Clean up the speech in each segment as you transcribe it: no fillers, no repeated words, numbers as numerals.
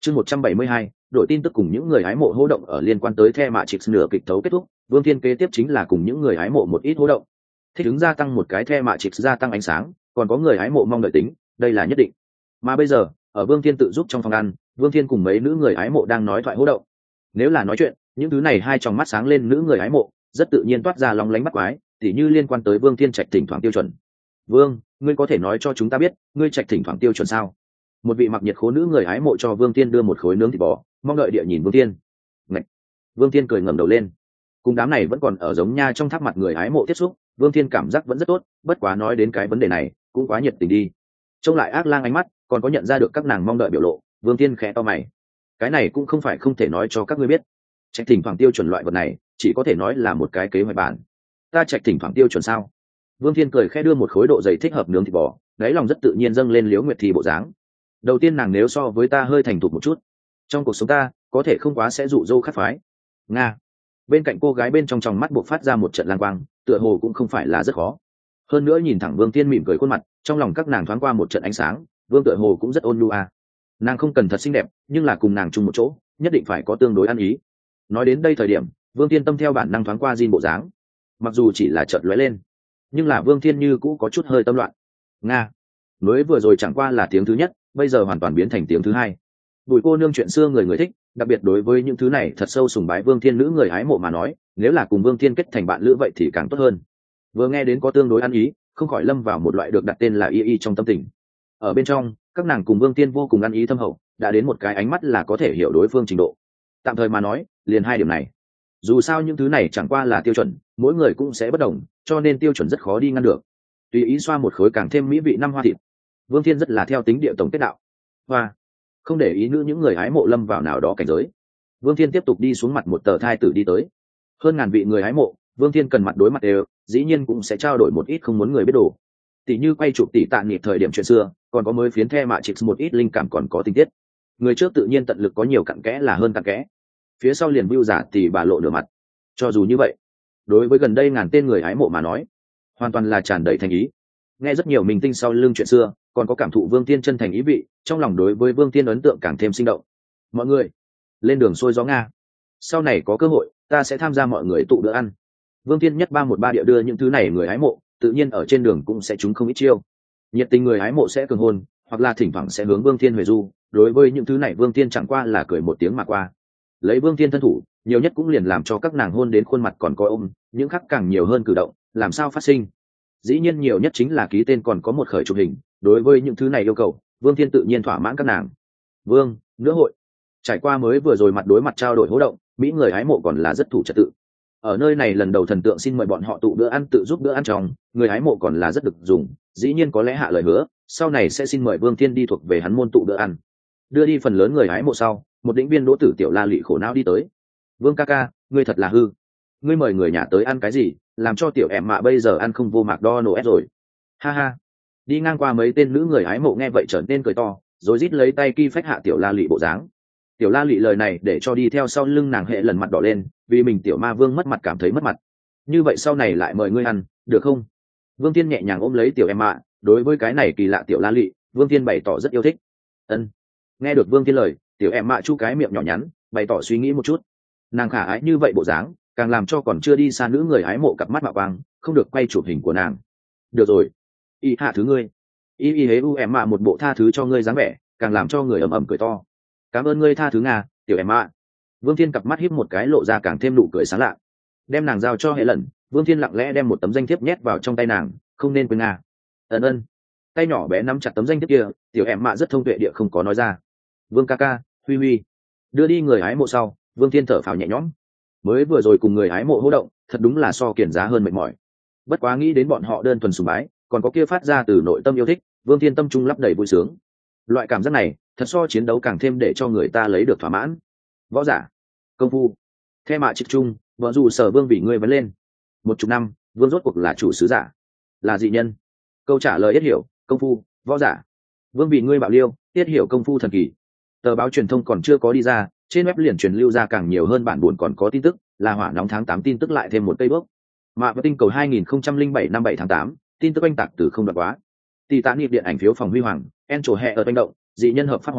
Chương 172, đội tin tức cùng những người hái mộ hô động. Ở liên quan tới The Matrix nửa kịch tấu kết thúc, Vương Thiên kế tiếp chính là cùng những người hái mộ một ít hô động. Thích ứng gia tăng một cái The Matrix gia tăng ánh sáng, còn có người hái mộ mong đợi tính, đây là nhất định. Mà bây giờ, ở Vương Thiên tự giúp trong phòng ăn, Vương Thiên cùng mấy nữ người hái mộ đang nói thoại hô động. Nếu là nói chuyện, những thứ này hai tròng mắt sáng lên nữ người hái mộ, rất tự nhiên toát ra lòng lánh bắt quái, tỉ như liên quan tới Vương Thiên Trạch thỉnh thoảng tiêu chuẩn. Vương, ngươi có thể nói cho chúng ta biết, ngươi Trạch thỉnh thoảng tiêu chuẩn sao? Một vị mặc nhiệt khố nữ người hái mộ cho Vương Thiên đưa một khối nướng thịt bò, mong đợi địa nhìn Vương Thiên. Ngậy! Vương Thiên cười ngẩng đầu lên. Cùng đám này vẫn còn ở giống nha trong tháp mặt người hái mộ tiếp xúc, Vương Thiên cảm giác vẫn rất tốt, bất quá nói đến cái vấn đề này, cũng quá nhiệt tình đi. Trông lại ác lang ánh mắt, còn có nhận ra được các nàng mong đợi biểu lộ, Vương Thiên khẽ to mày. Cái này cũng không phải không thể nói cho các ngươi biết. Trạch thỉnh thoảng tiêu chuẩn loại vật này, chỉ có thể nói là một cái kế hoạch bản. Ta Trạch thỉnh thoảng tiêu chuẩn sao? Vương Thiên cười khẽ đưa một khối độ dày thích hợp nướng thịt bò, đáy lòng rất tự nhiên dâng lên Liễu Nguyệt Thi bộ dáng. Đầu tiên nàng nếu so với ta hơi thành thục một chút, trong cuộc sống ta có thể không quá sẽ dụ dỗ khát phái. Nga. Bên cạnh cô gái bên trong tròng mắt buộc phát ra một trận lang quang, tựa hồ cũng không phải là rất khó. Hơn nữa nhìn thẳng Vương Thiên mỉm cười khuôn mặt, trong lòng các nàng thoáng qua một trận ánh sáng, Vương tựa hồ cũng rất ôn nhu à. Nàng không cần thật xinh đẹp, nhưng là cùng nàng chung một chỗ, nhất định phải có tương đối ăn ý. Nói đến đây thời điểm, Vương Thiên tâm theo bản năng thoáng qua Jin bộ dáng, mặc dù chỉ là chợt lóe lên, nhưng là Vương Thiên như cũ có chút hơi tâm loạn. Nga. Mới vừa rồi chẳng qua là tiếng thứ nhất, bây giờ hoàn toàn biến thành tiếng thứ hai. Bùi cô nương chuyện xưa người thích, đặc biệt đối với những thứ này thật sâu sùng bái Vương Thiên nữ người hái mộ mà nói, nếu là cùng Vương Thiên kết thành bạn lữ vậy thì càng tốt hơn. Vừa nghe đến có tương đối ăn ý, không khỏi lâm vào một loại được đặt tên là y trong tâm tình. Ở bên trong, các nàng cùng Vương Thiên vô cùng ăn ý thâm hậu, đã đến một cái ánh mắt là có thể hiểu đối phương trình độ. Tạm thời mà nói, liền hai điểm này. Dù sao những thứ này chẳng qua là tiêu chuẩn, mỗi người cũng sẽ bất đồng, cho nên tiêu chuẩn rất khó đi ngăn được. Tùy ý xoa một khối càng thêm mỹ vị năm hoa thịt. Vương Thiên rất là theo tính địa tổng kết đạo. Hoa, không để ý nữa những người hái mộ lâm vào nào đó cảnh giới. Vương Thiên tiếp tục đi xuống mặt một tờ thai tử đi tới. Hơn ngàn vị người hái mộ, Vương Thiên cần mặt đối mặt đều, dĩ nhiên cũng sẽ trao đổi một ít không muốn người biết đồ. Tỷ như quay chụp tỷ tạ nghiệp thời điểm chuyện xưa, còn có mới phiến The Matrix một ít linh cảm còn có tình tiết. Người trước tự nhiên tận lực có nhiều cặn kẽ là hơn cặn kẽ. Phía sau liền view giả thì bà lộ nửa mặt. Cho dù như vậy, đối với gần đây ngàn tên người hái mộ mà nói, hoàn toàn là tràn đầy thành ý. Nghe rất nhiều minh tinh sau lưng chuyện xưa, còn có cảm thụ Vương Thiên chân thành ý vị, trong lòng đối với Vương Thiên ấn tượng càng thêm sinh động. Mọi người, lên đường xuôi gió Nga. Sau này có cơ hội, ta sẽ tham gia mọi người tụ bữa ăn. Vương Thiên nhất ba một ba địa đưa những thứ này người hái mộ, tự nhiên ở trên đường cũng sẽ trúng không ít chiêu. Nhiệt tình người hái mộ sẽ cường hôn, hoặc là thỉnh thoảng sẽ hướng Vương Thiên huề du. Đối với những thứ này Vương Thiên chẳng qua là cười một tiếng mà qua. Lấy Vương Thiên thân thủ, nhiều nhất cũng liền làm cho các nàng hôn đến khuôn mặt còn có ôm, những khác càng nhiều hơn cử động, làm sao phát sinh. Dĩ nhiên nhiều nhất chính là ký tên còn có một khởi chụp hình. Đối với những thứ này yêu cầu, Vương Thiên tự nhiên thỏa mãn các nàng. Vương, nữa hội. Trải qua mới vừa rồi mặt đối mặt trao đổi hỗ động, mỹ người hái mộ còn là rất thủ trật tự. Ở nơi này lần đầu thần tượng xin mời bọn họ tụ bữa ăn tự giúp bữa ăn trong, người hái mộ còn là rất được dùng, dĩ nhiên có lẽ hạ lời hứa, sau này sẽ xin mời Vương Thiên đi thuộc về hắn môn tụ bữa ăn. Đưa đi phần lớn người hái mộ sau, một đĩnh viên Đỗ Tử Tiểu La lị khổ não đi tới. Vương ca ca, ngươi thật là hư. Ngươi mời người nhà tới ăn cái gì, làm cho tiểu em mạ bây giờ ăn không vô McDonald's rồi. Ha ha. Đi ngang qua mấy tên nữ người hái mộ nghe vậy trở nên cười to, rồi rít lấy tay ki phách hạ Tiểu La lị bộ dáng. Tiểu La lị lời này để cho đi theo sau lưng nàng hệ lần mặt đỏ lên, vì mình tiểu ma vương mất mặt cảm thấy mất mặt. Như vậy sau này lại mời ngươi ăn, được không? Vương Thiên nhẹ nhàng ôm lấy tiểu em mạ, đối với cái này kỳ lạ Tiểu La lị, Vương Thiên bày tỏ rất yêu thích. Ân. Nghe được Vương Thiên lời, tiểu em mạ chu cái miệng nhỏ nhắn, bày tỏ suy nghĩ một chút. Nàng khả ái như vậy bộ dáng, càng làm cho còn chưa đi xa nữ người hái mộ cặp mắt mạo quang, không được quay chụp hình của nàng. Được rồi, y hạ thứ ngươi, y hế u em mạ một bộ tha thứ cho ngươi dáng vẻ, càng làm cho người ầm ầm cười to. Cảm ơn ngươi tha thứ Nga, tiểu em mạ. Vương Thiên cặp mắt híp một cái lộ ra càng thêm nụ cười sáng lạ. Đem nàng giao cho hệ lần, Vương Thiên lặng lẽ đem một tấm danh thiếp nhét vào trong tay nàng, không nên quên Nga. Ân. Tay nhỏ bé nắm chặt tấm danh thiếp kia, tiểu em mạ rất thông tuệ địa không có nói ra. Vương ca ca, huy. Đưa đi người hái mộ sau, Vương Thiên thở phào nhẹ nhõm. Mới vừa rồi cùng người hái mộ hô động, thật đúng là so kiển giá hơn mệt mỏi. Bất quá nghĩ đến bọn họ đơn thuần sùng bái, còn có kia phát ra từ nội tâm yêu thích, Vương Thiên tâm trung lấp đầy vui sướng. Loại cảm giác này, thật so chiến đấu càng thêm để cho người ta lấy được thỏa mãn. Võ giả, công phu, The Matrix chung, vợ dù sở Vương vì ngươi vấn lên. 10 năm, Vương rốt cuộc là chủ sứ giả, là dị nhân. Câu trả lời yết hiểu, công phu, võ giả. Vương vì ngươi bạo liêu, yết hiểu công phu thần kỳ. Tờ báo truyền thông còn chưa có đi ra, trên web liền truyền lưu ra càng nhiều hơn bản buồn còn có tin tức, là hỏa nóng tháng 8 tin tức lại thêm một cây bước. Mạ và tinh cầu 2007 năm 7 tháng 8, tin tức oanh tạc từ không đoạn quá. Titanic điện ảnh phiếu phòng huy hoàng, En trổ hẹ ở oanh động, dị nhân hợp pháp hóa,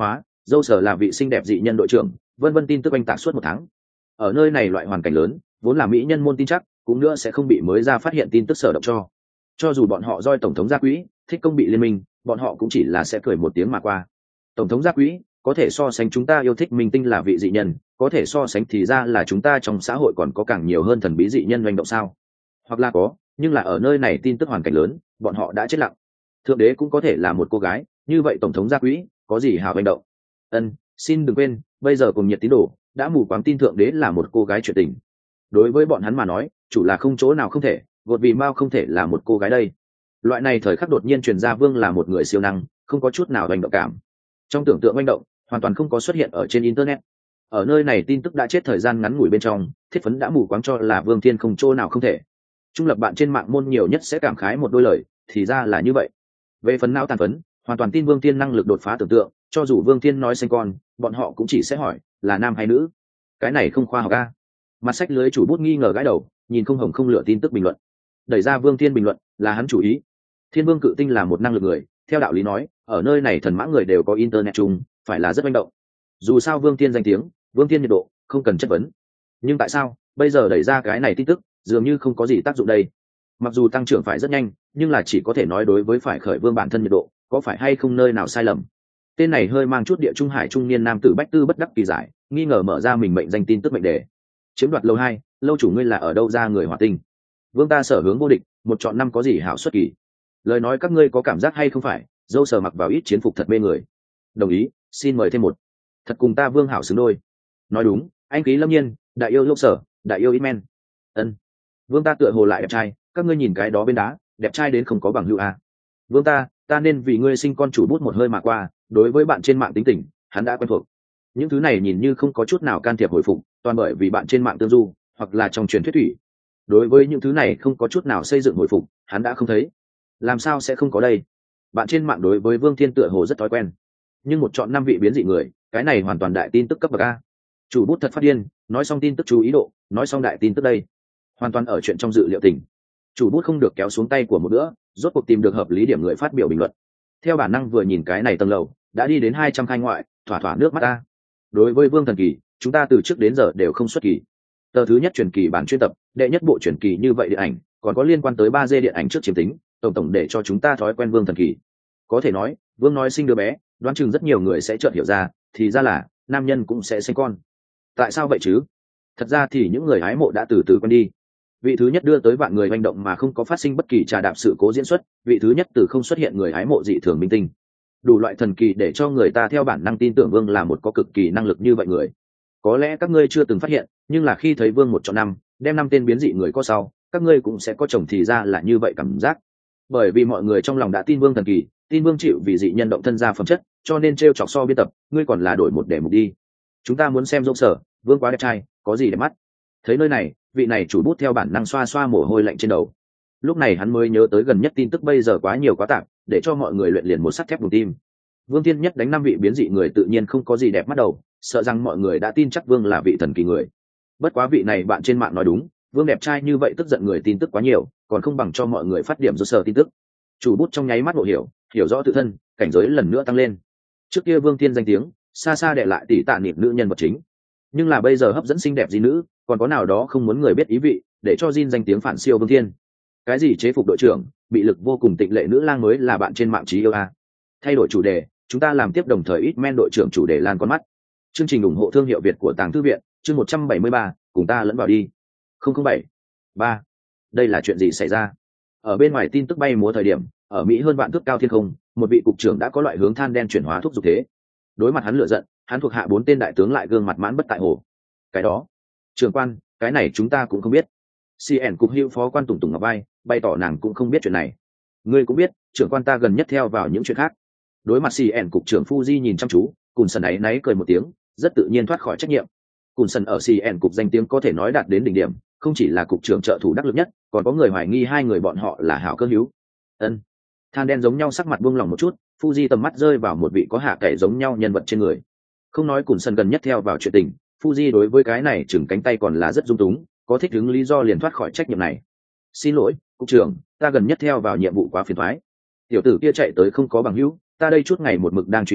dâu sở là vị xinh đẹp dị nhân đội trưởng, vân vân tin tức oanh tạc suốt 1 tháng. Ở nơi này loại hoàn cảnh lớn, vốn là mỹ nhân môn tin chắc cũng nữa sẽ không bị mới ra phát hiện tin tức sở động cho dù bọn họ doi tổng thống gia quỹ thích công bị liên minh, bọn họ cũng chỉ là sẽ cười một tiếng mà qua. Tổng thống gia quỹ có thể so sánh chúng ta yêu thích minh tinh là vị dị nhân, có thể so sánh thì ra là chúng ta trong xã hội còn có càng nhiều hơn thần bí dị nhân hành động sao? Hoặc là có, nhưng là ở nơi này tin tức hoàn cảnh lớn, bọn họ đã chết lặng. Thượng đế cũng có thể là một cô gái, như vậy tổng thống gia quỹ có gì hào hành động? Xin đừng quên, bây giờ cùng nhiệt tín đồ đã mù quáng tin thượng đế là một cô gái chuyện tình. Đối với bọn hắn mà nói, chủ là không chỗ nào không thể, gột vì mao không thể là một cô gái đây. Loại này thời khắc đột nhiên truyền ra Vương là một người siêu năng, không có chút nào hành động cảm. Trong tưởng tượng hành động, hoàn toàn không có xuất hiện ở trên internet. Ở nơi này tin tức đã chết thời gian ngắn ngủi bên trong, thiết phấn đã mù quáng cho là Vương Thiên không chỗ nào không thể. Trung lập bạn trên mạng môn nhiều nhất sẽ cảm khái một đôi lời, thì ra là như vậy. Về phấn não tàn phấn, hoàn toàn tin Vương Thiên năng lực đột phá tưởng tượng, cho dù Vương Thiên nói sinh con, bọn họ cũng chỉ sẽ hỏi là nam hay nữ. Cái này không khoa học a. Mặt sách lưới chủ bút nghi ngờ gãi đầu, nhìn không hồng không lửa tin tức bình luận. Đẩy ra Vương Thiên bình luận, là hắn chủ ý. Thiên Vương Cự Tinh là một năng lực người, theo đạo lý nói, ở nơi này thần mã người đều có internet chung, phải là rất manh động. Dù sao Vương Thiên danh tiếng, Vương Thiên nhiệt độ, không cần chất vấn. Nhưng tại sao bây giờ đẩy ra cái này tin tức, dường như không có gì tác dụng đây? Mặc dù tăng trưởng phải rất nhanh, nhưng là chỉ có thể nói đối với phải khởi vương bản thân nhiệt độ, có phải hay không nơi nào sai lầm. Tên này hơi mang chút địa trung hải trung niên nam tử Bách Tư bất đắc kỳ giải, nghi ngờ mở ra mình mệnh danh tin tức mệnh đề. Chiếm đoạt lâu 2, lâu chủ ngươi là ở đâu ra người hỏa tinh? Vương ta sở hướng vô địch, một chọn năm có gì hảo xuất kỳ. Lời nói các ngươi có cảm giác hay không phải, dâu sờ mặc vào ít chiến phục thật mê người. Đồng ý, xin mời thêm một. Thật cùng ta Vương hảo xứng đôi. Nói đúng, anh khí lâm nhiên, đại yêu lốc sở, đại yêu ít men. Vương ta tựa hồ lại đẹp trai, các ngươi nhìn cái đó bên đá, đẹp trai đến không có bằng hữu a. Vương ta nên vì ngươi sinh con chủ bút một hơi mà qua, đối với bạn trên mạng tính tình, hắn đã quen thuộc. Những thứ này nhìn như không có chút nào can thiệp hồi phục, toàn bởi vì bạn trên mạng tương du, hoặc là trong truyền thuyết thủy. Đối với những thứ này không có chút nào xây dựng hồi phục, hắn đã không thấy. Làm sao sẽ không có đây? Bạn trên mạng đối với Vương Thiên tựa hồ rất thói quen, nhưng một chọn 5 vị biến dị người, cái này hoàn toàn đại tin tức cấp bậc a. Chủ bút thật phát điên, nói xong tin tức chú ý độ, nói xong đại tin tức đây, hoàn toàn ở chuyện trong dự liệu tình. Chủ bút không được kéo xuống tay của một nữa, rốt cuộc tìm được hợp lý điểm người phát biểu bình luận. Theo bản năng vừa nhìn cái này tầng lầu, đã đi đến 200 khai ngoại, thỏa thỏa nước mắt ta. Đối với Vương thần kỳ, chúng ta từ trước đến giờ đều không xuất kỳ. Tờ thứ nhất truyền kỳ bản chuyên tập, đệ nhất bộ truyền kỳ như vậy điện ảnh, còn có liên quan tới 3D điện ảnh trước chiếm tính, tổng để cho chúng ta thói quen Vương thần kỳ. Có thể nói, Vương nói sinh đứa bé, đoán chừng rất nhiều người sẽ chợt hiểu ra, thì ra là nam nhân cũng sẽ sinh con. Tại sao vậy chứ? Thật ra thì những người hái mộ đã từ từ quen đi. Vị thứ nhất đưa tới vạn người hành động mà không có phát sinh bất kỳ trà đạp sự cố diễn xuất, vị thứ nhất từ không xuất hiện người hái mộ dị thường minh tinh. Đủ loại thần kỳ để cho người ta theo bản năng tin tưởng Vương là một có cực kỳ năng lực như vậy người. Có lẽ các ngươi chưa từng phát hiện, nhưng là khi thấy Vương 1/5, đem 5 tên biến dị người có sau, các ngươi cũng sẽ có chồng thì ra là như vậy cảm giác. Bởi vì mọi người trong lòng đã tin Vương thần kỳ, tin Vương chịu vì dị nhân động thân ra phẩm chất, cho nên trêu chọc so biên tập, ngươi còn là đổi một đề mục đi. Chúng ta muốn xem dốc sở, Vương quá đẹp trai, có gì để mắt. Thấy nơi này, vị này chủ bút theo bản năng xoa xoa mồ hôi lạnh trên đầu. Lúc này hắn mới nhớ tới gần nhất tin tức bây giờ quá nhiều quá tạp, để cho mọi người luyện liền một sắt thép vùng tim. Vương Thiên Nhất đánh 5 vị biến dị người tự nhiên không có gì đẹp mắt đầu, sợ rằng mọi người đã tin chắc Vương là vị thần kỳ người. Bất quá vị này bạn trên mạng nói đúng, Vương đẹp trai như vậy tức giận người tin tức quá nhiều, còn không bằng cho mọi người phát điểm do sở tin tức. Chủ bút trong nháy mắt ngộ hiểu rõ tự thân, cảnh giới lần nữa tăng lên. Trước kia Vương Thiên danh tiếng xa xa để lại tỷ tạ niệm nữ nhân vật chính, nhưng là bây giờ hấp dẫn xinh đẹp gì nữ, còn có nào đó không muốn người biết ý vị, để cho Jin danh tiếng phản siêu Vương Thiên. Cái gì chế phục đội trưởng, bị lực vô cùng tịnh lệ nữ lang mới là bạn trên mạng trí yêu a. Thay đổi chủ đề, chúng ta làm tiếp đồng thời ít men đội trưởng chủ đề lan con mắt. Chương trình ủng hộ thương hiệu Việt của Tàng Thư viện, chương 173, cùng ta lẫn vào đi. 007. Đây là chuyện gì xảy ra? Ở bên ngoài tin tức bay múa thời điểm, ở Mỹ hơn vạn thước cao thiên không, một vị cục trưởng đã có loại hướng than đen chuyển hóa thuốc dục thế. Đối mặt hắn lựa giận, hắn thuộc hạ 4 tên đại tướng lại gương mặt mãn bất tại hồ. Cái đó, trưởng quan, cái này chúng ta cũng không biết. CN cục hữu phó quan Tùng Tùng ngọc vai, bày tỏ nàng cũng không biết chuyện này. Ngươi cũng biết, trưởng quan ta gần nhất theo vào những chuyện khác. Đối mặt CN cục trưởng Fuji nhìn chăm chú, Cùn Sần ấy náy cười một tiếng, rất tự nhiên thoát khỏi trách nhiệm. Cùn Sần ở CN cục danh tiếng có thể nói đạt đến đỉnh điểm, không chỉ là cục trưởng trợ thủ đắc lực nhất, còn có người hoài nghi hai người bọn họ là hảo cơ hữu. Than đen giống nhau sắc mặt buông lỏng một chút, Fuji tầm mắt rơi vào một vị có hạ kẻ giống nhau nhân vật trên người. Không nói Cùn Sần gần nhất theo vào chuyện tình, Fuji đối với cái này chừng cánh tay còn là rất dung túng, có thích ứng lý do liền thoát khỏi trách nhiệm này. Xin lỗi, cục trưởng, ta gần nhất theo vào nhiệm vụ quá phiền toái. Tiểu tử kia chạy tới không có bằng hữu, ta đây chút ngày một mực đang truy tung,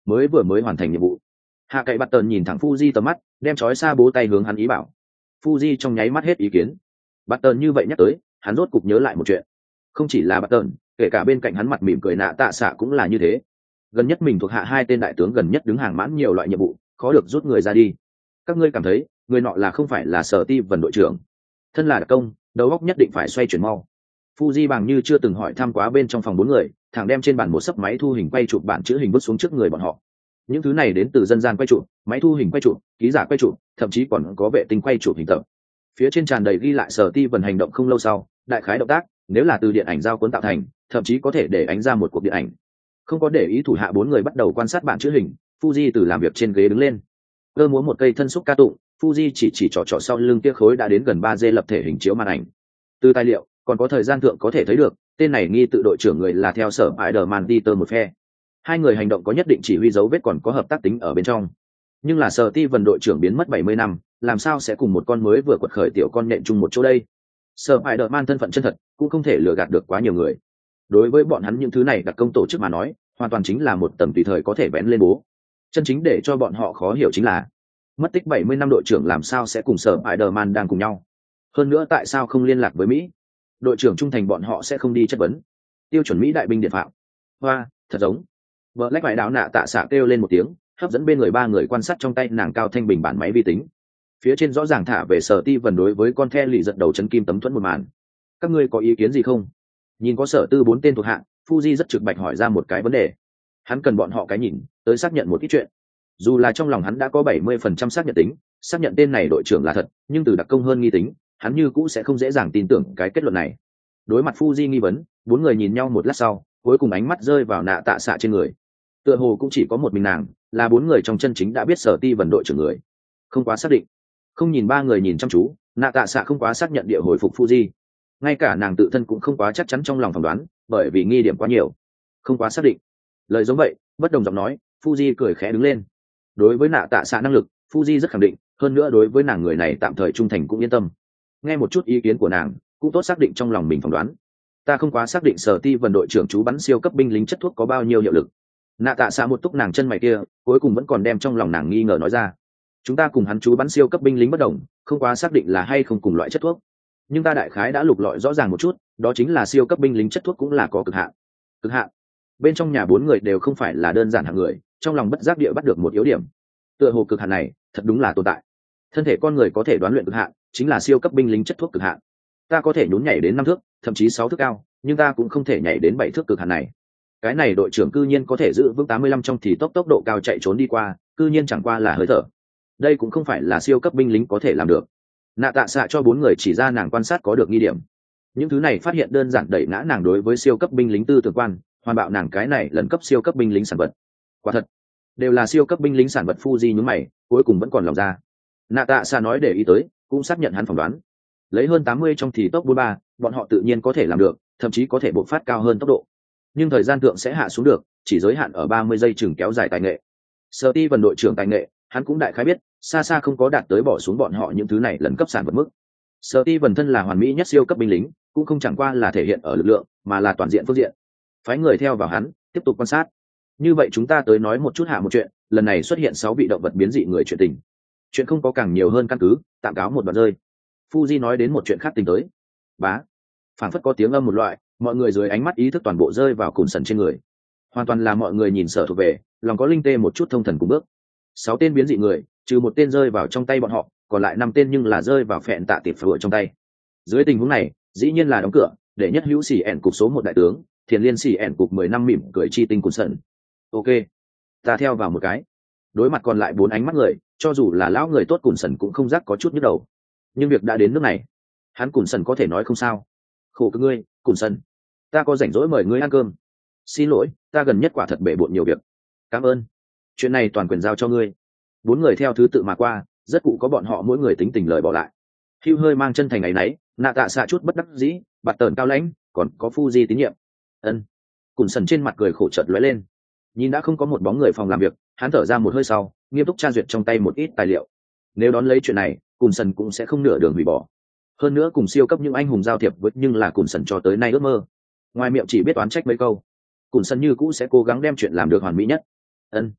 mới hoàn thành nhiệm vụ. Hạ cậy bắt tần nhìn thẳng Fuji tầm mắt, đem chói xa bố tay hướng hắn ý bảo. Fuji trong nháy mắt hết ý kiến. Bắt tần như vậy nhắc tới, hắn rốt cục nhớ lại một chuyện. Không chỉ là bắt tần, kể cả bên cạnh hắn mặt mỉm cười nạ tạ xạ cũng là như thế. Gần nhất mình thuộc hạ hai tên đại tướng gần nhất đứng hàng mãn nhiều loại nhiệm vụ, khó được rút người ra đi. Các ngươi cảm thấy người nọ là không phải là Sở Ti Vân đội trưởng? Thân là đặc công, đầu óc nhất định phải xoay chuyển mau. Fuji bằng như chưa từng hỏi thăm quá bên trong phòng bốn người, thẳng đem trên bàn một sấp máy thu hình quay chụp bản chữ hình vứt xuống trước người bọn họ. Những thứ này đến từ dân gian quay chụp, máy thu hình quay chụp, ký giả quay chụp, thậm chí còn có vệ tinh quay chụp hình tập. Phía trên tràn đầy ghi lại Sở Ti Vân hành động không lâu sau, đại khái động tác, nếu là từ điện ảnh giao cuốn tạo thành, thậm chí có thể để ánh ra một cuộc điện ảnh. Không có để ý thủ hạ bốn người bắt đầu quan sát bản chữ hình, Fuji từ làm việc trên ghế đứng lên, cơ múa một cây thân xúc ca tụng. Fuji chỉ trỏ sau lưng kia khối đã đến gần 3D lập thể hình chiếu màn ảnh. Từ tài liệu còn có thời gian thượng có thể thấy được, tên này nghi tự đội trưởng người là theo Sở Spider-Man Peter một phe. Hai người hành động có nhất định chỉ huy dấu vết, còn có hợp tác tính ở bên trong. Nhưng là Sở Ti Vân đội trưởng biến mất 70 năm, làm sao sẽ cùng một con mới vừa quật khởi tiểu con nhện chung một chỗ đây? Sở Spider-Man thân phận chân thật, cũng không thể lừa gạt được quá nhiều người. Đối với bọn hắn những thứ này đặc công tổ chức mà nói, hoàn toàn chính là một tầm tùy thời có thể vén lên bố. Chân chính để cho bọn họ khó hiểu chính là mất tích 70 năm đội trưởng làm sao sẽ cùng Sở Spider-Man đang cùng nhau? Hơn nữa tại sao không liên lạc với Mỹ? Đội trưởng trung thành bọn họ sẽ không đi chất vấn. Tiêu chuẩn Mỹ đại binh điện phạm. Hoa, thật giống. Vợ lách vải đáo nạ tạ xạ kêu lên một tiếng, hấp dẫn bên người ba người quan sát trong tay nàng cao thanh bình bản máy vi tính. Phía trên rõ ràng thả về Sở Ti Vân đối với con the lì giật đầu chấn kim tấm thuẫn một màn. Các ngươi có ý kiến gì không? Nhìn có Sở Tư bốn tên thuộc hạ, Fuji rất trực bạch hỏi ra một cái vấn đề. Hắn cần bọn họ cái nhìn tới xác nhận một ít chuyện. Dù là trong lòng hắn đã có 70% xác nhận tính, xác nhận tên này đội trưởng là thật, nhưng từ đặc công hơn nghi tính, hắn như cũ sẽ không dễ dàng tin tưởng cái kết luận này. Đối mặt Fuji nghi vấn, bốn người nhìn nhau một lát sau, cuối cùng ánh mắt rơi vào nạ tạ xạ trên người. Tựa hồ cũng chỉ có một mình nàng, là bốn người trong chân chính đã biết Sở Ti Vân đội trưởng người. Không quá xác định. Không nhìn ba người nhìn chăm chú, nạ tạ xạ không quá xác nhận địa hồi phục Fuji. Ngay cả nàng tự thân cũng không quá chắc chắn trong lòng phỏng đoán, bởi vì nghi điểm quá nhiều. Không quá xác định. Lời giống vậy, bất đồng giọng nói, Fuji cười khẽ đứng lên. Đối với nạ tạ xạ năng lực, Fuji rất khẳng định, hơn nữa đối với nàng người này tạm thời trung thành cũng yên tâm. Nghe một chút ý kiến của nàng, cũng tốt xác định trong lòng mình phỏng đoán. Ta không quá xác định Sở Ti Vân đội trưởng chú bắn siêu cấp binh lính chất thuốc có bao nhiêu hiệu lực. Nạ tạ xạ một túc nàng chân mày kia, cuối cùng vẫn còn đem trong lòng nàng nghi ngờ nói ra. Chúng ta cùng hắn chú bắn siêu cấp binh lính bất đồng, không quá xác định là hay không cùng loại chất thuốc. Nhưng ta đại khái đã lục lọi rõ ràng một chút, đó chính là siêu cấp binh lính chất thuốc cũng là có cực hạn. Cực hạn. Bên trong nhà bốn người đều không phải là đơn giản hạng người, trong lòng bất giác địa bắt được một yếu điểm. Tựa hồ cực hạn này thật đúng là tồn tại. Thân thể con người có thể đoán luyện cực hạn, chính là siêu cấp binh lính chất thuốc cực hạn. Ta có thể nhún nhảy đến 5 thước, thậm chí 6 thước cao, nhưng ta cũng không thể nhảy đến 7 thước cực hạn này. Cái này đội trưởng cư nhiên có thể giữ vững 85 trong thì tốc độ cao chạy trốn đi qua, cư nhiên chẳng qua là hơi thở. Đây cũng không phải là siêu cấp binh lính có thể làm được. Nạ tạ xạ cho bốn người chỉ ra nàng quan sát có được nghi điểm. Những thứ này phát hiện đơn giản đẩy ngã nàng đối với siêu cấp binh lính tư tưởng quan, hoàn bạo nàng cái này lần cấp siêu cấp binh lính sản vật. Quả thật, đều là siêu cấp binh lính sản vật. Fuji nhướng mày, cuối cùng vẫn còn lòng ra. Nạ tạ xạ nói để ý tới, cũng xác nhận hắn phỏng đoán. Lấy hơn 80 trong thì tốc 43, bọn họ tự nhiên có thể làm được, thậm chí có thể bộc phát cao hơn tốc độ. Nhưng thời gian thượng sẽ hạ xuống được, chỉ giới hạn ở 30 giây chừng kéo dài tài nghệ. Sở Ti Vân đội trưởng tài nghệ, hắn cũng đại khái biết, xa xa không có đạt tới bỏ xuống bọn họ những thứ này lần cấp sản vật mức. Sở Ti Vân thân là hoàn mỹ nhất siêu cấp binh lính, cũng không chẳng qua là thể hiện ở lực lượng, mà là toàn diện phương diện. Phái người theo vào hắn, tiếp tục quan sát. Như vậy chúng ta tới nói một chút hạ một chuyện, lần này xuất hiện 6 vị động vật biến dị người chuyện tình. Chuyện không có càng nhiều hơn căn cứ, tạm cáo một đoạn rơi. Fuji nói đến một chuyện khác tình tới. Bá, phảng phất có tiếng âm một loại, mọi người dưới ánh mắt ý thức toàn bộ rơi vào cùng sần trên người. Hoàn toàn là mọi người nhìn Sở thuộc về, lòng có linh tê một chút thông thần cùng bước. 6 tên biến dị người, trừ một tên rơi vào trong tay bọn họ, còn lại 5 tên nhưng là rơi vào phẹn tạ tiệp phở trong tay. Dưới tình huống này, dĩ nhiên là đóng cửa, để nhất hữu xỉ ẻn cục số 1 đại tướng, thiền liên xỉ ẻn cục 10 năm mỉm cười chi tinh cùng sần. Ok, ta theo vào một cái. Đối mặt còn lại 4 ánh mắt người, cho dù là lão người tốt cùng sần cũng không giác có chút nhức đầu. Nhưng việc đã đến nước này, hắn cùng sần có thể nói không sao. Khổ cực ngươi, cùng sần, ta có rảnh rỗi mời ngươi ăn cơm. Xin lỗi, ta gần nhất quả thật bể bộn nhiều việc. Cảm ơn, chuyện này toàn quyền giao cho ngươi. 4 người theo thứ tự mà qua, rất cụ có bọn họ mỗi người tính tình lời bỏ lại. Hugh hơi mang chân thành ngày nấy, nạ tạ xạ chút bất đắc dĩ, bạt tờn cao lãnh, còn có Fuji tín nhiệm. Ân. Cùng sần trên mặt cười khổ chợt lóe lên. Nhìn đã không có một bóng người phòng làm việc, hắn thở ra một hơi sau, nghiêm túc tra duyệt trong tay một ít tài liệu. Nếu đón lấy chuyện này, cùng sần cũng sẽ không nửa đường hủy bỏ. Hơn nữa cùng siêu cấp những anh hùng giao thiệp với, nhưng là cùng sần cho tới nay ước mơ. Ngoài miệng chỉ biết oán trách mấy câu, cùng sần như cũ sẽ cố gắng đem chuyện làm được hoàn mỹ nhất. Ân.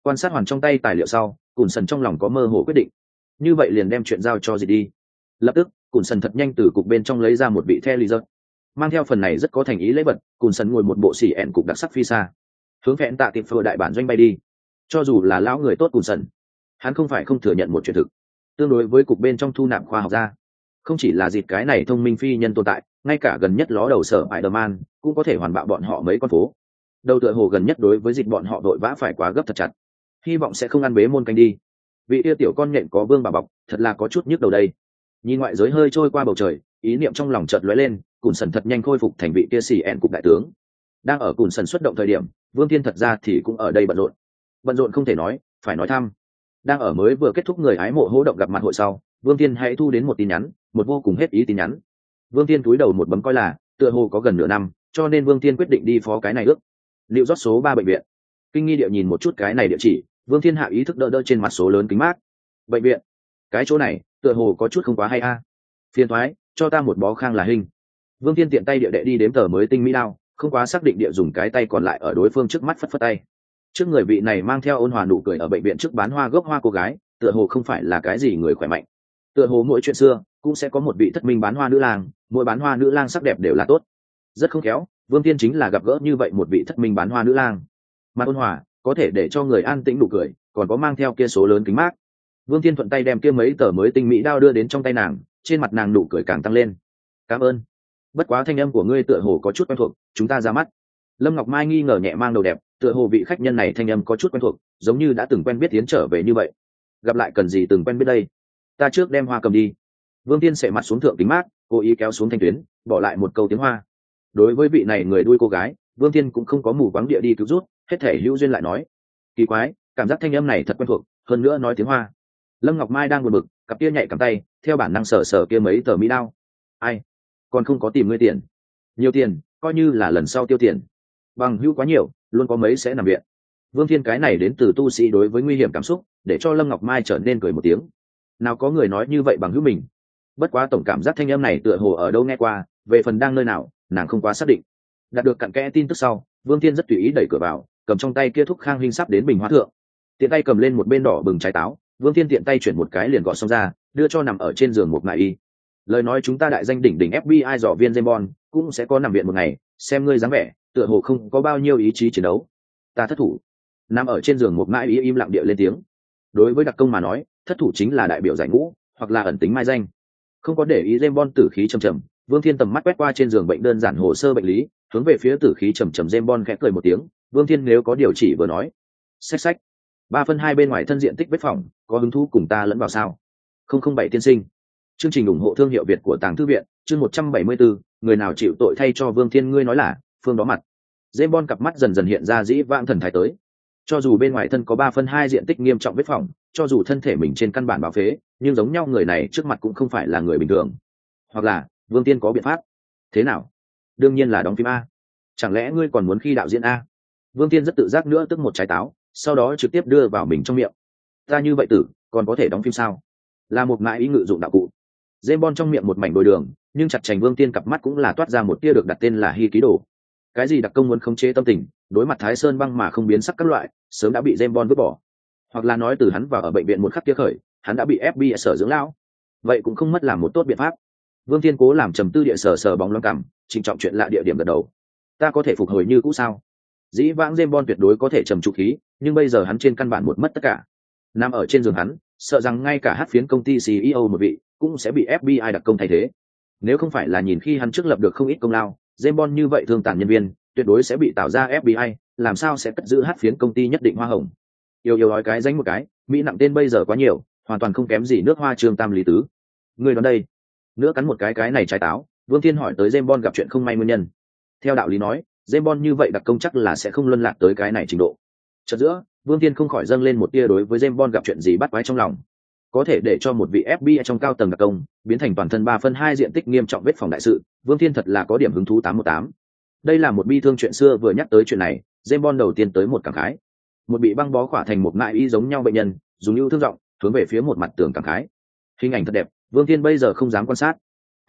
Quan sát hoàn trong tay tài liệu sau, Cùn Sần trong lòng có mơ hồ quyết định. Như vậy liền đem chuyện giao cho gì đi. Lập tức, Cùn Sần thật nhanh từ cục bên trong lấy ra một vị the Lizard. Mang theo phần này rất có thành ý lễ vật, Cùn Sần ngồi một bộ xỉ ẹn cục đặc sắc phi xa, hướng phẹn tạ tiệp phở đại bản doanh bay đi. Cho dù là lão người tốt Cùn Sần, hắn không phải không thừa nhận một chuyện thực. Tương đối với cục bên trong thu nạp khoa học gia, không chỉ là dịp cái này thông minh phi nhân tồn tại, ngay cả gần nhất ló đầu sở Spider-Man cũng có thể hoàn bạo bọn họ mấy con phố. Đầu tựa hồ gần nhất đối với dịch bọn họ đội vã phải quá gấp thật chặt, hy vọng sẽ không ăn bế môn canh đi. Vị yêu tiểu con nhện có vương bà bọc, thật là có chút nhức đầu đây. Nhìn ngoại giới hơi trôi qua bầu trời, ý niệm trong lòng chợt lóe lên, Cùn Sần thật nhanh khôi phục thành vị kia xì ẹn cục đại tướng. Đang ở Cùn Sần xuất động thời điểm, Vương Thiên thật ra thì cũng ở đây bận rộn không thể nói, phải nói thăm. Đang ở mới vừa kết thúc người hái mộ hô động gặp mặt hội sau, Vương Thiên hãy thu đến một tin nhắn, một vô cùng hết ý tin nhắn. Vương Thiên cúi đầu một bấm coi là, tựa hồ có gần nửa năm, cho nên Vương Thiên quyết định đi phó cái này ước. Liệu rót số 3 bệnh viện. Kinh nghi địa nhìn một chút cái này địa chỉ, Vương Thiên hạ ý thức đỡ trên mặt số lớn kính mát. Bệnh viện? Cái chỗ này, tựa hồ có chút không quá hay a. Phiền thoái, cho ta một bó khang là hình. Vương Thiên tiện tay địa đệ đi đếm tờ mới tinh mỹ đao, không quá xác định địa dùng cái tay còn lại ở đối phương trước mắt phất phất tay. Trước người vị này mang theo ôn hòa nụ cười ở bệnh viện trước bán hoa gốc hoa cô gái, tựa hồ không phải là cái gì người khỏe mạnh. Tựa hồ mỗi chuyện xưa cũng sẽ có một vị thất minh bán hoa nữ lang, mỗi bán hoa nữ lang sắc đẹp đều là tốt. Rất không khéo, Vương Thiên chính là gặp gỡ như vậy một vị thất minh bán hoa nữ lang. Mặt ôn hòa, có thể để cho người an tĩnh nụ cười, còn có mang theo kia số lớn kính mát. Vương Thiên thuận tay đem kia mấy tờ mới tinh mỹ đao đưa đến trong tay nàng, trên mặt nàng nụ cười càng tăng lên. Cảm ơn. Bất quá thanh âm của ngươi tựa hồ có chút quen thuộc, chúng ta ra mắt. Lâm Ngọc Mai nghi ngờ nhẹ mang đầu đẹp, tựa hồ vị khách nhân này thanh âm có chút quen thuộc, giống như đã từng quen biết tiến trở về như vậy. Gặp lại cần gì từng quen biết đây? Ta trước đem hoa cầm đi. Vương Thiên sệ mặt xuống thượng kính mát, cố ý kéo xuống thanh tuyến, bỏ lại một câu tiếng Hoa. Đối với vị này người đuôi cô gái, Vương Thiên cũng không có mù quáng địa đi cứu rút, hết thể hữu duyên lại nói. Kỳ quái, cảm giác thanh âm này thật quen thuộc, hơn nữa nói tiếng Hoa. Lâm Ngọc Mai đang buồn bực, cặp kia nhạy cầm tay, theo bản năng sờ kia mấy tờ mỹ đao. Ai? Còn không có tìm ngươi tiền. Nhiều tiền, coi như là lần sau tiêu tiền. Bằng hữu quá nhiều, luôn có mấy sẽ nằm viện. Vương Thiên cái này đến từ tu sĩ đối với nguy hiểm cảm xúc, để cho Lâm Ngọc Mai trở nên cười một tiếng. Nào có người nói như vậy bằng hữu mình. Bất quá tổng cảm giác thanh âm này tựa hồ ở đâu nghe qua, về phần đang nơi nào, nàng không quá xác định. Đạt được cặn kẽ tin tức sau, Vương Thiên rất tùy ý đẩy cửa vào, cầm trong tay kia thuốc khang huynh sắp đến bình hoa thượng. Tiện tay cầm lên một bên đỏ bừng trái táo, Vương Thiên tiện tay chuyển một cái liền gọt xong ra, đưa cho nằm ở trên giường một ngại y. Lời nói chúng ta đại danh đỉnh đỉnh FBI dò viên James Bond cũng sẽ có nằm viện một ngày, xem ngươi dáng vẻ, tựa hồ không có bao nhiêu ý chí chiến đấu. Ta thất thủ. Nằm ở trên giường một ngại y im lặng địa lên tiếng. Đối với đặc công mà nói, thất thủ chính là đại biểu giải ngũ, hoặc là ẩn tính mai danh. Không có để ý James Bond tử khí trầm trầm, Vương Thiên tầm mắt quét qua trên giường bệnh đơn giản hồ sơ bệnh lý, hướng về phía tử khí trầm trầm James Bond khẽ cười một tiếng. Vương Thiên nếu có điều chỉ vừa nói. Xách. 3/2 bên ngoài thân diện tích vết phỏng, có hứng thú cùng ta lẫn vào sao? 007 tiên sinh. Chương trình ủng hộ thương hiệu Việt của Tàng Thư viện, chương 174, người nào chịu tội thay cho Vương Thiên ngươi nói là, phương đó mặt. James Bond cặp mắt dần dần hiện ra dĩ vãng thần thái tới. Cho dù bên ngoài thân có 3/2 diện tích nghiêm trọng vết phỏng, cho dù thân thể mình trên căn bản báo phế, nhưng giống nhau người này trước mặt cũng không phải là người bình thường. Hoặc là, Vương Thiên có biện pháp. Thế nào? Đương nhiên là đóng phim A. Chẳng lẽ ngươi còn muốn khi đạo diễn A? Vương Thiên rất tự giác nữa tức một trái táo, sau đó trực tiếp đưa vào mình trong miệng. Ta như vậy tử, còn có thể đóng phim sao? Là một ngại ý ngự dụng đạo cụ. James Bond trong miệng một mảnh đồi đường, nhưng chặt chành Vương Thiên cặp mắt cũng là toát ra một tia được đặt tên là hy ký đồ. Cái gì đặc công muốn khống chế tâm tình, đối mặt Thái Sơn băng mà không biến sắc các loại, sớm đã bị James Bond vứt bỏ. Hoặc là nói từ hắn vào ở bệnh viện một khắc kia khởi, hắn đã bị FBI sở dưỡng lão. Vậy cũng không mất làm một tốt biện pháp. Vương Thiên cố làm trầm tư địa sờ bóng loáng cằm, trịnh trọng chuyện lạ địa điểm gật đầu. Ta có thể phục hồi như cũ sao? Dĩ vãng James Bond tuyệt đối có thể trầm trụ khí, nhưng bây giờ hắn trên căn bản một mất tất cả. Nằm ở trên giường hắn, sợ rằng ngay cả hát phiến công ty CEO một vị cũng sẽ bị FBI đặc công thay thế. Nếu không phải là nhìn khi hắn trước lập được không ít công lao, James Bond như vậy thương tàn nhân viên, tuyệt đối sẽ bị tạo ra FBI, làm sao sẽ cất giữ hát phiến công ty nhất định hoa hồng. Yêu nói cái danh một cái, Mỹ nặng tên bây giờ quá nhiều, hoàn toàn không kém gì nước Hoa Trương Tam Lý Tứ. Người nói đây, nữa cắn một cái này trái táo, Vương Thiên hỏi tới James Bond gặp chuyện không may nguyên nhân. Theo đạo lý nói, James Bond như vậy đặc công chắc là sẽ không luân lạc tới cái này trình độ. Chợt giữa, Vương Thiên không khỏi dâng lên một tia đối với James Bond gặp chuyện gì bắt quái trong lòng. Có thể để cho một vị FBI trong cao tầng đặc công biến thành toàn thân 3/2 diện tích nghiêm trọng vết phòng đại sự, Vương Thiên thật là có điểm hứng thú 818. Đây là một bi thương chuyện xưa, vừa nhắc tới chuyện này, James Bond đầu tiên tới một cảm khái. Một bị băng bó khỏa thành một ngại y giống nhau bệnh nhân, dùng yêu thương giọng hướng về phía một mặt tường cảm khái. Hình ảnh thật đẹp, Vương Thiên bây giờ không dám quan sát.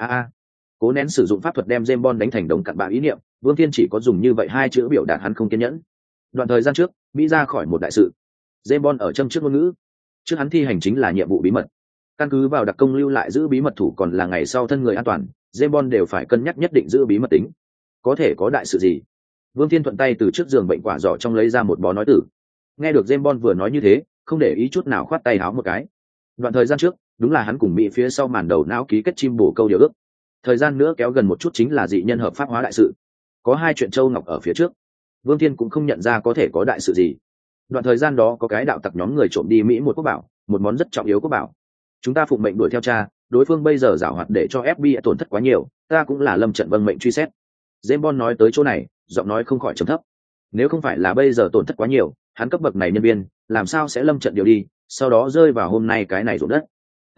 Cố nén sử dụng pháp thuật đem James Bond đánh thành đống cặn bã ý niệm, Vương Thiên chỉ có dùng như vậy hai chữ biểu đạt hắn không kiên nhẫn. Đoạn thời gian trước, Mỹ ra khỏi một đại sự. James Bond ở châm trước ngôn ngữ, trước hắn thi hành chính là nhiệm vụ bí mật, căn cứ vào đặc công lưu lại giữ bí mật thủ còn là ngày sau thân người an toàn, James Bond đều phải cân nhắc nhất định giữ bí mật tính. Có thể có đại sự gì? Vương Thiên thuận tay từ trước giường bệnh quả giỏ trong lấy ra một bó nói tử. Nghe được James Bond vừa nói như thế, không để ý chút nào khoát tay háo một cái. Đoạn thời gian trước, đúng là hắn cùng Mỹ phía sau màn đầu não ký kết chim bổ câu điều ước. Thời gian nữa kéo gần một chút chính là dị nhân hợp pháp hóa đại sự. Có hai chuyện châu ngọc ở phía trước. Vương Thiên cũng không nhận ra có thể có đại sự gì. Đoạn thời gian đó có cái đạo tặc nhóm người trộm đi Mỹ một quốc bảo, một món rất trọng yếu quốc bảo. Chúng ta phụng mệnh đuổi theo cha, đối phương bây giờ giảo hoạt để cho FBI tổn thất quá nhiều, ta cũng là lâm trận vâng mệnh truy xét. James Bond nói tới chỗ này, giọng nói không khỏi trầm thấp. Nếu không phải là bây giờ tổn thất quá nhiều, hắn cấp bậc này nhân viên, làm sao sẽ lâm trận điều đi, sau đó rơi vào hôm nay cái này ruộng đất.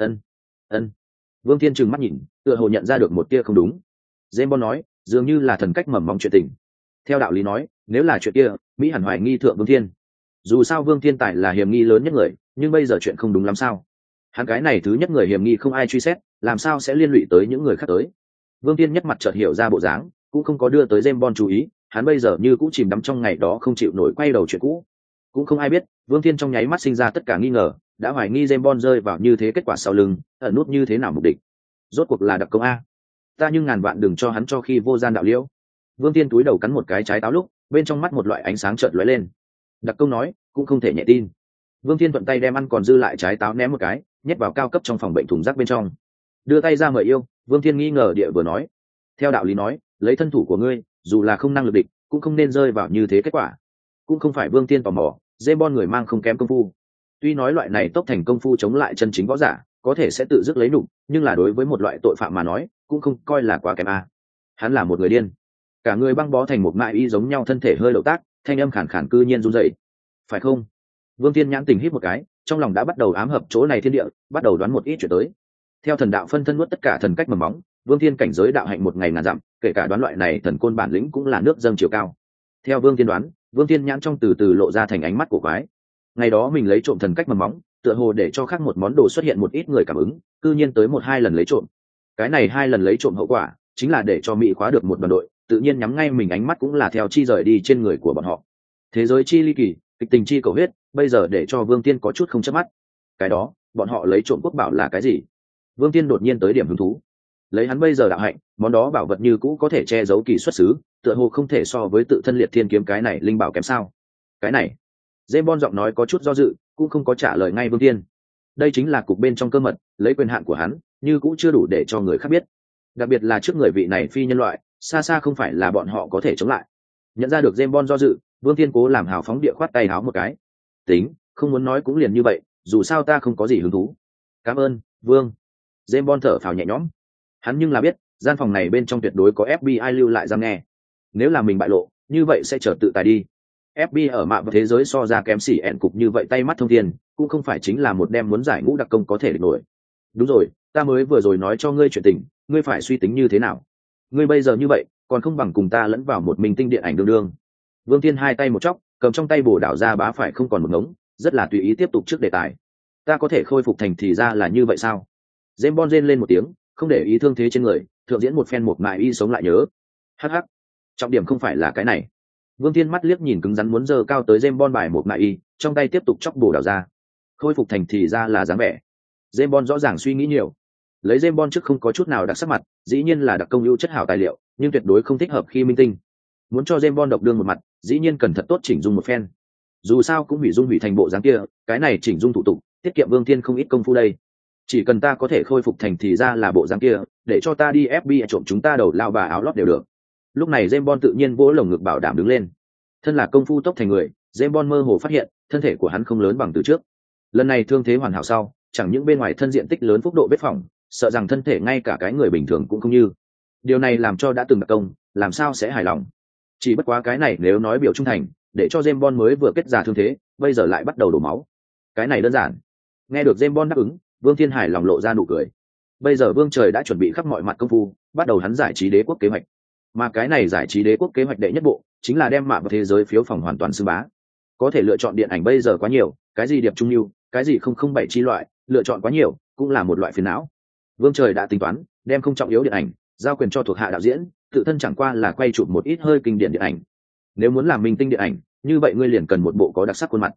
Ân. Vương Thiên trừng mắt nhìn, tựa hồ nhận ra được một tia không đúng. James Bond nói, dường như là thần cách mầm móng chuyện tình. Theo đạo lý nói, nếu là chuyện kia, Mỹ hẳn hoài nghi thượng Vương Thiên. Dù sao Vương Thiên Tài là hiểm nghi lớn nhất người, nhưng bây giờ chuyện không đúng lắm sao? Hắn cái này thứ nhất người hiểm nghi không ai truy xét, làm sao sẽ liên lụy tới những người khác tới? Vương Thiên nhất mặt chợt hiểu ra bộ dáng, cũng không có đưa tới James Bond chú ý, hắn bây giờ như cũng chìm đắm trong ngày đó không chịu nổi quay đầu chuyện cũ. Cũng không ai biết, Vương Thiên trong nháy mắt sinh ra tất cả nghi ngờ, đã hoài nghi James Bond rơi vào như thế kết quả sau lưng, ẩn nút như thế nào mục đích. Rốt cuộc là đặc công a. Ta nhưng ngàn vạn đừng cho hắn cho khi vô gian đạo liễu. Vương Thiên túi đầu cắn một cái trái táo lúc, bên trong mắt một loại ánh sáng chợt lóe lên. Đặc công nói, cũng không thể nhẹ tin. Vương Thiên thuận tay đem ăn còn dư lại trái táo ném một cái, nhét vào cao cấp trong phòng bệnh thùng rác bên trong. Đưa tay ra mời yêu, Vương Thiên nghi ngờ địa vừa nói, theo đạo lý nói, lấy thân thủ của ngươi, dù là không năng lực địch, cũng không nên rơi vào như thế kết quả. Cũng không phải Vương Thiên tò mò, James Bond người mang không kém công phu. Tuy nói loại này tốc thành công phu chống lại chân chính võ giả, có thể sẽ tự dứt lấy nụ, nhưng là đối với một loại tội phạm mà nói, cũng không coi là quá kém a. Hắn là một người điên, cả người băng bó thành một mại y giống nhau, thân thể hơi động tác, thanh âm khàn khàn cư nhiên run rẩy. Phải không? Vương Thiên nhãn tình hít một cái, trong lòng đã bắt đầu ám hợp chỗ này thiên địa, bắt đầu đoán một ít chuyện tới. Theo thần đạo phân thân nuốt tất cả thần cách mầm móng, Vương Thiên cảnh giới đạo hạnh một ngày ngàn dặm, kể cả đoán loại này thần côn bản lĩnh cũng là nước dâng chiều cao. Theo Vương Thiên đoán, Vương Thiên nhãn trong từ từ lộ ra thành ánh mắt của quái. Ngày đó mình lấy trộm thần cách mầm móng, tựa hồ để cho khác một món đồ xuất hiện một ít người cảm ứng, cư nhiên tới một hai lần lấy trộm. Cái này hai lần lấy trộm hậu quả, chính là để cho Mỹ khóa được một đoàn đội, tự nhiên nhắm ngay mình ánh mắt cũng là theo chi rời đi trên người của bọn họ. Thế giới chi ly kỳ, kịch tình chi cầu huyết, bây giờ để cho Vương Thiên có chút không chớp mắt. Cái đó, bọn họ lấy trộm quốc bảo là cái gì? Vương Thiên đột nhiên tới điểm hứng thú. Lấy hắn bây giờ đạo hạnh, món đó bảo vật như cũ có thể che giấu kỳ xuất xứ, tựa hồ không thể so với tự thân liệt thiên kiếm cái này linh bảo kém sao? Cái này, James Bond giọng nói có chút do dự, cũng không có trả lời ngay Vương Thiên. Đây chính là cục bên trong cơ mật, lấy quyền hạn của hắn, như cũ chưa đủ để cho người khác biết. Đặc biệt là trước người vị này phi nhân loại, xa xa không phải là bọn họ có thể chống lại. Nhận ra được James Bond do dự, Vương Thiên cố làm hào phóng địa khoát tay háo một cái. Tính, không muốn nói cũng liền như vậy, dù sao ta không có gì hứng thú. Cảm ơn, Vương. James Bond thở phào nhẹ nhõm. Hắn nhưng là biết, gian phòng này bên trong tuyệt đối có FBI lưu lại giam nghe. Nếu là mình bại lộ, như vậy sẽ trở tự tài đi. FBI ở mạng và thế giới so ra kém xỉ ẹn cục như vậy tay mắt thông thiên, cũng không phải chính là một đem muốn giải ngũ đặc công có thể địch nổi. Đúng rồi, ta mới vừa rồi nói cho ngươi chuyện tình, ngươi phải suy tính như thế nào? Ngươi bây giờ như vậy, còn không bằng cùng ta lẫn vào một mình tinh điện ảnh đương đương. Vương Thiên hai tay một chóc, cầm trong tay bổ đảo ra bá phải không còn một ngống, rất là tùy ý tiếp tục trước đề tài. Ta có thể khôi phục thành thì ra là như vậy sao? James Bond rên lên một tiếng, không để ý thương thế trên người, thượng diễn một phen một mại y sống lại nhớ. Hắc hắc, trọng điểm không phải là cái này. Vương Thiên mắt liếc nhìn cứng rắn muốn giơ cao tới James Bond bài một mại y, trong tay tiếp tục chóc bổ đảo ra. Khôi phục thành thì ra là dáng vẻ. James Bond rõ ràng suy nghĩ nhiều. Lấy James Bond trước không có chút nào đặc sắc mặt, dĩ nhiên là đặc công ưu chất hảo tài liệu, nhưng tuyệt đối không thích hợp khi minh tinh. Muốn cho James Bond độc đương một mặt, dĩ nhiên cần thật tốt chỉnh dung một phen. Dù sao cũng hủy dung hủy thành bộ dáng kia, cái này chỉnh dung thủ tục, tiết kiệm Vương Thiên không ít công phu đây. Chỉ cần ta có thể khôi phục thành thì ra là bộ dáng kia, để cho ta đi FBI trộm chúng ta đầu lao bà áo lót đều được. Lúc này James Bond tự nhiên vỗ lồng ngực bảo đảm đứng lên. Thân là công phu tốc thành người, James Bond mơ hồ phát hiện, thân thể của hắn không lớn bằng từ trước. Lần này thương thế hoàn hảo sau, chẳng những bên ngoài thân diện tích lớn phúc độ vết phỏng, sợ rằng thân thể ngay cả cái người bình thường cũng không như. Điều này làm cho đã từng đặc công, làm sao sẽ hài lòng. Chỉ bất quá cái này nếu nói biểu trung thành, để cho James Bond mới vừa kết già thương thế, bây giờ lại bắt đầu đổ máu. Cái này đơn giản. Nghe được James Bond đáp ứng, Vương Thiên Hải lòng lộ ra nụ cười. Bây giờ Vương Trời đã chuẩn bị khắp mọi mặt công phu, bắt đầu hắn giải trí đế quốc kế hoạch. Mà cái này giải trí đế quốc kế hoạch đệ nhất bộ, chính là đem mạng vào thế giới phiếu phòng hoàn toàn xưng bá. Có thể lựa chọn điện ảnh bây giờ quá nhiều, cái gì điệp trung lưu, cái gì 007 chi loại, lựa chọn quá nhiều, cũng là một loại phiền não. Vương Trời đã tính toán, đem không trọng yếu điện ảnh, giao quyền cho thuộc hạ đạo diễn, tự thân chẳng qua là quay chụp một ít hơi kinh điển điện ảnh. Nếu muốn làm minh tinh điện ảnh, như vậy ngươi liền cần một bộ có đặc sắc khuôn mặt.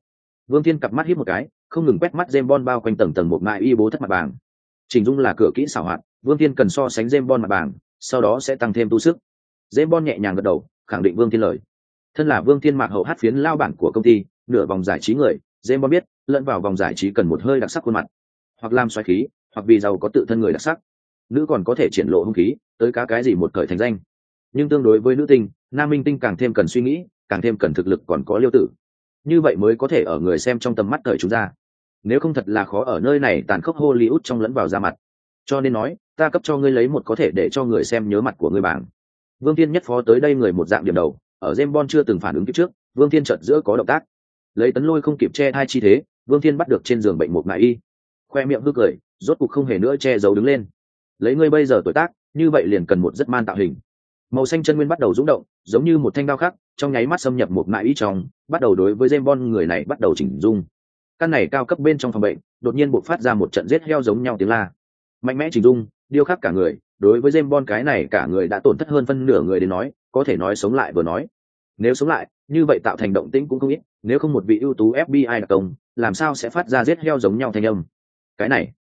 Vương Thiên cặp mắt híp một cái, không ngừng quét mắt James Bond bao quanh tầng tầng một mại y bố thất mặt bảng. Chỉnh dung là cửa kỹ xảo hoạt, Vương Thiên cần so sánh James Bond mặt bảng, sau đó sẽ tăng thêm tu sức. James Bond nhẹ nhàng gật đầu, khẳng định Vương Thiên lời. Thân là Vương Thiên mạc hậu hát phiến lao bản của công ty, nửa vòng giải trí người, James Bond biết, lẫn vào vòng giải trí cần một hơi đặc sắc khuôn mặt, hoặc làm xoáy khí, hoặc vì giàu có tự thân người đặc sắc. Nữ còn có thể triển lộ hung khí, tới cá cái gì một cởi thành danh. Nhưng tương đối với nữ tinh, nam minh tinh càng thêm cần suy nghĩ, càng thêm cần thực lực còn có liêu tử. Như vậy mới có thể ở người xem trong tầm mắt cởi chúng ra. Nếu không thật là khó ở nơi này tàn khốc Hollywood trong lẫn vào ra mặt. Cho nên nói, ta cấp cho ngươi lấy một có thể để cho người xem nhớ mặt của ngươi bảng. Vương Thiên nhất phó tới đây người một dạng điểm đầu, ở James Bond chưa từng phản ứng kịp trước, Vương Thiên chợt giữa có động tác. Lấy tấn lôi không kịp che thai chi thế, Vương Thiên bắt được trên giường bệnh một nại y. Khoe miệng hư cười, rốt cục không hề nữa che giấu đứng lên. Lấy ngươi bây giờ tuổi tác, như vậy liền cần một rất man tạo hình. Màu xanh chân nguyên bắt đầu rung động, giống như một thanh đao khắc, trong nháy mắt xâm nhập một nại y trong, bắt đầu đối với James Bond người này bắt đầu chỉnh dung. Căn này cao cấp bên trong phòng bệnh, đột nhiên bộc phát ra một trận giết heo giống nhau tiếng la. Mạnh mẽ chỉnh dung, điêu khắc cả người, đối với James Bond cái này cả người đã tổn thất hơn phân nửa người đến nói, có thể nói sống lại vừa nói. Nếu sống lại, như vậy tạo thành động tĩnh cũng không ít, nếu không một vị ưu tú FBI đặc công, làm sao sẽ phát ra giết heo giống nhau thanh âm. Cái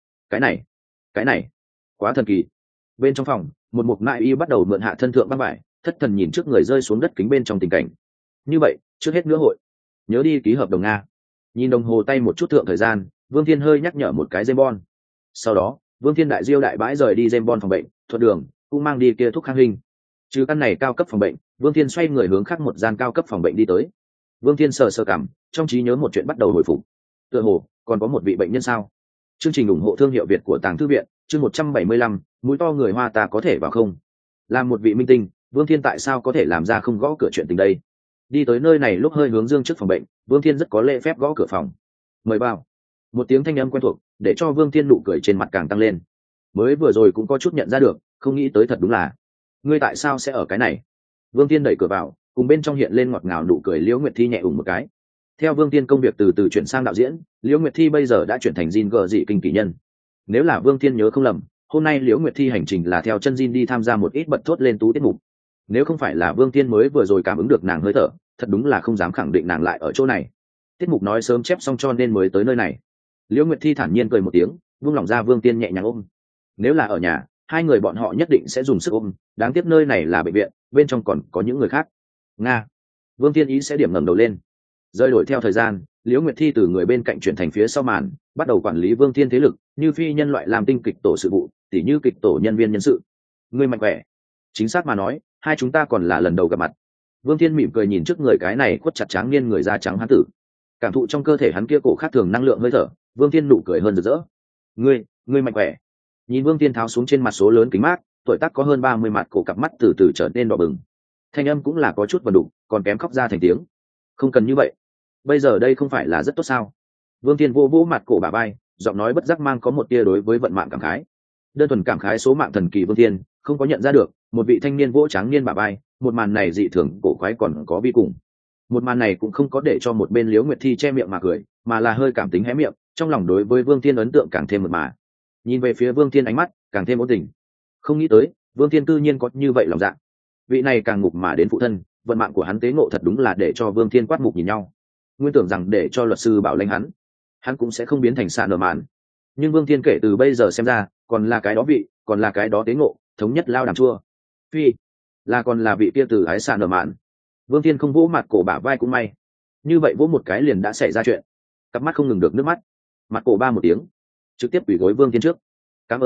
này, quá thần kỳ. Bên trong phòng, một mục nại y bắt đầu mượn hạ thân thượng băng vải, thất thần nhìn trước người rơi xuống đất kính bên trong tình cảnh. Như vậy, trước hết nữa hội, nhớ đi ký hợp đồng Nga. Nhìn đồng hồ tay một chút thượng thời gian, Vương Thiên hơi nhắc nhở một cái James Bond. Sau đó, Vương Thiên đại diêu đại bãi rời đi James Bond phòng bệnh, thuận đường cũng mang đi kia thuốc kháng hình. Trừ căn này cao cấp phòng bệnh, Vương Thiên xoay người hướng khác một gian cao cấp phòng bệnh đi tới. Vương Thiên sờ sờ cằm, trong trí nhớ một chuyện bắt đầu hồi phục. Tựa hồ còn có một vị bệnh nhân sao? Chương trình ủng hộ thương hiệu Việt của Tàng Thư viện, chương 175, mũi to người Hoa ta có thể vào không? Làm một vị minh tinh, Vương Thiên tại sao có thể làm ra không gõ cửa chuyện tình đây? Đi tới nơi này lúc hơi hướng dương trước phòng bệnh, Vương Thiên rất có lễ phép gõ cửa phòng. Mời vào. Một tiếng thanh âm quen thuộc, để cho Vương Thiên nụ cười trên mặt càng tăng lên. Mới vừa rồi cũng có chút nhận ra được, không nghĩ tới thật đúng là. Ngươi tại sao sẽ ở cái này? Vương Thiên đẩy cửa vào, cùng bên trong hiện lên ngọt ngào nụ cười Liễu Nguyệt Thi nhẹ ủng một cái. Theo Vương Thiên công việc từ từ chuyển sang đạo diễn, Liễu Nguyệt Thi bây giờ đã chuyển thành Jin gờ dị kinh kỳ nhân. Nếu là Vương Thiên nhớ không lầm, hôm nay Liễu Nguyệt Thi hành trình là theo chân Jin đi tham gia một ít bật thốt lên tú tiết mục. Nếu không phải là Vương Thiên mới vừa rồi cảm ứng được nàng hơi thở, thật đúng là không dám khẳng định nàng lại ở chỗ này. Tiết mục nói sớm chép xong cho nên mới tới nơi này. Liễu Nguyệt Thi thản nhiên cười một tiếng, buông lỏng ra Vương Thiên nhẹ nhàng ôm. Nếu là ở nhà, hai người bọn họ nhất định sẽ dùng sức ôm, đáng tiếc nơi này là bệnh viện, bên trong còn có những người khác. Nga. Vương Thiên ý sẽ điểm ngẩng đầu lên. Rơi đổi theo thời gian, Liễu Nguyệt Thi từ người bên cạnh chuyển thành phía sau màn, bắt đầu quản lý Vương Thiên thế lực, như phi nhân loại làm tinh kịch tổ sự vụ, tỉ như kịch tổ nhân viên nhân sự. Ngươi mạnh khỏe. Chính xác mà nói, hai chúng ta còn là lần đầu gặp mặt. Vương Thiên mỉm cười nhìn trước người cái này khuất chặt tráng niên người da trắng hán tử. Cảm thụ trong cơ thể hắn kia cổ khác thường năng lượng hơi thở, Vương Thiên nụ cười hơn rực rỡ. Ngươi mạnh khỏe. Nhìn Vương Thiên tháo xuống trên mặt số lớn kính mát, tuổi tác có hơn 30 mặt cổ cặp mắt từ từ trở nên đỏ bừng. Thanh âm cũng là có chút vần đục, còn kém khóc ra thành tiếng. Không cần như vậy. Bây giờ đây không phải là rất tốt sao? Vương Thiên vô vỗ mặt cổ bà bay, giọng nói bất giác mang có một tia đối với vận mạng cảm khái. Đơn thuần cảm khái số mạng thần kỳ Vương Thiên, không có nhận ra được, một vị thanh niên vỗ tráng niên bà bay, một màn này dị thường cổ quái còn có bi cùng. Một màn này cũng không có để cho một bên Liễu Nguyệt Thi che miệng mà cười, mà là hơi cảm tính hé miệng, trong lòng đối với Vương Thiên ấn tượng càng thêm mượt mà. Nhìn về phía Vương Thiên ánh mắt càng thêm ôn tình. Không nghĩ tới, Vương Thiên cư nhiên có như vậy lòng dạ. Vị này càng ngục mà đến phụ thân, vận mạng của hắn tế ngộ thật đúng là để cho Vương Thiên quát mục nhìn nhau. Nguyên tưởng rằng để cho luật sư bảo lãnh hắn cũng sẽ không biến thành xạ nở mạn. Nhưng Vương Thiên kể từ bây giờ xem ra, còn là cái đó vị, còn là cái đó tế ngộ, thống nhất lao đàm chua. Phi, là còn là vị kia từ ái xạ nở mạn. Vương Thiên không vỗ mặt cổ bả vai cũng may. Như vậy vỗ một cái liền đã xảy ra chuyện. Cặp mắt không ngừng được nước mắt. Mặt cổ ba một tiếng, trực tiếp quỳ gối Vương Thiên trước. Cảm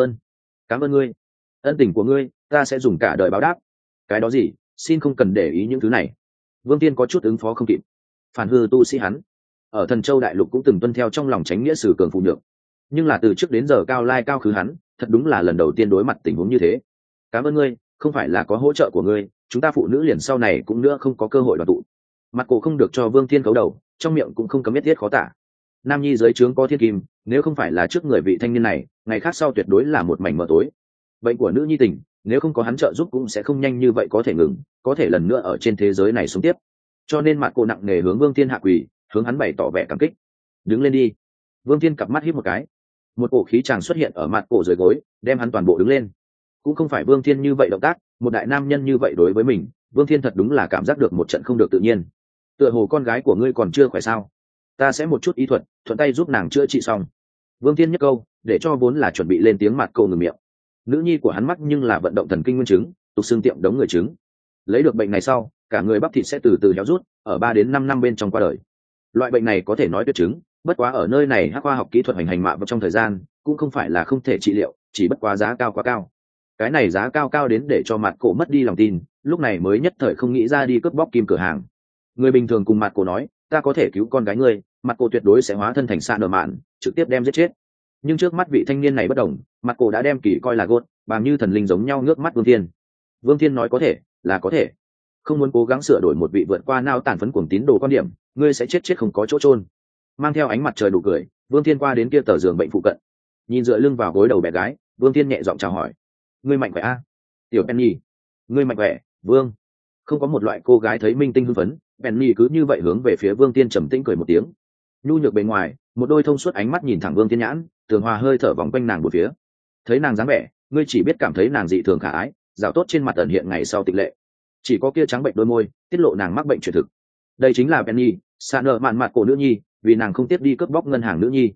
ơn ngươi, ân tình của ngươi ta sẽ dùng cả đời báo đáp. Cái đó gì, xin không cần để ý những thứ này. Vương Thiên có chút ứng phó không kịp. Phản hư tu sĩ hắn ở Thần Châu đại lục cũng từng tuân theo trong lòng tránh nghĩa sử cường phụ nhược, nhưng là từ trước đến giờ cao lai cao khứ hắn thật đúng là lần đầu tiên đối mặt tình huống như thế. Cảm ơn ngươi, không phải là có hỗ trợ của ngươi, chúng ta phụ nữ liền sau này cũng nữa không có cơ hội đoàn tụ. Mặt cổ không được cho Vương Thiên cấu đầu, trong miệng cũng không cấm nhất thiết khó tả. Nam nhi dưới trướng có thiên kim, nếu không phải là trước người vị thanh niên này, ngày khác sau tuyệt đối là một mảnh mờ tối. Bệnh của nữ nhi tình, nếu không có hắn trợ giúp cũng sẽ không nhanh như vậy có thể ngừng, có thể lần nữa ở trên thế giới này sống tiếp. Cho nên mặt cổ nặng nề hướng Vương Thiên hạ quỳ, hướng hắn bày tỏ vẻ cảm kích. Đứng lên đi. Vương Thiên cặp mắt híp một cái, một cổ khí tràng xuất hiện ở mặt cổ dưới gối, đem hắn toàn bộ đứng lên. Cũng không phải Vương Thiên như vậy động tác, một đại nam nhân như vậy đối với mình, Vương Thiên thật đúng là cảm giác được một trận không được tự nhiên. Tựa hồ con gái của ngươi còn chưa khỏe sao? ta sẽ một chút ý thuật thuận tay giúp nàng chữa trị xong. Vương Thiên nhất câu để cho vốn là chuẩn bị lên tiếng mặt cô ngừng miệng. Nữ nhi của hắn mắc nhưng là vận động thần kinh nguyên chứng, tục xương tiệm đống người chứng. Lấy được bệnh này sau, cả người bắp thịt sẽ từ từ héo rút, ở 3 đến 5 năm bên trong qua đời. Loại bệnh này có thể nói tuyệt chứng, bất quá ở nơi này khoa học kỹ thuật hành hành mạ vào trong thời gian cũng không phải là không thể trị liệu, chỉ bất quá giá cao quá cao. Cái này giá cao cao đến để cho mặt cổ mất đi lòng tin, lúc này mới nhất thời không nghĩ ra đi cướp bóc kim cửa hàng. Người bình thường cùng mặt cổ nói, ta có thể cứu con gái ngươi, mặt cổ tuyệt đối sẽ hóa thân thành xạ nở mạn, trực tiếp đem giết chết. Nhưng trước mắt vị thanh niên này bất đồng, mặt cổ đã đem kỳ coi là gốt, bằng như thần linh giống nhau ngước mắt Vương Thiên. Vương Thiên nói có thể, là có thể. Không muốn cố gắng sửa đổi một vị vượt qua nao tàn phấn cuồng tín đồ quan điểm, ngươi sẽ chết không có chỗ chôn. Mang theo ánh mặt trời đủ cười, Vương Thiên qua đến kia tờ giường bệnh phụ cận, nhìn dựa lưng vào gối đầu bé gái, Vương Thiên nhẹ giọng chào hỏi, ngươi mạnh khỏe a? Tiểu Penny. Ngươi mạnh khỏe, Vương. Không có một loại cô gái thấy minh tinh hưng phấn, Penny cứ như vậy hướng về phía Vương Thiên trầm tĩnh cười một tiếng. Nhu nhược bề ngoài, một đôi thông suốt ánh mắt nhìn thẳng Vương Thiên nhãn, tường hòa hơi thở vòng quanh nàng một phía. Thấy nàng dáng vẻ, ngươi chỉ biết cảm thấy nàng dị thường khả ái, rào tốt trên mặt ẩn hiện ngày sau tịch lệ. Chỉ có kia trắng bệnh đôi môi, tiết lộ nàng mắc bệnh truyền thực. Đây chính là Penny, sạ nợ mạn mặt cổ nữ nhi, vì nàng không tiếp đi cướp bóc ngân hàng nữ nhi.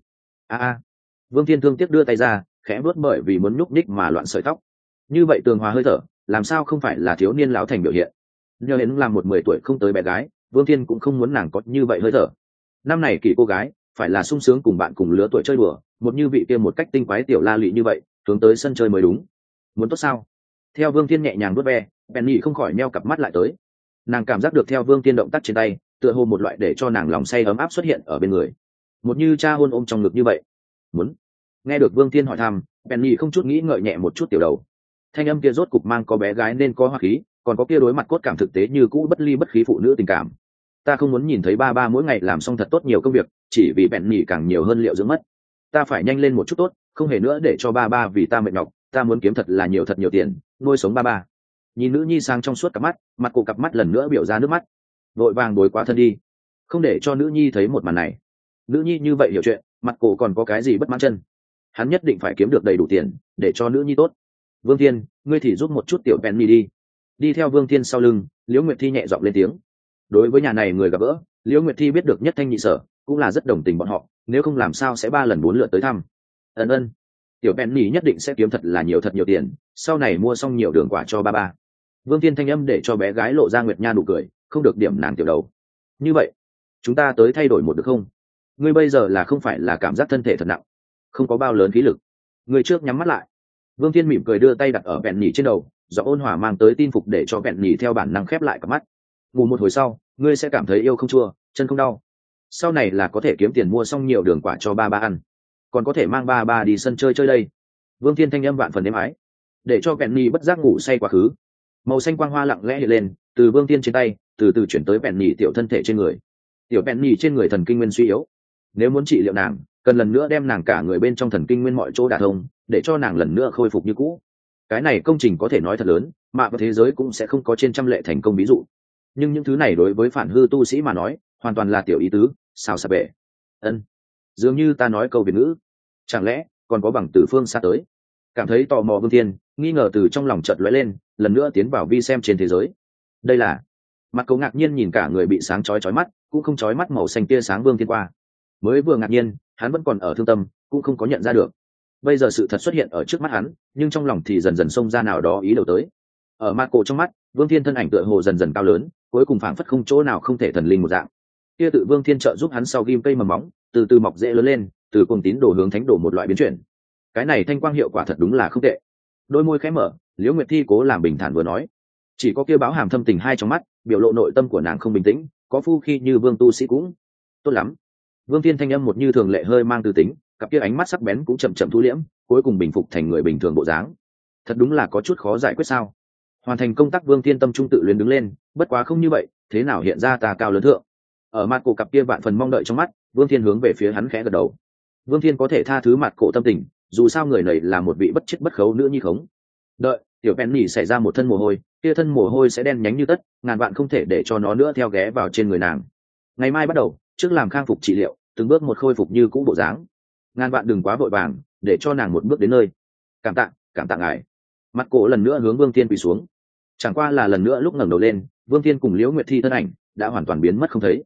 Vương Thiên thương tiếc đưa tay ra, khẽ vớt bởi vì muốn nhúc nhích mà loạn sợi tóc. Như vậy tường hòa hơi thở, làm sao không phải là thiếu niên lão thành biểu hiện. Nhờ đến làm một 10 tuổi không tới bé gái, Vương Thiên cũng không muốn nàng có như vậy hơi thở. Năm này kỳ cô gái phải là sung sướng cùng bạn cùng lứa tuổi chơi đùa, một như vị kia một cách tinh quái tiểu la lị như vậy, hướng tới sân chơi mới đúng. Muốn tốt sao? Theo Vương Thiên nhẹ nhàng vuốt ve, Penny không khỏi nheo cặp mắt lại tới. Nàng cảm giác được theo Vương Thiên động tác trên tay, tựa hồ một loại để cho nàng lòng say ấm áp xuất hiện ở bên người, một như cha hôn ôm trong ngực như vậy. Muốn. Nghe được Vương Thiên hỏi thăm, Penny không chút nghĩ ngợi nhẹ một chút tiểu đầu. Thanh âm kia rốt cục mang có bé gái nên có hoa khí, còn có kia đối mặt cốt cảm thực tế như cũ bất ly bất khí phụ nữ tình cảm. Ta không muốn nhìn thấy ba ba mỗi ngày làm xong thật tốt nhiều công việc, chỉ vì Penny càng nhiều hơn liệu dưỡng mất. Ta phải nhanh lên một chút tốt, không hề nữa để cho ba ba vì ta mệt nhọc, ta muốn kiếm thật nhiều tiền, nuôi sống ba ba. Nhìn nữ nhi sang trong suốt cặp mắt, mặt cổ cặp mắt lần nữa biểu ra nước mắt. Vội vàng bồi quá thân đi, không để cho nữ nhi thấy một màn này. Nữ nhi như vậy hiểu chuyện, mặt cổ còn có cái gì bất mãn chân. Hắn nhất định phải kiếm được đầy đủ tiền để cho nữ nhi tốt. Vương Thiên, ngươi thì giúp một chút tiểu Penny đi. Đi theo Vương Thiên sau lưng, Liễu Nguyệt Thi nhẹ giọng lên tiếng. Đối với nhà này người gặp gỡ, Liễu Nguyệt Thi biết được nhất thanh nhị sở, cũng là rất đồng tình bọn họ, nếu không làm sao sẽ 3 lần 4 lượt tới thăm. Ân, tiểu Penny nhất định sẽ kiếm thật nhiều tiền, sau này mua xong nhiều đường quả cho ba ba. Vương Thiên thanh âm để cho bé gái lộ ra nguyệt nha nụ cười, không được điểm nàng tiểu đầu. Như vậy, chúng ta tới thay đổi một được không? Ngươi bây giờ là không phải là cảm giác thân thể thật nặng, không có bao lớn khí lực. Ngươi trước nhắm mắt lại. Vương Thiên mỉm cười đưa tay đặt ở Penny trên đầu, gió ôn hòa mang tới tin phục để cho Penny theo bản năng khép lại cặp mắt. Ngủ một hồi sau, ngươi sẽ cảm thấy yêu không chua, chân không đau. Sau này là có thể kiếm tiền mua xong nhiều đường quả cho ba ba ăn, còn có thể mang ba ba đi sân chơi đây. Vương Thiên thanh âm vạn phần êm ái, để cho Penny bất giác ngủ say quá khứ. Màu xanh quang hoa lặng lẽ hiện lên từ Vương Thiên trên tay, từ từ chuyển tới Penny tiểu thân thể trên người. Tiểu Penny trên người thần kinh nguyên suy yếu, nếu muốn trị liệu nàng, cần lần nữa đem nàng cả người bên trong thần kinh nguyên mọi chỗ đả thông, để cho nàng lần nữa khôi phục như cũ. Cái này công trình có thể nói thật lớn, mà vào thế giới cũng sẽ không có trên trăm lệ thành công ví dụ. Nhưng những thứ này đối với phản hư tu sĩ mà nói, hoàn toàn là tiểu ý tứ, sao sạp bể. Dường như ta nói câu Việt ngữ, chẳng lẽ còn có bằng từ phương xa tới? Cảm thấy tò mò Vương Thiên, nghi ngờ từ trong lòng chợt lóe lên, lần nữa tiến vào vi xem trên thế giới. Đây là mặt cậu ngạc nhiên nhìn cả người bị sáng chói mắt, cũng không chói mắt màu xanh tia sáng Vương Thiên qua. Mới vừa ngạc nhiên, hắn vẫn còn ở thương tâm, cũng không có nhận ra được. Bây giờ sự thật xuất hiện ở trước mắt hắn, nhưng trong lòng thì dần dần xông ra nào đó ý đầu tới. Ở mặt cổ trong mắt, Vương Thiên thân ảnh tựa hồ dần dần cao lớn, cuối cùng phảng phất không chỗ nào không thể thần linh một dạng. Kia tự Vương Thiên trợ giúp hắn sau ghim cây mầm móng, từ từ mọc rễ lớn lên, từ cùng tín đồ hướng thánh đồ một loại biến chuyển. Cái này thanh quang hiệu quả thật đúng là không tệ. Đôi môi khẽ mở, Liễu Nguyệt Thi cố làm bình thản vừa nói, chỉ có kia báo hàm thâm tình hai trong mắt, biểu lộ nội tâm của nàng không bình tĩnh, có phu khi như Vương tu sĩ cũng tốt lắm. Vương Thiên thanh âm một như thường lệ hơi mang từ tính, cặp kia ánh mắt sắc bén cũng chậm chậm thu liễm, cuối cùng bình phục thành người bình thường bộ dáng. Thật đúng là có chút khó giải quyết sao? Hoàn thành công tác Vương Thiên tâm trung tự luyến đứng lên, bất quá không như vậy, thế nào hiện ra ta cao lớn thượng. Ở mặt cổ cặp kia vạn phần mong đợi trong mắt, Vương Thiên hướng về phía hắn khẽ gật đầu. Vương Thiên có thể tha thứ mặt cổ tâm tình, dù sao người này là một vị bất chết bất khấu nữ nhi khống. Đợi, tiểu Penny xảy ra một thân mồ hôi, kia thân mồ hôi sẽ đen nhánh như tất, ngàn vạn không thể để cho nó nữa theo ghé vào trên người nàng. Ngày mai bắt đầu, trước làm khang phục trị liệu, từng bước một khôi phục như cũ bộ dáng. Ngàn vạn đừng quá vội vàng, để cho nàng một bước đến nơi. Cảm tạ ngài. Mặt cổ lần nữa hướng Vương Thiên quỳ xuống. Chẳng qua là lần nữa lúc ngẩng đầu lên, Vương Thiên cùng Liễu Nguyệt Thi thân ảnh đã hoàn toàn biến mất không thấy.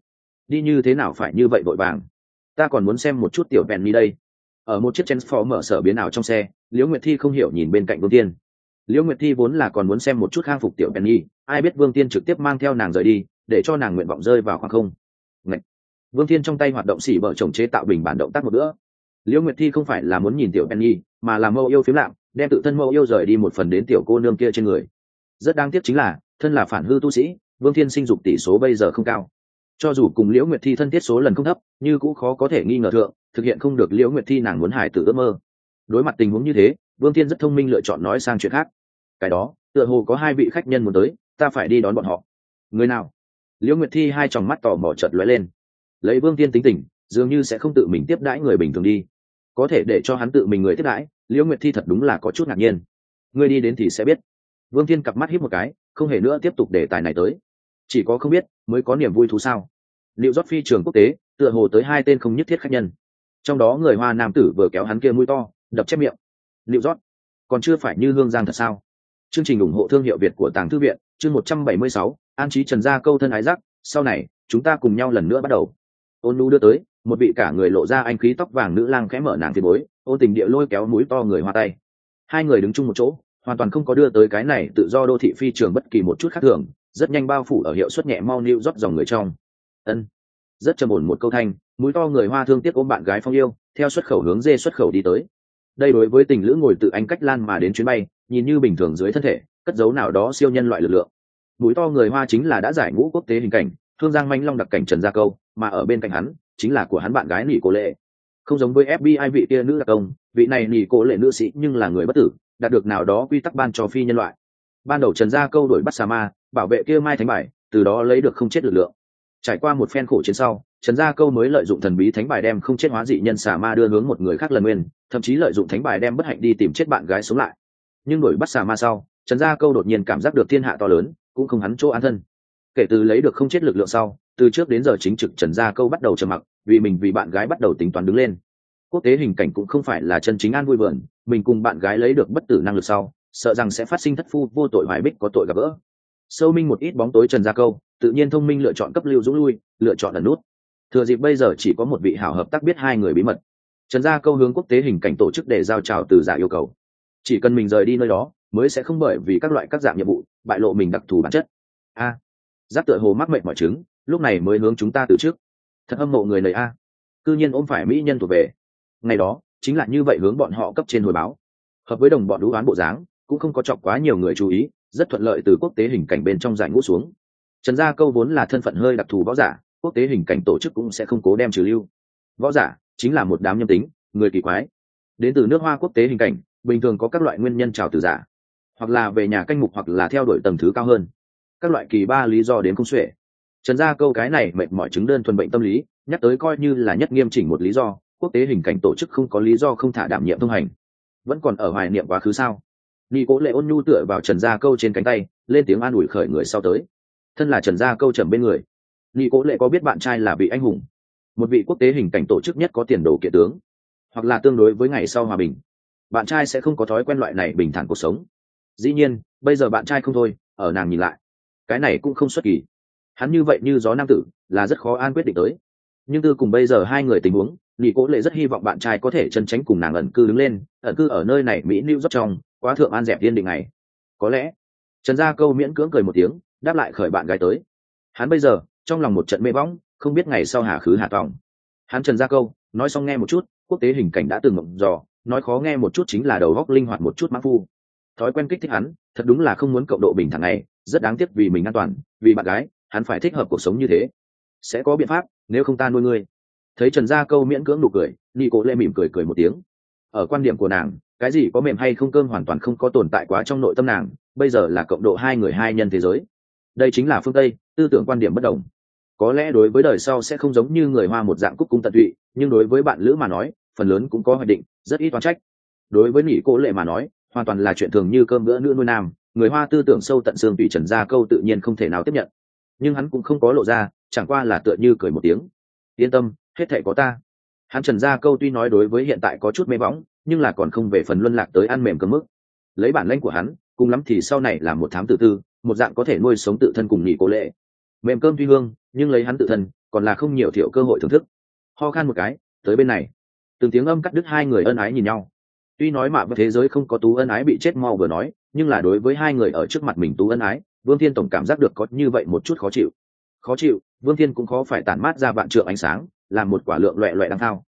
đi như thế nào phải như vậy vội vàng, ta còn muốn xem một chút tiểu Penny đây. Ở một chiếc Transformer sở biến ảo trong xe, Liễu Nguyệt Thi không hiểu nhìn bên cạnh Vương Tiên. Liễu Nguyệt Thi vốn là còn muốn xem một chút khang phục tiểu Penny, ai biết Vương Tiên trực tiếp mang theo nàng rời đi, để cho nàng nguyện vọng rơi vào khoảng không. Ngậy! Vương Tiên trong tay hoạt động xỉ bở chồng chế tạo bình bản động tác một bữa. Liễu Nguyệt Thi không phải là muốn nhìn tiểu Penny, mà là mâu yêu phiếm lạm, đem tự thân mâu yêu rời đi một phần đến tiểu cô nương kia trên người. Rất đáng tiếc chính là, thân là phản hư tu sĩ, Vương Thiên sinh dục tỷ số bây giờ không cao. Cho dù cùng Liễu Nguyệt Thi thân thiết số lần không thấp, nhưng cũng khó có thể nghi ngờ thượng, thực hiện không được Liễu Nguyệt Thi nàng muốn hài tử ước mơ. Đối mặt tình huống như thế, Vương Thiên rất thông minh lựa chọn nói sang chuyện khác. Cái đó, tựa hồ có hai vị khách nhân muốn tới, ta phải đi đón bọn họ. Người nào? Liễu Nguyệt Thi hai tròng mắt tò mò chợt lóe lên. Lấy Vương Thiên tính tình, dường như sẽ không tự mình tiếp đãi người bình thường đi. Có thể để cho hắn tự mình người tiếp đãi, Liễu Nguyệt Thi thật đúng là có chút ngạc nhiên. Ngươi đi đến thì sẽ biết. Vương Thiên cặp mắt híp một cái, không hề nữa tiếp tục đề tài này tới. Chỉ có không biết, mới có niềm vui thú sao? Liệu rót phi trường quốc tế, tựa hồ tới hai tên không nhất thiết khách nhân. Trong đó người Hoa nam tử vừa kéo hắn kia mũi to, đập chép miệng. Liệu rót, còn chưa phải như hương giang thật sao? Chương trình ủng hộ thương hiệu Việt của Tàng Thư viện, chương 176, An Chí Trần gia câu thân ái giác, sau này, chúng ta cùng nhau lần nữa bắt đầu. Ôn Nu đưa tới, một vị cả người lộ ra anh khí tóc vàng nữ lang khẽ mở nàng phía bối, Ôn Tình địa lôi kéo mũi to người Hoa tay. Hai người đứng chung một chỗ, hoàn toàn không có đưa tới cái này tự do đô thị phi trường bất kỳ một chút khác thường, rất nhanh bao phủ ở hiệu suất nhẹ mau nịu rót dòng người trong. Ân, rất trầm ổn một câu thanh, mũi to người Hoa thương tiếc ôm bạn gái Phong Yêu, theo xuất khẩu hướng dê xuất khẩu đi tới. Đây đối với tình lữ ngồi tự Anh cách lan mà đến chuyến bay, nhìn như bình thường dưới thân thể, cất giấu nào đó siêu nhân loại lực lượng. Mũi to người Hoa chính là đã giải ngũ quốc tế hình cảnh, thương giang manh long đặc cảnh Trần Gia Câu, mà ở bên cạnh hắn chính là của hắn bạn gái Nỉ Cô Lệ. Không giống với FBI vị kia nữ đặc công, vị này Nỉ Cô Lệ nữ sĩ nhưng là người bất tử, đạt được nào đó quy tắc ban cho phi nhân loại. Ban đầu Trần Gia Câu đuổi bắt xà ma, bảo vệ kia Mai Thánh Bài, từ đó lấy được không chết lực lượng. Trải qua một phen khổ chiến sau, Trần Gia Câu mới lợi dụng thần bí thánh bài đem không chết hóa dị nhân xà ma đưa hướng một người khác lần nguyên, thậm chí lợi dụng thánh bài đem bất hạnh đi tìm chết bạn gái sống lại. Nhưng đuổi bắt xà ma sau, Trần Gia Câu đột nhiên cảm giác được thiên hạ to lớn, cũng không hắn chỗ an thân. Kể từ lấy được không chết lực lượng sau, từ trước đến giờ chính trực Trần Gia Câu bắt đầu trầm mặc, vì mình vì bạn gái bắt đầu tính toán đứng lên. Quốc tế hình cảnh cũng không phải là chân chính an vui vườn, mình cùng bạn gái lấy được bất tử năng lực sau, sợ rằng sẽ phát sinh thất phu vô tội hoài bích có tội gặp gỡ. Sâu minh một ít bóng tối Trần Gia Câu, tự nhiên thông minh lựa chọn cấp lưu dũng lui, lựa chọn ẩn nút. Thừa dịp bây giờ chỉ có một vị hảo hợp tác biết hai người bí mật, Trần Gia Câu hướng quốc tế hình cảnh tổ chức để giao chào từ giả yêu cầu. Chỉ cần mình rời đi nơi đó, mới sẽ không bởi vì các loại các dạng nhiệm vụ bại lộ mình đặc thù bản chất. Giáp tựa hồ mắc mệnh mọi chứng, lúc này mới hướng chúng ta từ trước. Thật hâm mộ người này cư nhiên ôm phải mỹ nhân thuộc về. Ngày đó chính là như vậy hướng bọn họ cấp trên hồi báo. Hợp với đồng bọn đú đoán bộ dáng, cũng không có chọc quá nhiều người chú ý, rất thuận lợi từ quốc tế hình cảnh bên trong giải ngũ xuống. Trần Gia Câu vốn là thân phận hơi đặc thù võ giả, quốc tế hình cảnh tổ chức cũng sẽ không cố đem trừ lưu. Võ giả chính là một đám nhâm tính, người kỳ quái. Đến từ nước Hoa quốc tế hình cảnh, bình thường có các loại nguyên nhân trào từ giả, hoặc là về nhà canh mục, hoặc là theo đuổi tầng thứ cao hơn. Các loại kỳ ba lý do đến không xuể. Trần Gia Câu cái này mệt mỏi chứng đơn thuần bệnh tâm lý, nhắc tới coi như là nhất nghiêm chỉnh một lý do, quốc tế hình cảnh tổ chức không có lý do không thả đảm nhiệm thông hành. Vẫn còn ở hoài niệm quá khứ sao? Nị Cố Lệ ôn nhu tựa vào Trần Gia Câu trên cánh tay, lên tiếng an ủi khởi người sau tới. Thân là Trần Gia Câu trầm bên người, Nị Cố Lệ có biết bạn trai là vị anh hùng, một vị quốc tế hình cảnh tổ chức nhất có tiền đồ kiện tướng, hoặc là tương đối với ngày sau hòa bình, bạn trai sẽ không có thói quen loại này bình thản cuộc sống. Dĩ nhiên, bây giờ bạn trai không thôi, ở nàng nhìn lại, cái này cũng không xuất kỳ. Hắn như vậy như gió nam tử, là rất khó an quyết định tới. Nhưng từ cùng bây giờ hai người tình huống, Nị Cố Lệ rất hy vọng bạn trai có thể chân tránh cùng nàng ẩn cư đứng lên, ẩn cư ở nơi này Mỹ New York trong, quá thượng an dẹp yên định này. Có lẽ, Trần Gia Câu miễn cưỡng cười một tiếng, đáp lại khởi bạn gái tới. Hắn bây giờ trong lòng một trận mê bóng, không biết ngày sau hà khứ hà tòng. Hắn Trần Gia Câu nói xong nghe một chút, quốc tế hình cảnh đã từng ngậm dò, nói khó nghe một chút chính là đầu óc linh hoạt một chút mã phu. Thói quen kích thích hắn, thật đúng là không muốn cộng độ bình thản này, rất đáng tiếc vì mình an toàn, vì bạn gái, hắn phải thích hợp cuộc sống như thế. Sẽ có biện pháp, nếu không ta nuôi ngươi. Thấy Trần Gia Câu miễn cưỡng nụ cười, Nị Cố Lệ mỉm cười cười một tiếng. Ở quan điểm của nàng, cái gì có mềm hay không cơm hoàn toàn không có tồn tại quá trong nội tâm nàng, bây giờ là cộng độ hai người hai nhân thế giới. Đây chính là phương Tây, tư tưởng quan điểm bất đồng. Có lẽ đối với đời sau sẽ không giống như người Hoa một dạng cúc cung tận tụy, nhưng đối với bạn lữ mà nói, phần lớn cũng có hoạch định, rất ít oán trách. Đối với Nị Cố Lệ mà nói, hoàn toàn là chuyện thường như cơm bữa nữa nuôi nam, người Hoa tư tưởng sâu tận xương tùy Trần Gia Câu tự nhiên không thể nào tiếp nhận. Nhưng hắn cũng không có lộ ra, chẳng qua là tựa như cười một tiếng. Yên tâm, hết thảy có ta. Hắn Trần Gia Câu tuy nói đối với hiện tại có chút mê bóng, nhưng là còn không về phần luân lạc tới ăn mềm cơm mức. Lấy bản lĩnh của hắn, cùng lắm thì sau này là một thám tử tư, một dạng có thể nuôi sống tự thân cùng Nị Cố Lệ. Mềm cơm tuy hương, nhưng lấy hắn tự thân, còn là không nhiều thiểu cơ hội thưởng thức. Ho khan một cái, tới bên này. Từng tiếng âm cắt đứt hai người ân ái nhìn nhau. Tuy nói mạ và thế giới không có tú ân ái bị chết mau vừa nói, nhưng là đối với hai người ở trước mặt mình tú ân ái, Vương Thiên tổng cảm giác được có như vậy một chút khó chịu. Khó chịu, Vương Thiên cũng khó phải tản mát ra vạn trượng ánh sáng, làm một quả lượng loẹt loẹt đang thao.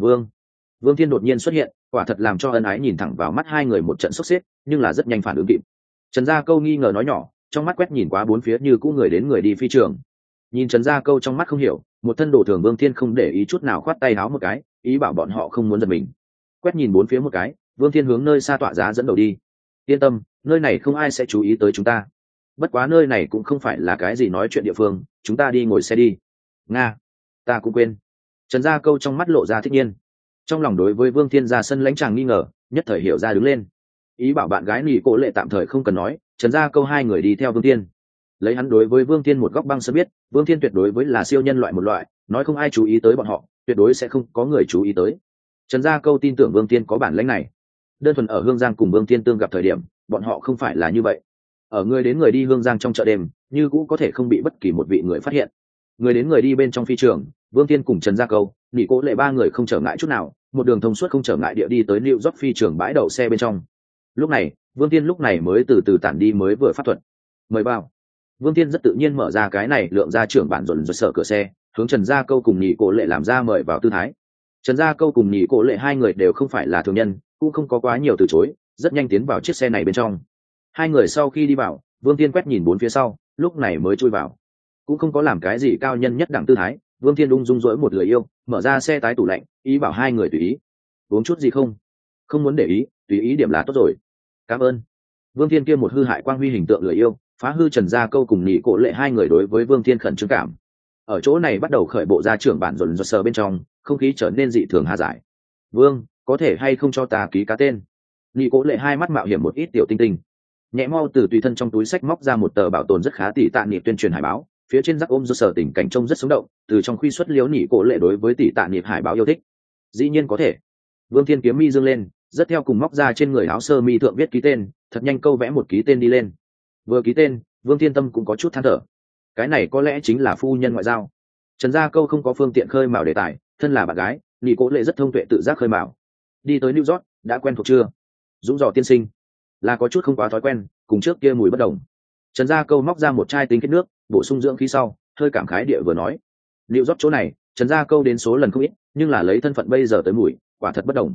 Vương Thiên đột nhiên xuất hiện, quả thật làm cho ân ái nhìn thẳng vào mắt hai người một trận sốc xếp, nhưng là rất nhanh phản ứng kịp. Trần Gia Câu nghi ngờ nói nhỏ, trong mắt quét nhìn quá bốn phía như cũ người đến người đi phi trường. Nhìn Trần Gia Câu trong mắt không hiểu, một thân đồ thường Vương Thiên không để ý chút nào khoát tay áo một cái, ý bảo bọn họ không muốn giật mình. Quét nhìn bốn phía một cái, Vương Thiên hướng nơi xa tọa giá dẫn đầu đi. Yên tâm, nơi này không ai sẽ chú ý tới chúng ta. Bất quá nơi này cũng không phải là cái gì nói chuyện địa phương, chúng ta đi ngồi xe đi. Nga, ta cũng quên. Trần Gia Câu trong mắt lộ ra thích nhiên. Trong lòng đối với Vương Thiên ra sân lãnh chàng nghi ngờ, nhất thời hiểu ra đứng lên. Ý bảo bạn gái Nị Cố Lệ tạm thời không cần nói, Trần Gia Câu hai người đi theo Vương Thiên. Lấy hắn đối với Vương Thiên một góc băng sơ biết, Vương Thiên tuyệt đối với là siêu nhân loại một loại, nói không ai chú ý tới bọn họ, tuyệt đối sẽ không có người chú ý tới. Trần Gia Câu tin tưởng Vương Thiên có bản lĩnh này. Đơn thuần ở Hương Giang cùng Vương Thiên tương gặp thời điểm, bọn họ không phải là như vậy. Ở người đến người đi Hương Giang trong chợ đêm, như cũ có thể không bị bất kỳ một vị người phát hiện. Người đến người đi bên trong phi trường, Vương Thiên cùng Trần Gia Câu, Nị Cố Lệ ba người không trở ngại chút nào, một đường thông suốt không trở ngại địa đi tới New York phi trường bãi đậu xe bên trong. Lúc này, Vương Thiên lúc này mới từ từ tản đi mới vừa pháp thuật. Mời vào. Vương Thiên rất tự nhiên mở ra cái này lượng ra trưởng bản dồn dồn sở cửa xe, hướng Trần Gia Câu cùng Nị Cố Lệ làm ra mời vào tư thái. Trần Gia Câu cùng Nị Cố Lệ hai người đều không phải là thường nhân, cũng không có quá nhiều từ chối, rất nhanh tiến vào chiếc xe này bên trong. Hai người sau khi đi vào, Vương Thiên quét nhìn bốn phía sau, lúc này mới chui vào. Cũng không có làm cái gì cao nhân nhất đẳng tư thái, Vương Thiên ung dung dỗi một lời yêu, mở ra xe tái tủ lạnh, ý bảo hai người tùy ý. Uống chút gì không? Không muốn để ý, tùy ý điểm là tốt rồi. Cảm ơn. Vương Thiên kia một hư hại quang huy hình tượng lời yêu, phá hư Trần Gia Câu cùng Nị Cố Lệ hai người đối với Vương Thiên khẩn trương cảm. Ở chỗ này bắt đầu khởi bộ ra trưởng bản dồn dồn sờ bên trong, không khí trở nên dị thường hạ giải. Vương, có thể hay không cho ta ký cá tên? Nị Cố Lệ hai mắt mạo hiểm một ít tiểu tinh tinh, nhẹ mau từ tùy thân trong túi sách móc ra một tờ bảo tồn rất khá tỷ tạ niệm tuyên truyền hải báo, phía trên rắc ôm do sở tình cảnh trông rất sống động, từ trong khuy xuất liếu Nị Cố Lệ đối với tỷ tạ niệm hải báo yêu thích. Dĩ nhiên có thể. Vương Thiên kiếm mi dương lên, rất theo cùng móc ra trên người áo sơ mi thượng viết ký tên, thật nhanh câu vẽ một ký tên đi lên. Vừa ký tên, Vương Thiên tâm cũng có chút than thở. Cái này có lẽ chính là phu nhân ngoại giao. Trần Gia Câu không có phương tiện khơi mào đề tài, thân là bạn gái, Nị Cố Lệ rất thông tuệ tự giác khơi mào. Đi tới New York, đã quen thuộc chưa? Dũng dò tiên sinh. Là có chút không quá thói quen, cùng trước kia mùi bất đồng. Trần Gia Câu móc ra một chai tinh kết nước, bổ sung dưỡng khí sau, hơi cảm khái địa vừa nói. New York chỗ này, Trần Gia Câu đến số lần không ít, nhưng là lấy thân phận bây giờ tới mùi, quả thật bất đồng.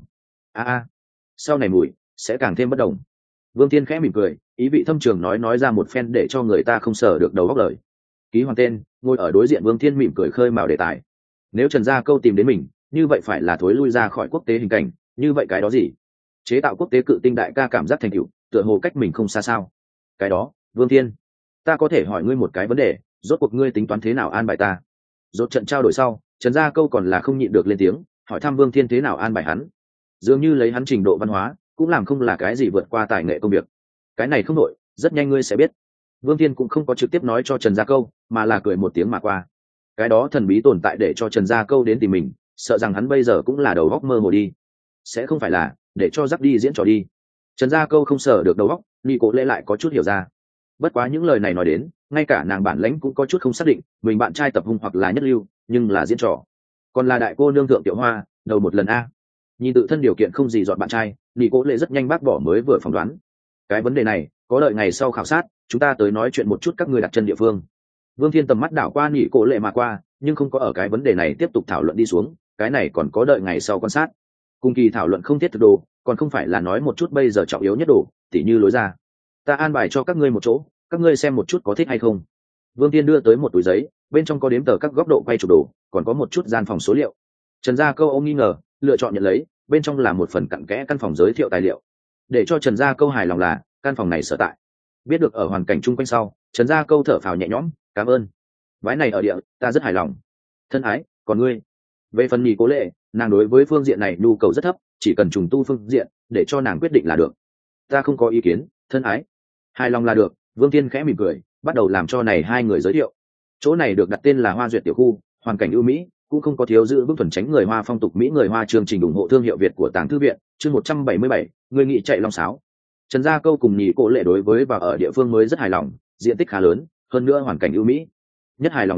Sau này mùi sẽ càng thêm bất đồng. Vương Thiên khẽ mỉm cười, ý vị thâm trường nói ra một phen để cho người ta không sở được đầu óc lời. Ký hoàn tên, ngồi ở đối diện Vương Thiên mỉm cười khơi mào đề tài. Nếu Trần Gia Câu tìm đến mình, như vậy phải là thối lui ra khỏi quốc tế hình cảnh, như vậy cái đó gì? Chế tạo quốc tế cự tinh đại ca cảm giác thành tựu, tựa hồ cách mình không xa sao? Cái đó, Vương Thiên, ta có thể hỏi ngươi một cái vấn đề, rốt cuộc ngươi tính toán thế nào an bài ta? Rốt trận trao đổi sau, Trần Gia Câu còn là không nhịn được lên tiếng, hỏi thăm Vương Thiên thế nào an bài hắn. Dường như lấy hắn trình độ văn hóa, cũng làm không là cái gì vượt qua tài nghệ công việc. Cái này không đổi, rất nhanh ngươi sẽ biết. Vương Thiên cũng không có trực tiếp nói cho Trần Gia Câu, mà là cười một tiếng mà qua. Cái đó thần bí tồn tại để cho Trần Gia Câu đến tìm mình, sợ rằng hắn bây giờ cũng là đầu óc mơ hồ đi. Sẽ không phải là để cho dắt đi diễn trò đi. Trần Gia Câu không sợ được đầu óc, Nị Cố Lệ lại có chút hiểu ra. Bất quá những lời này nói đến, ngay cả nàng bản lãnh cũng có chút không xác định, mình bạn trai tập hung hoặc là nhất lưu, nhưng là diễn trò. Còn là đại cô nương thượng tiểu hoa, đầu một lần a. Nhìn tự thân điều kiện không gì dọn bạn trai, Nị Cố Lệ rất nhanh bác bỏ mới vừa phỏng đoán. Cái vấn đề này, có đợi ngày sau khảo sát, chúng ta tới nói chuyện một chút các ngươi đặt chân địa phương. Vương Thiên tầm mắt đảo qua Nị Cố Lệ mà qua, nhưng không có ở cái vấn đề này tiếp tục thảo luận đi xuống, cái này còn có đợi ngày sau quan sát. Cùng kỳ thảo luận không thiết thực đồ, còn không phải là nói một chút bây giờ trọng yếu nhất đồ, tỉ như lối ra. Ta an bài cho các ngươi một chỗ, các ngươi xem một chút có thích hay không. Vương Thiên đưa tới một túi giấy, bên trong có đếm tờ các góc độ quay chụp đồ, còn có một chút gian phòng số liệu. Trần Gia Câu nghi ngờ, lựa chọn nhận lấy, bên trong là một phần cặn kẽ căn phòng giới thiệu tài liệu. Để cho Trần Gia Câu hài lòng là, căn phòng này sở tại. Biết được ở hoàn cảnh chung quanh sau, Trần Gia Câu thở phào nhẹ nhõm, cảm ơn. Vái này ở địa, ta rất hài lòng. Thân ái, còn ngươi? Về phần Nị Cố Lệ, nàng đối với phương diện này nhu cầu rất thấp, chỉ cần trùng tu phương diện, để cho nàng quyết định là được. Ta không có ý kiến, thân ái. Hài lòng là được. Vương Thiên khẽ mỉm cười, bắt đầu làm cho này hai người giới thiệu. Chỗ này được đặt tên là Hoa Duyệt tiểu khu, hoàn cảnh ưu mỹ, cũng không có thiếu giữ vững thuần tránh người Hoa phong tục mỹ người Hoa, chương trình ủng hộ thương hiệu Việt của Tàng Thư viện, chương 177, người nghị chạy long sáo. Trần Gia Câu cùng Nị Cố Lệ đối với và ở địa phương mới rất hài lòng, diện tích khá lớn, hơn nữa hoàn cảnh ưu mỹ. Nhất hài lòng là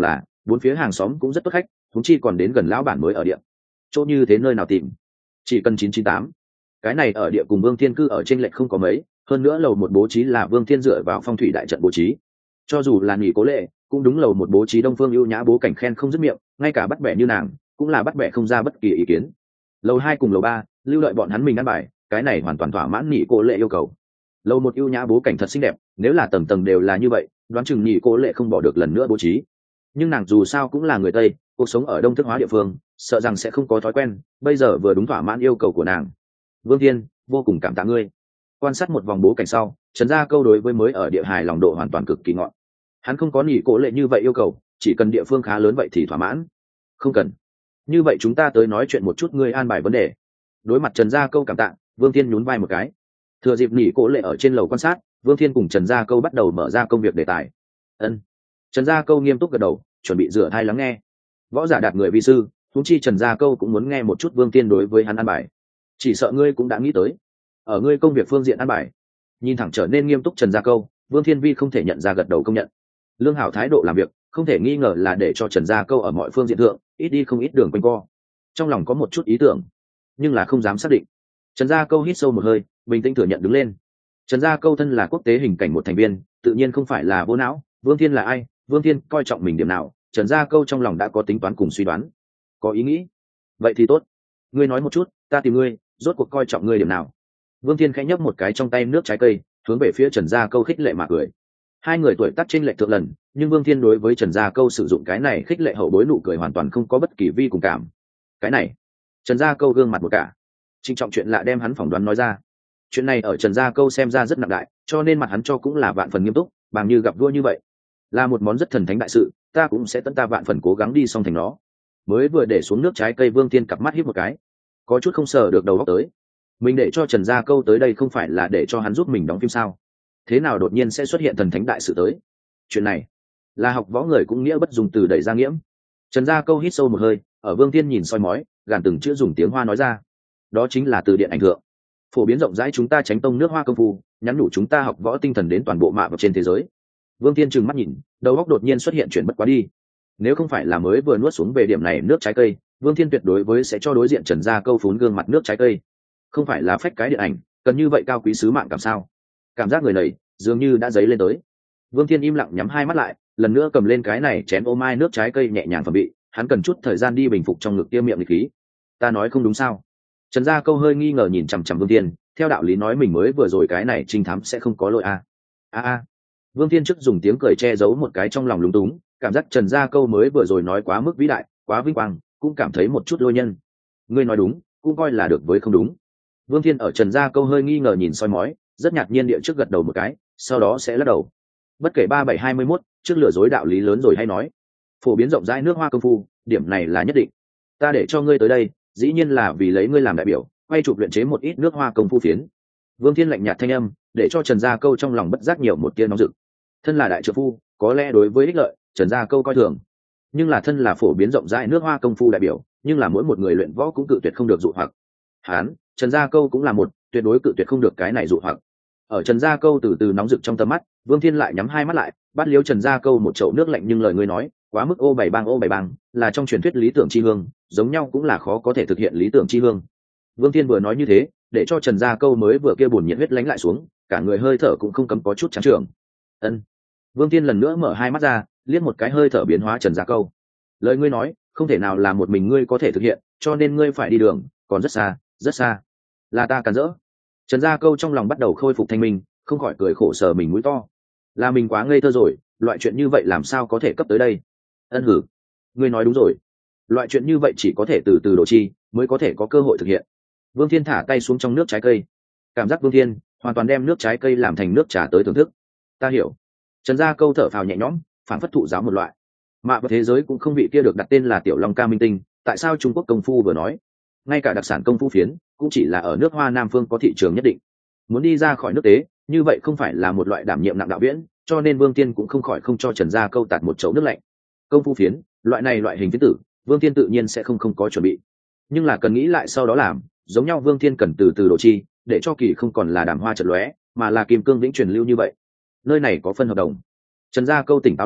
bốn phía hàng xóm cũng rất tốt khách, thúng chi còn đến gần lão bản mới ở địa. Chỗ như thế nơi nào tìm? Chỉ cần 998. Cái này ở địa cùng Vương Thiên cư ở trên lệch không có mấy, hơn nữa lầu một bố trí là Vương Thiên dựa vào phong thủy đại trận bố trí. Cho dù là nghỉ cố lệ, cũng đúng lầu một bố trí đông phương ưu nhã bố cảnh khen không dứt miệng, ngay cả bắt bẻ như nàng, cũng là bắt bẻ không ra bất kỳ ý kiến. Lầu 2 cùng lầu 3, lưu đợi bọn hắn mình ăn bài, cái này hoàn toàn thỏa mãn nghỉ cố lệ yêu cầu. Lầu một ưu nhã bố cảnh thật xinh đẹp, nếu là tầng tầng đều là như vậy, đoán chừng nghỉ cố lệ không bỏ được lần nữa bố trí. Nhưng nàng dù sao cũng là người Tây, cuộc sống ở đông thức hóa địa phương, sợ rằng sẽ không có thói quen, bây giờ vừa đúng thỏa mãn yêu cầu của nàng. Vương Thiên, vô cùng cảm tạ ngươi. Quan sát một vòng bố cảnh sau, Trần Gia Câu đối với mới ở địa hài lòng độ hoàn toàn cực kỳ ngọn. Hắn không có nghỉ cố lệ như vậy yêu cầu, chỉ cần địa phương khá lớn vậy thì thỏa mãn. Không cần. Như vậy chúng ta tới nói chuyện một chút ngươi an bài vấn đề. Đối mặt Trần Gia Câu cảm tạ, Vương Thiên nhún vai một cái. Thừa dịp nghỉ cố lệ ở trên lầu quan sát, Vương Thiên cùng Trần Gia Câu bắt đầu mở ra công việc đề tài. Ân. Trần Gia Câu nghiêm túc gật đầu, chuẩn bị rửa thai lắng nghe. Võ giả đạt người vi sư, huống chi Trần Gia Câu cũng muốn nghe một chút Vương Thiên đối với hắn an bài. Chỉ sợ ngươi cũng đã nghĩ tới, ở ngươi công việc phương diện an bài. Nhìn thẳng trở nên nghiêm túc Trần Gia Câu, Vương Thiên Vi không thể nhận ra gật đầu công nhận. Lương hảo thái độ làm việc, không thể nghi ngờ là để cho Trần Gia Câu ở mọi phương diện thượng ít đi không ít đường quanh co. Trong lòng có một chút ý tưởng, nhưng là không dám xác định. Trần Gia Câu hít sâu một hơi, bình tĩnh thừa nhận đứng lên. Trần Gia Câu thân là quốc tế hình cảnh một thành viên, tự nhiên không phải là vô não. Vương Thiên là ai? Vương Thiên coi trọng mình điểm nào? Trần Gia Câu trong lòng đã có tính toán cùng suy đoán, có ý nghĩ. Vậy thì tốt, ngươi nói một chút, ta tìm ngươi, rốt cuộc coi trọng ngươi điểm nào? Vương Thiên khẽ nhấp một cái trong tay nước trái cây, hướng về phía Trần Gia Câu khích lệ mà cười. Hai người tuổi tác chênh lệch thượng lần, nhưng Vương Thiên đối với Trần Gia Câu sử dụng cái này khích lệ hậu bối nụ cười hoàn toàn không có bất kỳ vi cùng cảm. Cái này, Trần Gia Câu gương mặt một cả, trịnh trọng chuyện lạ đem hắn phỏng đoán nói ra. Chuyện này ở Trần Gia Câu xem ra rất nặng đại, cho nên mặt hắn cho cũng là vạn phần nghiêm túc, bằng như gặp vua như vậy, là một món rất thần thánh đại sự, ta cũng sẽ tận ta vạn phần cố gắng đi xong thành nó. Mới vừa để xuống nước trái cây, Vương Thiên cặp mắt híp một cái, có chút không sờ được đầu óc tới. Mình để cho Trần Gia Câu tới đây không phải là để cho hắn giúp mình đóng phim sao? Thế nào đột nhiên sẽ xuất hiện thần thánh đại sự tới? Chuyện này là học võ người cũng nghĩa bất dùng từ đẩy ra nghiễm. Trần Gia Câu hít sâu một hơi, ở Vương Thiên nhìn soi mói, gàn từng chữ dùng tiếng Hoa nói ra. Đó chính là từ điện ảnh thượng phổ biến rộng rãi chúng ta tránh tông nước Hoa công phu, nhắn nhủ chúng ta học võ tinh thần đến toàn bộ mạ vật trên thế giới. Vương Thiên trừng mắt nhìn, đầu óc đột nhiên xuất hiện chuyển bất quá đi. Nếu không phải là mới vừa nuốt xuống về điểm này nước trái cây, Vương Thiên tuyệt đối với sẽ cho đối diện Trần Gia Câu phún gương mặt nước trái cây. Không phải là phách cái điện ảnh, cần như vậy cao quý sứ mạng cảm sao? Cảm giác người này dường như đã dấy lên tới. Vương Thiên im lặng nhắm hai mắt lại, lần nữa cầm lên cái này chén ô mai nước trái cây nhẹ nhàng phẩm bị, hắn cần chút thời gian đi bình phục trong ngực tiêm miệng nghịch khí. Ta nói không đúng sao? Trần Gia Câu hơi nghi ngờ nhìn chằm chằm Vương Thiên, theo đạo lý nói mình mới vừa rồi cái này trinh thám sẽ không có lỗi a. Vương Thiên trước dùng tiếng cười che giấu một cái trong lòng lúng túng, cảm giác Trần Gia Câu mới vừa rồi nói quá mức vĩ đại, quá vinh quang, cũng cảm thấy một chút lôi nhân. Ngươi nói đúng, cũng coi là được với không đúng. Vương Thiên ở Trần Gia Câu hơi nghi ngờ nhìn soi mói, rất nhạt nhiên địa trước gật đầu một cái, sau đó sẽ lắc đầu. Bất kể 3721, trước lừa dối đạo lý lớn rồi hay nói. Phổ biến rộng rãi nước Hoa công phu, điểm này là nhất định. Ta để cho ngươi tới đây, dĩ nhiên là vì lấy ngươi làm đại biểu, quay chụp luyện chế một ít nước Hoa công phu phiến. Vương Thiên lạnh nhạt thanh âm, để cho Trần Gia Câu trong lòng bất giác nhiều một tia nóng rực. Thân là đại trợ phu, có lẽ đối với ích lợi, Trần Gia Câu coi thường, nhưng là thân là phổ biến rộng rãi nước Hoa công phu đại biểu, nhưng là mỗi một người luyện võ cũng cự tuyệt không được dụ hoặc. Hán, Trần Gia Câu cũng là một, tuyệt đối cự tuyệt không được cái này dụ hoặc. Ở Trần Gia Câu từ từ nóng rực trong tầm mắt, Vương Thiên lại nhắm hai mắt lại, bắt liếu Trần Gia Câu một chậu nước lạnh, nhưng lời ngươi nói quá mức. Ô bảy bang là trong truyền thuyết lý tưởng chi hương, giống nhau cũng là khó có thể thực hiện lý tưởng chi hương. Vương Thiên vừa nói như thế, để cho Trần Gia Câu mới vừa kia buồn nhiệt huyết lánh lại xuống, cả người hơi thở cũng không cấm có chút trắng trường. Ân. Vương Thiên lần nữa mở hai mắt ra, liếc một cái hơi thở biến hóa Trần Gia Câu. Lời ngươi nói không thể nào là một mình ngươi có thể thực hiện, cho nên ngươi phải đi đường còn rất xa, rất xa. Là ta cản rỡ. Trần Gia Câu trong lòng bắt đầu khôi phục thanh minh, không khỏi cười khổ sở mình mũi to. Là mình quá ngây thơ rồi, loại chuyện như vậy làm sao có thể cấp tới đây? Ân hử, ngươi nói đúng rồi. Loại chuyện như vậy chỉ có thể từ từ độ chi, mới có thể có cơ hội thực hiện. Vương Thiên thả tay xuống trong nước trái cây. Cảm giác Vương Thiên hoàn toàn đem nước trái cây làm thành nước trà tới thưởng thức. Ta hiểu. Trần Gia Câu thở phào nhẹ nhõm, phản phất thụ giáo một loại. Mạ và thế giới cũng không vị kia được đặt tên là Tiểu Long Ca Minh Tinh, tại sao Trung Quốc công phu vừa nói, ngay cả đặc sản công phu phiến cũng chỉ là ở nước Hoa Nam phương có thị trường nhất định. Muốn đi ra khỏi nước tế, như vậy không phải là một loại đảm nhiệm nặng đạo viễn, cho nên Vương Thiên cũng không khỏi không cho Trần Gia Câu tạt một chậu nước lạnh. Công phu phiến, loại này loại hình phiến tử, Vương Thiên tự nhiên sẽ không có chuẩn bị, nhưng là cần nghĩ lại sau đó làm, giống nhau Vương Thiên cần từ từ độ chi, để cho kỳ không còn là đàm hoa chợt lóe, mà là kim cương vĩnh truyền lưu như vậy. Nơi này có phân hợp đồng. Trần Gia Câu tỉnh táo lại,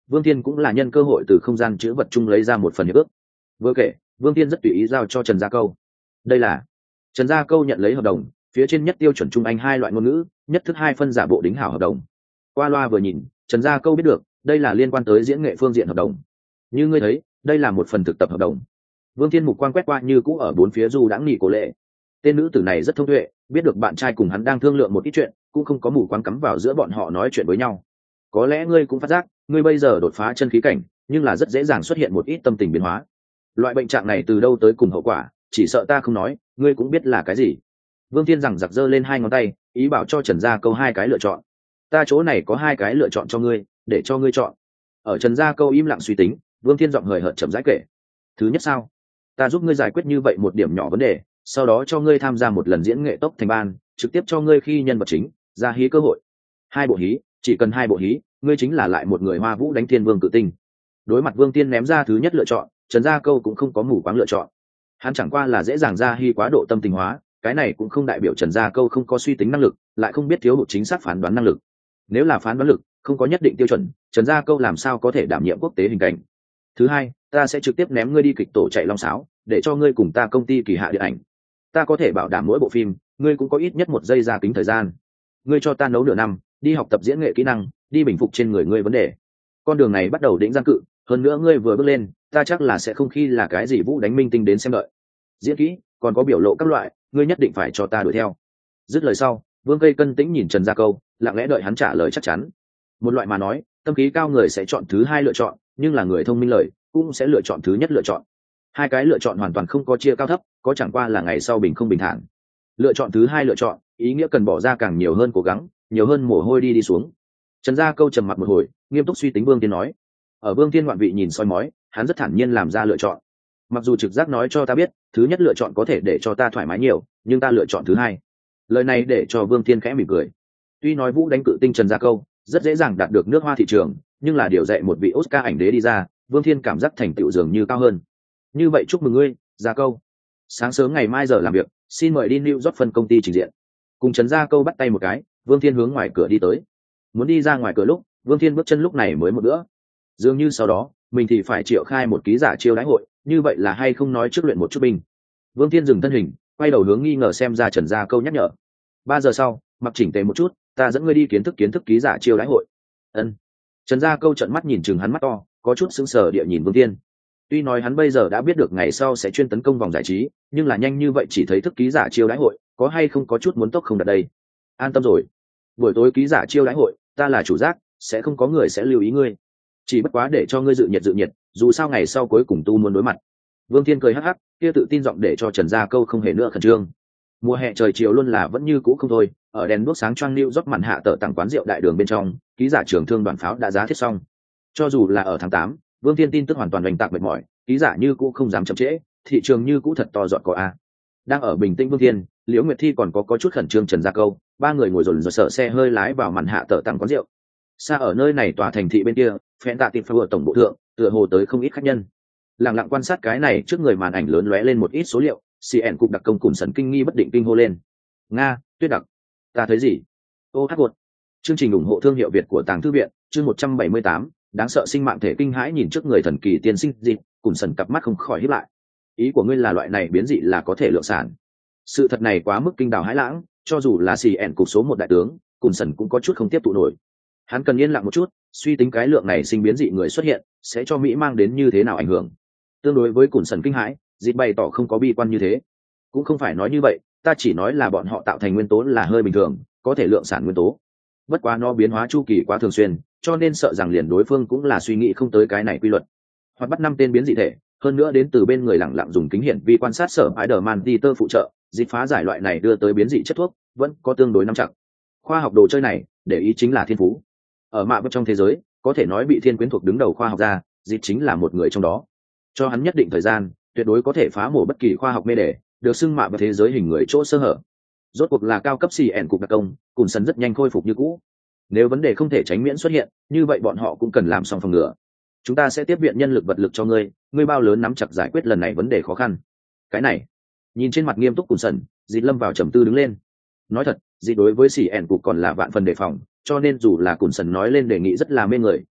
Vương Thiên cũng là nhân cơ hội từ không gian chữ vật chung lấy ra một phần hiệp ước. Vừa kể, Vương Thiên rất tùy ý giao cho Trần Gia Câu. Đây là Trần Gia Câu nhận lấy hợp đồng, phía trên nhất tiêu chuẩn Trung Anh 2 loại ngôn ngữ, nhất thức 2 phân giả bộ đính hảo hợp đồng. Qua loa vừa nhìn, Trần Gia Câu biết được, đây là liên quan tới diễn nghệ phương diện hợp đồng. Như ngươi thấy, đây là một phần thực tập hợp đồng. Vương Thiên mục quan quét qua như cũ ở bốn phía du đãng nghị cổ lệ. Tên nữ tử này rất thông tuệ, biết được bạn trai cùng hắn đang thương lượng một ít chuyện, cũng không có mù quáng cắm vào giữa bọn họ nói chuyện với nhau. Có lẽ ngươi cũng phát giác, ngươi bây giờ đột phá chân khí cảnh, nhưng là rất dễ dàng xuất hiện một ít tâm tình biến hóa. Loại bệnh trạng này từ đâu tới cùng hậu quả, chỉ sợ ta không nói, ngươi cũng biết là cái gì. Vương Thiên rằng giặc giơ lên hai ngón tay, ý bảo cho Trần Gia Câu hai cái lựa chọn. Ta chỗ này có hai cái lựa chọn cho ngươi, để cho ngươi chọn. Ở Trần Gia Câu im lặng suy tính, Vương Thiên giọng hời hợt chậm rãi kể. Thứ nhất sao? Ta giúp ngươi giải quyết như vậy một điểm nhỏ vấn đề, sau đó cho ngươi tham gia một lần diễn nghệ tốc thành ban, trực tiếp cho ngươi khi nhân vật chính, ra hí cơ hội. Hai bộ hí, chỉ cần hai bộ hí, ngươi chính là lại một người Hoa Vũ đánh Thiên Vương cự tinh. Đối mặt Vương Thiên ném ra thứ nhất lựa chọn, Trần Gia Câu cũng không có mù quáng lựa chọn. Hắn chẳng qua là dễ dàng ra hí quá độ tâm tình hóa, cái này cũng không đại biểu Trần Gia Câu không có suy tính năng lực, lại không biết thiếu hụt chính xác phán đoán năng lực. Nếu là phán đoán lực không có nhất định tiêu chuẩn, Trần Gia Câu làm sao có thể đảm nhiệm quốc tế hình cảnh. Thứ hai, ta sẽ trực tiếp ném ngươi đi kịch tổ chạy long sáo, để cho ngươi cùng ta công ty Kỳ Hạ điện ảnh. Ta có thể bảo đảm mỗi bộ phim, ngươi cũng có ít nhất 1 giây ra kính thời gian. Ngươi cho ta nấu nửa năm, đi học tập diễn nghệ kỹ năng, đi bình phục trên người ngươi vấn đề. Con đường này bắt đầu đỉnh giang cự, hơn nữa ngươi vừa bước lên, ta chắc là sẽ không khi là cái gì vũ đánh minh tinh đến xem đợi. Diễn kỹ, còn có biểu lộ các loại, ngươi nhất định phải cho ta đuổi theo. Dứt lời sau, Vương Cây cân tĩnh nhìn Trần Gia Câu, lặng lẽ đợi hắn trả lời chắc chắn. Một loại mà nói, tâm khí cao người sẽ chọn thứ hai lựa chọn, nhưng là người thông minh lời cũng sẽ lựa chọn thứ nhất lựa chọn. Hai cái lựa chọn hoàn toàn không có chia cao thấp, có chẳng qua là ngày sau bình không bình thản. Lựa chọn thứ hai lựa chọn, ý nghĩa cần bỏ ra càng nhiều hơn cố gắng, nhiều hơn mồ hôi đi xuống. Trần Gia Câu trầm mặc một hồi, nghiêm túc suy tính. Vương Thiên nói. Ở Vương Thiên ngoạn vị nhìn soi mói, hắn rất thản nhiên làm ra lựa chọn. Mặc dù trực giác nói cho ta biết, thứ nhất lựa chọn có thể để cho ta thoải mái nhiều, nhưng ta lựa chọn thứ hai. Lời này để cho Vương Thiên khẽ mỉm cười. Tuy nói vũ đánh cự tinh Trần Gia Câu rất dễ dàng đạt được nước Hoa thị trường, nhưng là điều dạy một vị Oscar ảnh đế đi ra, Vương Thiên cảm giác thành tựu dường như cao hơn. Như vậy chúc mừng ngươi, Gia Câu. Sáng sớm ngày mai giờ làm việc, xin mời đi New York phân công ty trình diện. Cùng Trần Gia Câu bắt tay một cái, Vương Thiên hướng ngoài cửa đi tới. Muốn đi ra ngoài cửa lúc, Vương Thiên bước chân lúc này mới một bữa. Dường như sau đó, mình thì phải triệu khai một ký giả chiêu đãi hội, như vậy là hay không nói trước luyện một chút binh. Vương Thiên dừng thân hình, quay đầu hướng nghi ngờ xem ra Trần Gia Câu nhắc nhở. 3 giờ sau, mặc chỉnh tề một chút, ta dẫn ngươi đi kiến thức ký giả chiêu đãi hội. Ân. Trần Gia Câu trợn mắt nhìn chừng hắn mắt to, có chút sững sờ địa nhìn Vương Thiên. Tuy nói hắn bây giờ đã biết được ngày sau sẽ chuyên tấn công vòng giải trí, nhưng là nhanh như vậy chỉ thấy thức ký giả chiêu đãi hội, có hay không có chút muốn tốc không đặt đây. An tâm rồi, buổi tối ký giả chiêu đãi hội, ta là chủ giác, sẽ không có người sẽ lưu ý ngươi. Chỉ bất quá để cho ngươi dự nhiệt, dù sao ngày sau cuối cùng tu muốn đối mặt. Vương Thiên cười hắc hắc, kia tự tin giọng để cho Trần Gia Câu không hề nữa khẩn trương. Mùa hè trời chiều luôn là vẫn như cũ không thôi, ở đèn đuốc sáng choang New York màn hạ tờ tặng quán rượu đại đường bên trong, ký giả trường thương đoàn pháo đã giá thiết xong. Cho dù là ở tháng 8, Vương Thiên tin tức hoàn toàn hoành tạc mệt mỏi, ký giả như cũ không dám chậm trễ, thị trường như cũ thật to dọn có a. Đang ở bình tĩnh Vương Thiên, Liễu Nguyệt Thi còn có chút khẩn trương Trần Gia Câu, ba người ngồi rồi sợ xe hơi lái vào màn hạ tờ tặng quán rượu. Xa ở nơi này tòa thành thị bên kia, phen tạ tịp phở tổng bộ thượng, tựa hồ tới không ít khách nhân. Lặng lặng quan sát cái này, trước người màn ảnh lớn lóe lên một ít số liệu, CN cục đặc công cùng sần kinh nghi bất định kinh hô lên. Nga, Tuyết đặc, ta thấy gì? Ô hát gột. Chương trình ủng hộ thương hiệu Việt của Tàng Thư viện, chương 178, đáng sợ sinh mạng thể kinh hãi nhìn trước người thần kỳ tiên sinh dịp, cùng sần cặp mắt không khỏi híp lại. Ý của ngươi là loại này biến dị là có thể lượng sản? Sự thật này quá mức kinh đào hãi lãng, cho dù là CN cục số 1 đại tướng, cùng sần cũng có chút không tiếp thụ nổi. Hắn cần yên lặng một chút, suy tính cái lượng này sinh biến dị người xuất hiện sẽ cho Mỹ mang đến như thế nào ảnh hưởng. Tương đối với cùn sần kinh hãi, dịp bày tỏ không có bi quan như thế. Cũng không phải nói như vậy, ta chỉ nói là bọn họ tạo thành nguyên tố là hơi bình thường, có thể lượng sản nguyên tố. Bất quá nó biến hóa chu kỳ quá thường xuyên, cho nên sợ rằng liền đối phương cũng là suy nghĩ không tới cái này quy luật. Hoặc bắt 5 tên biến dị thể, hơn nữa đến từ bên người lẳng lặng dùng kính hiển vi quan sát sở Spider-Man Peter phụ trợ, dịch phá giải loại này đưa tới biến dị chất thuốc, vẫn có tương đối nắm chặt. Khoa học đồ chơi này, để ý chính là thiên phú. Ở mạ vật trong thế giới, có thể nói bị thiên quyến thuộc đứng đầu khoa học gia, dịch chính là một người trong đó. Cho hắn nhất định thời gian, tuyệt đối có thể phá mổ bất kỳ khoa học mê đề, được xưng mạ vật thế giới hình người chỗ sơ hở. Rốt cuộc là cao cấp CN cục đặc công, cùng sân rất nhanh khôi phục như cũ. Nếu vấn đề không thể tránh miễn xuất hiện, như vậy bọn họ cũng cần làm xong phòng ngừa. Chúng ta sẽ tiếp viện nhân lực vật lực cho ngươi, ngươi bao lớn nắm chặt giải quyết lần này vấn đề khó khăn. Cái này, nhìn trên mặt nghiêm túc cùng sân, dịch lâm vào trầm tư đứng lên. Nói thật, dịch đối với CN cục còn là vạn phần đề phòng, cho nên dù là cùng sân nói lên đề nghị rất là mê người,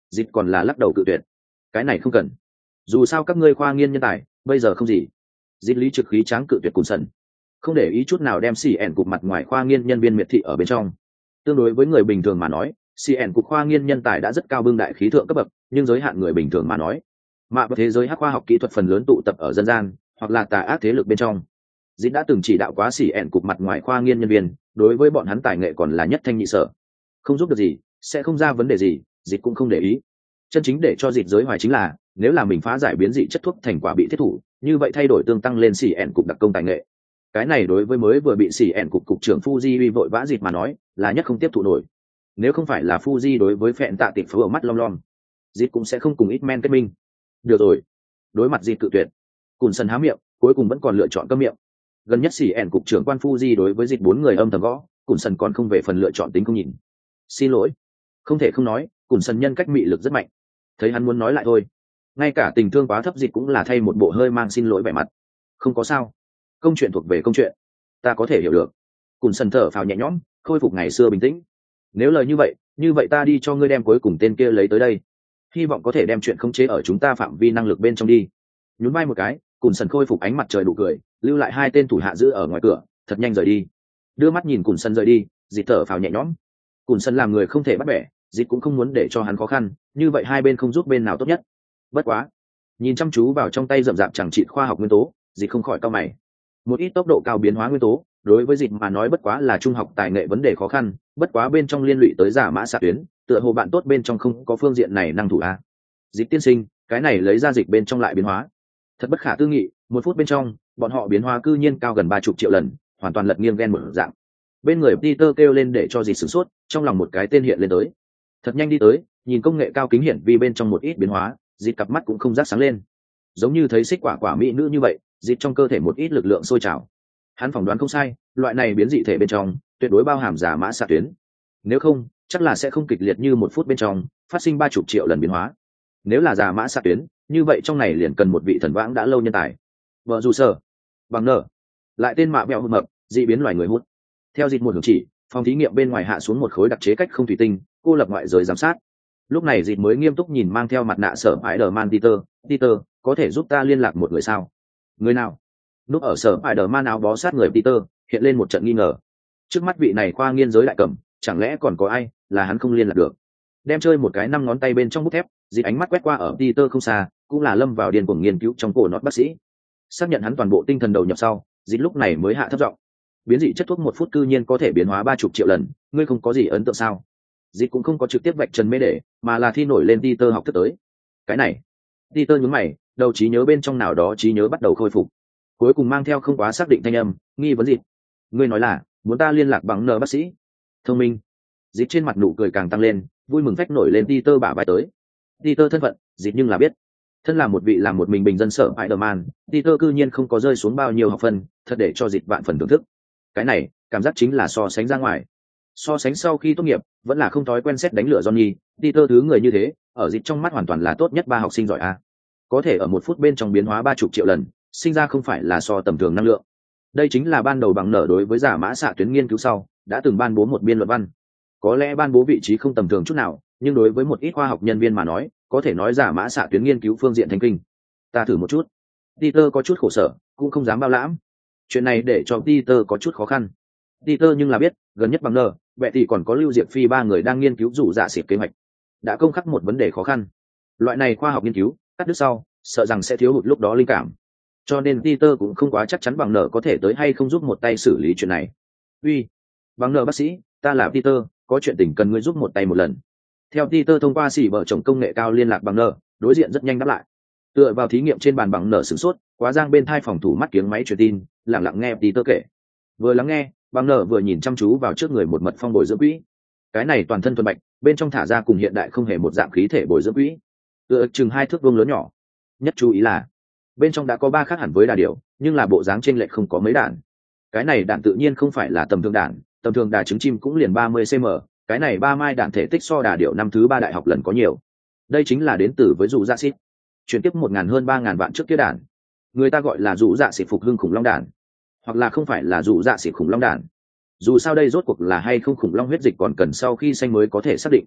Dịch còn là lắc đầu cự tuyệt. Cái này không cần. Dù sao các ngươi khoa nghiên nhân tài, bây giờ không gì. Dịch lý trực khí tráng cự tuyệt Cùn Sần. Không để ý chút nào đem CN cục mặt ngoài khoa nghiên nhân viên miệt thị ở bên trong. Tương đối với người bình thường mà nói, CN cục khoa nghiên nhân tài đã rất cao bưng đại khí thượng cấp bậc, nhưng giới hạn người bình thường mà nói, mạ và thế giới hắc khoa học kỹ thuật phần lớn tụ tập ở dân gian, hoặc là tà ác thế lực bên trong. Dịch đã từng chỉ đạo quá CN cục mặt ngoài khoa nghiên nhân viên, đối với bọn hắn tài nghệ còn là nhất thanh nhị sở. Không giúp được gì, sẽ không ra vấn đề gì, Dịch cũng không để ý. Chân chính để cho Dịch giới hoài chính là, nếu là mình phá giải biến dị chất thuốc thành quả bị thiết thủ, như vậy thay đổi tương tăng lên CN cục đặc công tài nghệ. Cái này đối với mới vừa bị CN cục trưởng Fuji vội vã Dịch mà nói, là nhất không tiếp thụ nổi. Nếu không phải là Fuji đối với phẹn tạ tịp phở mắt lom lom, Dịch cũng sẽ không cùng ít men kết minh. Được rồi. Đối mặt Dịch cự tuyệt, Cùn Sần há miệng, cuối cùng vẫn còn lựa chọn câm miệng. Gần nhất CN cục trưởng quan Fuji đối với Dịch 4 người âm thầm gõ, Cùn Sần còn không về phần lựa chọn tính không nhìn. Xin lỗi. Không thể không nói, Cùn Sần nhân cách mị lực rất mạnh. Thấy hắn muốn nói lại thôi, ngay cả tình thương quá thấp Dịch cũng là thay một bộ hơi mang xin lỗi vẻ mặt. Không có sao, công chuyện thuộc về công chuyện, ta có thể hiểu được. Cùn Sần thở phào nhẹ nhõm, khôi phục ngày xưa bình tĩnh. Nếu lời như vậy ta đi cho ngươi đem cuối cùng tên kia lấy tới đây, hy vọng có thể đem chuyện khống chế ở chúng ta phạm vi năng lực bên trong đi. Nhún vai một cái, Cùn Sần khôi phục ánh mặt trời đủ cười, lưu lại 2 tên thủ hạ giữ ở ngoài cửa, thật nhanh rời đi. Đưa mắt nhìn Cùn Sần rời đi, Dịch thở phào nhẹ nhõm. Cùn Sần làm người không thể bắt bẻ, Dịch cũng không muốn để cho hắn khó khăn, như vậy hai bên không giúp bên nào tốt nhất. Bất quá, nhìn chăm chú vào trong tay rậm rạp chẳng trị khoa học nguyên tố, Dịch không khỏi cau mày. Một ít tốc độ cao biến hóa nguyên tố, đối với Dịch mà nói bất quá là trung học tài nghệ vấn đề khó khăn, bất quá bên trong liên lụy tới giả mã xạ tuyến, tựa hồ bạn tốt bên trong không có phương diện này năng thủ a. Dịch tiên sinh, cái này lấy ra Dịch bên trong lại biến hóa, thật bất khả tư nghị, 1 phút bên trong, bọn họ biến hóa cư nhiên cao gần 30 triệu lần, hoàn toàn lật nghiêng gen một dạng. Bên người Peter kêu lên để cho Dịch sửng sốt, trong lòng một cái tên hiện lên tới. Thật nhanh đi tới, nhìn công nghệ cao kính hiển vi bên trong một ít biến hóa, Dịch cặp mắt cũng không rác sáng lên. Giống như thấy xích quả mỹ nữ như vậy, Dịch trong cơ thể một ít lực lượng sôi trào. Hắn phỏng đoán không sai, loại này biến dị thể bên trong, tuyệt đối bao hàm giả mã xạ tuyến. Nếu không, chắc là sẽ không kịch liệt như 1 phút bên trong, phát sinh 30 triệu lần biến hóa. Nếu là giả mã xạ tuyến, như vậy trong này liền cần một vị thần vãng đã lâu nhân tài. Vợ dù sở, bằng nở, lại tên mạ mẹo hụt mập, dị biến loài người hút. Theo Dịch một hướng chỉ, phòng thí nghiệm bên ngoài hạ xuống một khối đặc chế cách không thủy tinh, cô lập ngoại giới giám sát. Lúc này Dịch mới nghiêm túc nhìn mang theo mặt nạ sở Spider-Man Peter, có thể giúp ta liên lạc một người sao? Người nào? Núp ở sở Spider-Man áo bó sát người Peter, hiện lên một trận nghi ngờ. Trước mắt vị này khoa nghiên giới đại cẩm, chẳng lẽ còn có ai là hắn không liên lạc được? Đem chơi một cái 5 ngón tay bên trong bút thép, Dịch ánh mắt quét qua ở Peter không xa, cũng là lâm vào điên cuồng nghiên cứu trong cổ nốt bác sĩ. Xác nhận hắn toàn bộ tinh thần đầu nhập sau, Dịch lúc này mới hạ thấp giọng. Biến dị chất thuốc 1 phút cư nhiên có thể biến hóa 30 triệu lần, ngươi không có gì ấn tượng sao? Dịch cũng không có trực tiếp vạch trần mê để, mà là thi nổi lên Peter học thức tới. Cái này, Peter nhướng mày, đầu trí nhớ bên trong nào đó trí nhớ bắt đầu khôi phục. Cuối cùng mang theo không quá xác định thanh âm, nghi vấn Dịch. Ngươi nói là muốn ta liên lạc bằng nợ bác sĩ? Thông minh. Dịch trên mặt nụ cười càng tăng lên, vui mừng phách nổi lên Peter bả vai tới. Peter thân phận, Dịch nhưng là biết. Thân là một vị làm một mình bình dân sở Spider-Man, Peter cư nhiên không có rơi xuống bao nhiêu học phần, thật để cho Dịch vạn phần thưởng thức. Cái này, cảm giác chính là so sánh ra ngoài. So sánh sau khi tốt nghiệp, vẫn là không thói quen xét đánh lửa Johnny, Peter thứ người như thế, ở Dịch trong mắt hoàn toàn là tốt nhất 3 học sinh giỏi a. Có thể ở 1 phút bên trong biến hóa 30 triệu lần, sinh ra không phải là so tầm thường năng lượng. Đây chính là ban đầu bằng nở đối với giả mã xạ tuyến nghiên cứu sau, đã từng ban bố một biên luận văn. Có lẽ ban bố vị trí không tầm thường chút nào, nhưng đối với một ít khoa học nhân viên mà nói, có thể nói giả mã xạ tuyến nghiên cứu phương diện thành kinh. Ta thử một chút. Peter có chút khổ sở, cũng không dám bao lãm. Chuyện này để cho Peter có chút khó khăn. Peter nhưng là biết, gần nhất bằng nở, vậy thì còn có Lưu Diệp Phi 3 người đang nghiên cứu rủ dạ xịt kế hoạch. Đã công khắc một vấn đề khó khăn. Loại này khoa học nghiên cứu, cắt đứt sau, sợ rằng sẽ thiếu hụt lúc đó linh cảm. Cho nên Peter cũng không quá chắc chắn bằng nở có thể tới hay không giúp một tay xử lý chuyện này. Uy, bằng nở bác sĩ, ta là Peter, có chuyện tình cần ngươi giúp một tay một lần. Theo Peter thông qua xỉ vợ chồng công nghệ cao liên lạc bằng nở, đối diện rất nhanh đáp lại. Tựa vào thí nghiệm trên bàn bằng nở sửng sốt, quá giang bên thai phòng thủ mắt kiếng máy truyền tin, lặng lặng nghe Peter kể. Vừa lắng nghe, bằng nở vừa nhìn chăm chú vào trước người một mật phong bồi dưỡng quỹ. Cái này toàn thân thuần bạch, bên trong thả ra cùng hiện đại không hề một dạng khí thể bồi dưỡng quỹ. Tựa chừng 2 thước vuông lớn nhỏ. Nhất chú ý là, bên trong đã có 3 khác hẳn với đà điểu, nhưng là bộ dáng chênh lệch không có mấy đạn. Cái này đạn tự nhiên không phải là tầm thường đà trứng chim cũng liền 30 cm, cái này 3 mai đạn thể tích so đà điểu năm thứ 3 đại học lần có nhiều. Đây chính là đến từ với dụ dạ xịt. Chuyển tiếp 1000 hơn 3000 vạn trước kia đạn. Người ta gọi là dụ dạ xịt phục hưng khủng long đạn, hoặc là không phải là dụ dạ xịt khủng long đạn. Dù sao đây rốt cuộc là hay không khủng long huyết dịch còn cần sau khi sanh mới có thể xác định.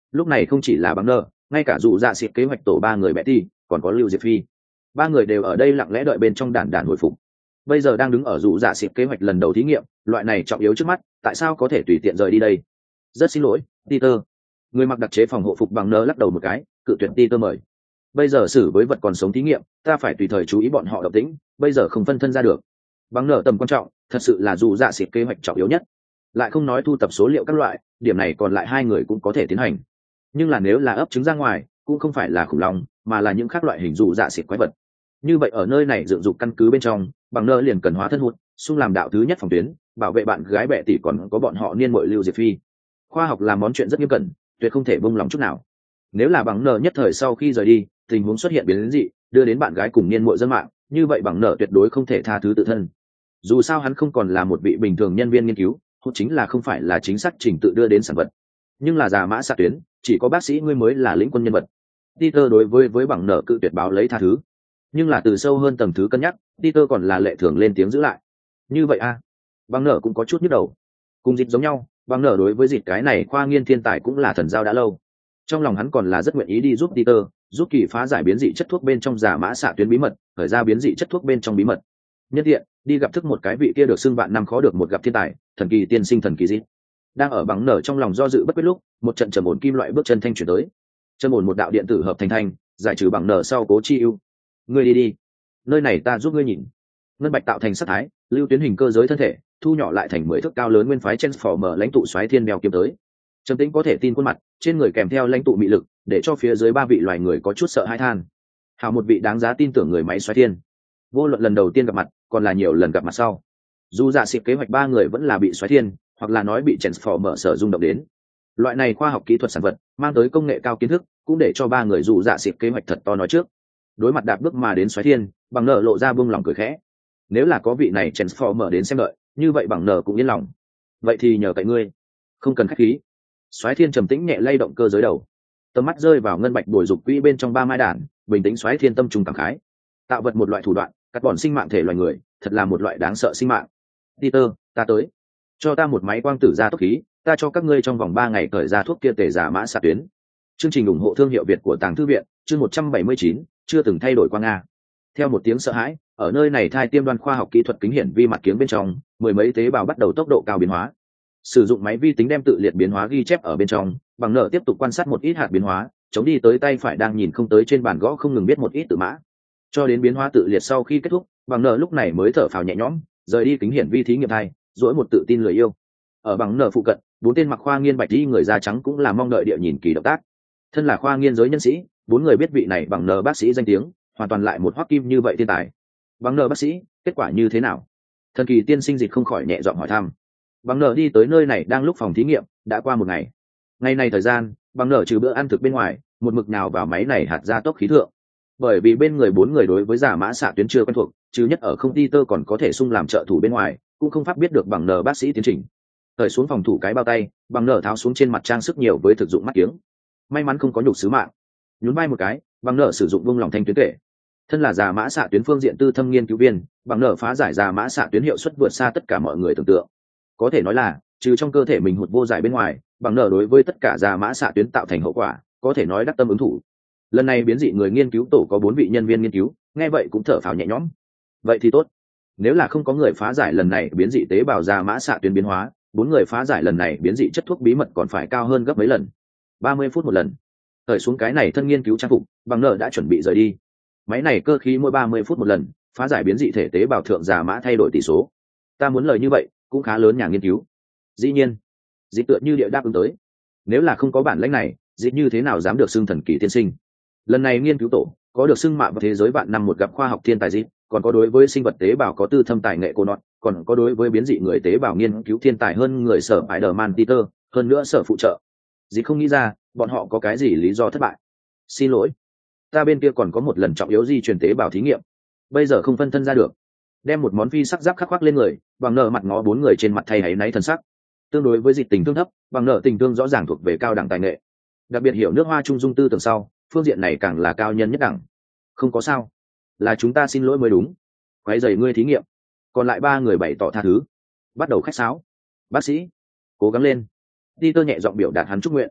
lúc này không chỉ là bằng nơ, ngay cả dụ dạ xịt kế hoạch tổ ba người Betty còn có Lưu Diệp Phi, ba người đều ở đây lặng lẽ đợi bên trong đàn đàn hồi phục. Bây giờ đang đứng ở dụ dạ xịt kế hoạch lần đầu thí nghiệm, loại này trọng yếu trước mắt, tại sao có thể tùy tiện rời đi đây? Rất xin lỗi Peter. Người mặc đặc chế phòng hộ phục bằng nơ lắc đầu một cái, cự tuyệt Peter mời. Bây giờ xử với vật còn sống thí nghiệm, ta phải tùy thời chú ý bọn họ động tĩnh, bây giờ không phân thân ra được. Bằng nợ tầm quan trọng, thật sự là dù dạ xịt kế hoạch trọng yếu nhất. Lại không nói thu tập số liệu các loại, điểm này còn lại hai người cũng có thể tiến hành. Nhưng là nếu là ấp trứng ra ngoài, cũng không phải là khủng long, mà là những khác loại hình dụ dạ xịt quái vật. Như vậy ở nơi này dựng dục căn cứ bên trong, bằng nợ liền cần hóa thân hụt, xung làm đạo thứ nhất phòng tuyến, bảo vệ bạn gái bệ tỷ còn có bọn họ niên muội Lưu Diệp Phi. Khoa học là món chuyện rất nghiêm cẩn, tuyệt không thể buông lòng chút nào. Nếu là bằng nợ nhất thời sau khi rời đi, tình huống xuất hiện biến dị, đưa đến bạn gái cùng niên muội dân mạng, như vậy bằng nợ tuyệt đối không thể tha thứ tự thân. Dù sao hắn không còn là một vị bình thường nhân viên nghiên cứu, hút chính là không phải là chính xác trình tự đưa đến sản vật, nhưng là giả mã xạ tuyến, chỉ có bác sĩ ngươi mới là lĩnh quân nhân vật. Peter đối với bằng nợ cự tuyệt báo lấy tha thứ, nhưng là từ sâu hơn tầng thứ cân nhắc, Peter còn là lệ thường lên tiếng giữ lại. Như vậy a, bằng nợ cũng có chút nhức đầu. Cùng dịch giống nhau, bằng nợ đối với dịch cái này khoa nghiên thiên tài cũng là thần giao đã lâu. Trong lòng hắn còn là rất nguyện ý đi giúp Peter, giúp kỳ phá giải biến dị chất thuốc bên trong giả mã xạ tuyến bí mật, khởi ra biến dị chất thuốc bên trong bí mật. Nhất tiện đi gặp thức một cái vị kia được xưng vạn năm khó được một gặp thiên tài, thần kỳ tiên sinh thần kỳ gì. Đang ở bằng nở trong lòng do dự bất quyết lúc, một trận trầm ổn kim loại bước chân thanh chuyển tới. Trầm ổn một đạo điện tử hợp thành thanh, giải trừ bằng nở sau Cố Chi ưu. Ngươi đi đi, nơi này ta giúp ngươi nhìn. Ngân bạch tạo thành sắc thái, lưu tuyến hình cơ giới thân thể, thu nhỏ lại thành 10 thước cao lớn nguyên phái Transformer lãnh tụ xoáy thiên đeo kiếm tới. Trầm tĩnh có thể tin khuôn mặt, trên người kèm theo lãnh tụ mị lực, để cho phía dưới ba vị loài người có chút sợ hãi than. Hào một vị đáng giá tin tưởng người máy xoáy thiên. Vô luận lần đầu tiên gặp mặt, còn là nhiều lần gặp mặt sau. Dù dạ xịt kế hoạch ba người vẫn là bị xoáy thiên, hoặc là nói bị Transformer sở rung động đến. Loại này khoa học kỹ thuật sản vật, mang tới công nghệ cao kiến thức, cũng để cho ba người dù dạ xịt kế hoạch thật to nói trước. Đối mặt đạp bước mà đến xoáy thiên, bằng nợ lộ ra buông lòng cười khẽ. Nếu là có vị này Transformer đến xem đợi, như vậy bằng nợ cũng yên lòng. Vậy thì nhờ cậy ngươi, không cần khách khí. Soái thiên trầm tĩnh nhẹ lay động cơ giới đầu, tầm mắt rơi vào ngân bạch bồi dục quỹ bên trong ba mai đàn, bình tĩnh Soái thiên tâm trùng cảm khái. Tạo vật một loại thủ đoạn, cắt bỏ sinh mạng thể loài người, thật là một loại đáng sợ sinh mạng. Peter, ta tới, cho ta một máy quang tử gia tốc khí, ta cho các ngươi trong vòng 3 ngày cởi ra thuốc kia tề giả mã xạ tuyến. Chương trình ủng hộ thương hiệu Việt của Tàng Thư viện, chương 179, chưa từng thay đổi qua Nga. Theo một tiếng sợ hãi, ở nơi này thai tiêm đoan khoa học kỹ thuật kính hiển vi mặt kiếng bên trong, mười mấy tế bào bắt đầu tốc độ cao biến hóa. Sử dụng máy vi tính đem tự liệt biến hóa ghi chép ở bên trong, bằng nợ tiếp tục quan sát một ít hạt biến hóa, chống đi tới tay phải đang nhìn không tới trên bàn gõ không ngừng biết một ít tự mã. Cho đến biến hóa tự liệt sau khi kết thúc, bằng nợ lúc này mới thở phào nhẹ nhõm, rời đi kính hiển vi thí nghiệm thai, dỗi một tự tin lười yêu. Ở bằng nợ phụ cận, 4 tên mặc khoa nghiên bạch y người da trắng cũng là mong đợi địa nhìn kỳ động tác. Thân là khoa nghiên giới nhân sĩ, 4 người biết vị này bằng nợ bác sĩ danh tiếng, hoàn toàn lại một hoắc kim như vậy thiên tài. Bằng nợ bác sĩ, kết quả như thế nào? Thần kỳ tiên sinh dịch không khỏi nhẹ giọng hỏi thăm. Bằng nở đi tới nơi này đang lúc phòng thí nghiệm, đã qua một ngày. Ngày này thời gian, bằng nở trừ bữa ăn thực bên ngoài, một mực nào vào máy này hạt ra tốc khí thượng. Bởi vì bên người 4 người đối với giả mã xạ tuyến chưa quen thuộc, chứ nhất ở không ti tơ còn có thể sung làm trợ thủ bên ngoài, cũng không pháp biết được bằng nở bác sĩ tiến trình. Thời xuống phòng thủ cái bao tay, bằng nở tháo xuống trên mặt trang sức nhiều với thực dụng mắt kiếng. May mắn không có nhục sứ mạng. Nhún vai một cái, bằng nở sử dụng buông lòng thanh tuyến kể. Thân là giả mã xạ tuyến phương diện tư thâm nghiên cứu viên, bằng nở phá giải giả mã xạ tuyến hiệu suất vượt xa tất cả mọi người tưởng tượng. Có thể nói là trừ trong cơ thể mình hụt vô giải bên ngoài, bằng nở đối với tất cả giả mã xạ tuyến tạo thành hậu quả có thể nói đắc tâm ứng thủ. Lần này biến dị người nghiên cứu tổ có 4 vị nhân viên nghiên cứu, nghe vậy cũng thở phào nhẹ nhõm. Vậy thì tốt, nếu là không có người phá giải lần này biến dị tế bào giả mã xạ tuyến biến hóa, 4 người phá giải lần này biến dị chất thuốc bí mật còn phải cao hơn gấp mấy lần. 30 phút một lần. Thời xuống cái này thân nghiên cứu trang phục, bằng nở đã chuẩn bị rời đi. Máy này cơ khí mỗi 30 phút một lần phá giải biến dị thể tế bào thượng giả mã thay đổi tỷ số. Ta muốn lời như vậy cũng khá lớn nhà nghiên cứu. Dĩ nhiên, dĩ tựa như địa đáp ứng tới. Nếu là không có bản lĩnh này, dĩ như thế nào dám được xưng thần kỳ tiên sinh. Lần này nghiên cứu tổ có được xưng mạ vào thế giới vạn năm một gặp khoa học thiên tài dĩ, còn có đối với sinh vật tế bào có tư thâm tài nghệ cô nọt, còn có đối với biến dị người tế bào nghiên cứu thiên tài hơn người sở Spider-Man Peter, hơn nữa sở phụ trợ. Dĩ không nghĩ ra bọn họ có cái gì lý do thất bại. Xin lỗi, ta bên kia còn có một lần trọng yếu di truyền tế bào thí nghiệm, bây giờ không phân thân ra được. Đem một món phi sắc giáp khắc khoác lên người, bằng nợ mặt ngó 4 người trên mặt thay háy náy thần sắc. Tương đối với dịch tình thương thấp, bằng nợ tình thương rõ ràng thuộc về cao đẳng tài nghệ, đặc biệt hiểu nước hoa trung dung tư tưởng sau, phương diện này càng là cao nhân nhất đẳng. Không có sao, là chúng ta xin lỗi mới đúng. Quấy rầy ngươi thí nghiệm. Còn lại 3 người bày tỏ tha thứ, bắt đầu khách sáo. Bác sĩ, cố gắng lên. Peter nhẹ giọng biểu đạt hắn chúc nguyện.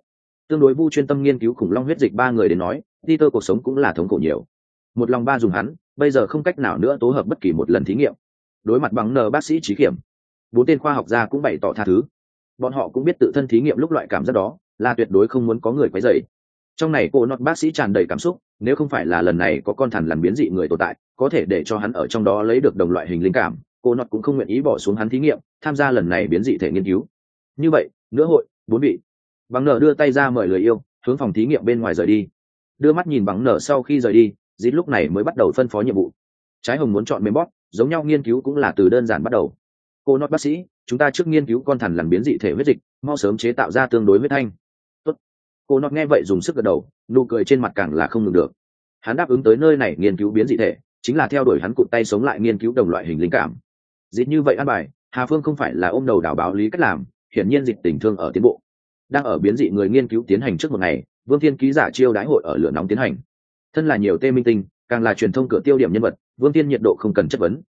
Tương đối Vu chuyên tâm nghiên cứu khủng long huyết dịch ba người đến nói, Peter cuộc sống cũng là thống khổ nhiều. Một lòng ba dùng hắn, bây giờ không cách nào nữa tố hợp bất kỳ một lần thí nghiệm. Đối mặt bằng bác sĩ trí kiểm, bốn tên khoa học gia cũng bày tỏ tha thứ. Bọn họ cũng biết tự thân thí nghiệm lúc loại cảm giác đó là tuyệt đối không muốn có người quấy rầy. Trong này cô nọt bác sĩ tràn đầy cảm xúc, nếu không phải là lần này có con thằn lằn biến dị người tồn tại, có thể để cho hắn ở trong đó lấy được đồng loại hình linh cảm, cô nọt cũng không nguyện ý bỏ xuống hắn thí nghiệm, tham gia lần này biến dị thể nghiên cứu. Như vậy, nữa hội, bốn vị. Bằng nở đưa tay ra mời người yêu, hướng phòng thí nghiệm bên ngoài rời đi. Đưa mắt nhìn bằng nở sau khi rời đi, dít lúc này mới bắt đầu phân phó nhiệm vụ. Trái hồng muốn chọn mềm bóp, giống nhau nghiên cứu cũng là từ đơn giản bắt đầu. Cô nọt bác sĩ, chúng ta trước nghiên cứu con thằn lằn biến dị thể huyết dịch, mau sớm chế tạo ra tương đối huyết thanh. Tốt. Cô nọt nghe vậy dùng sức gật đầu, nụ cười trên mặt càng là không ngừng được. Hắn đáp ứng tới nơi này nghiên cứu biến dị thể, chính là theo đuổi hắn cụt tay sống lại nghiên cứu đồng loại hình linh cảm. Dịch như vậy ăn bài, Hà Phương không phải là ôm đầu đảo báo lý cách làm, hiển nhiên dịch tình thương ở tiến bộ. Đang ở biến dị người nghiên cứu tiến hành trước một ngày, Vương Thiên ký giả chiêu đái hội ở lửa nóng tiến hành. Thân là nhiều tê minh tinh, càng là truyền thông cửa tiêu điểm nhân vật, Vương Thiên nhiệt độ không cần chất vấn.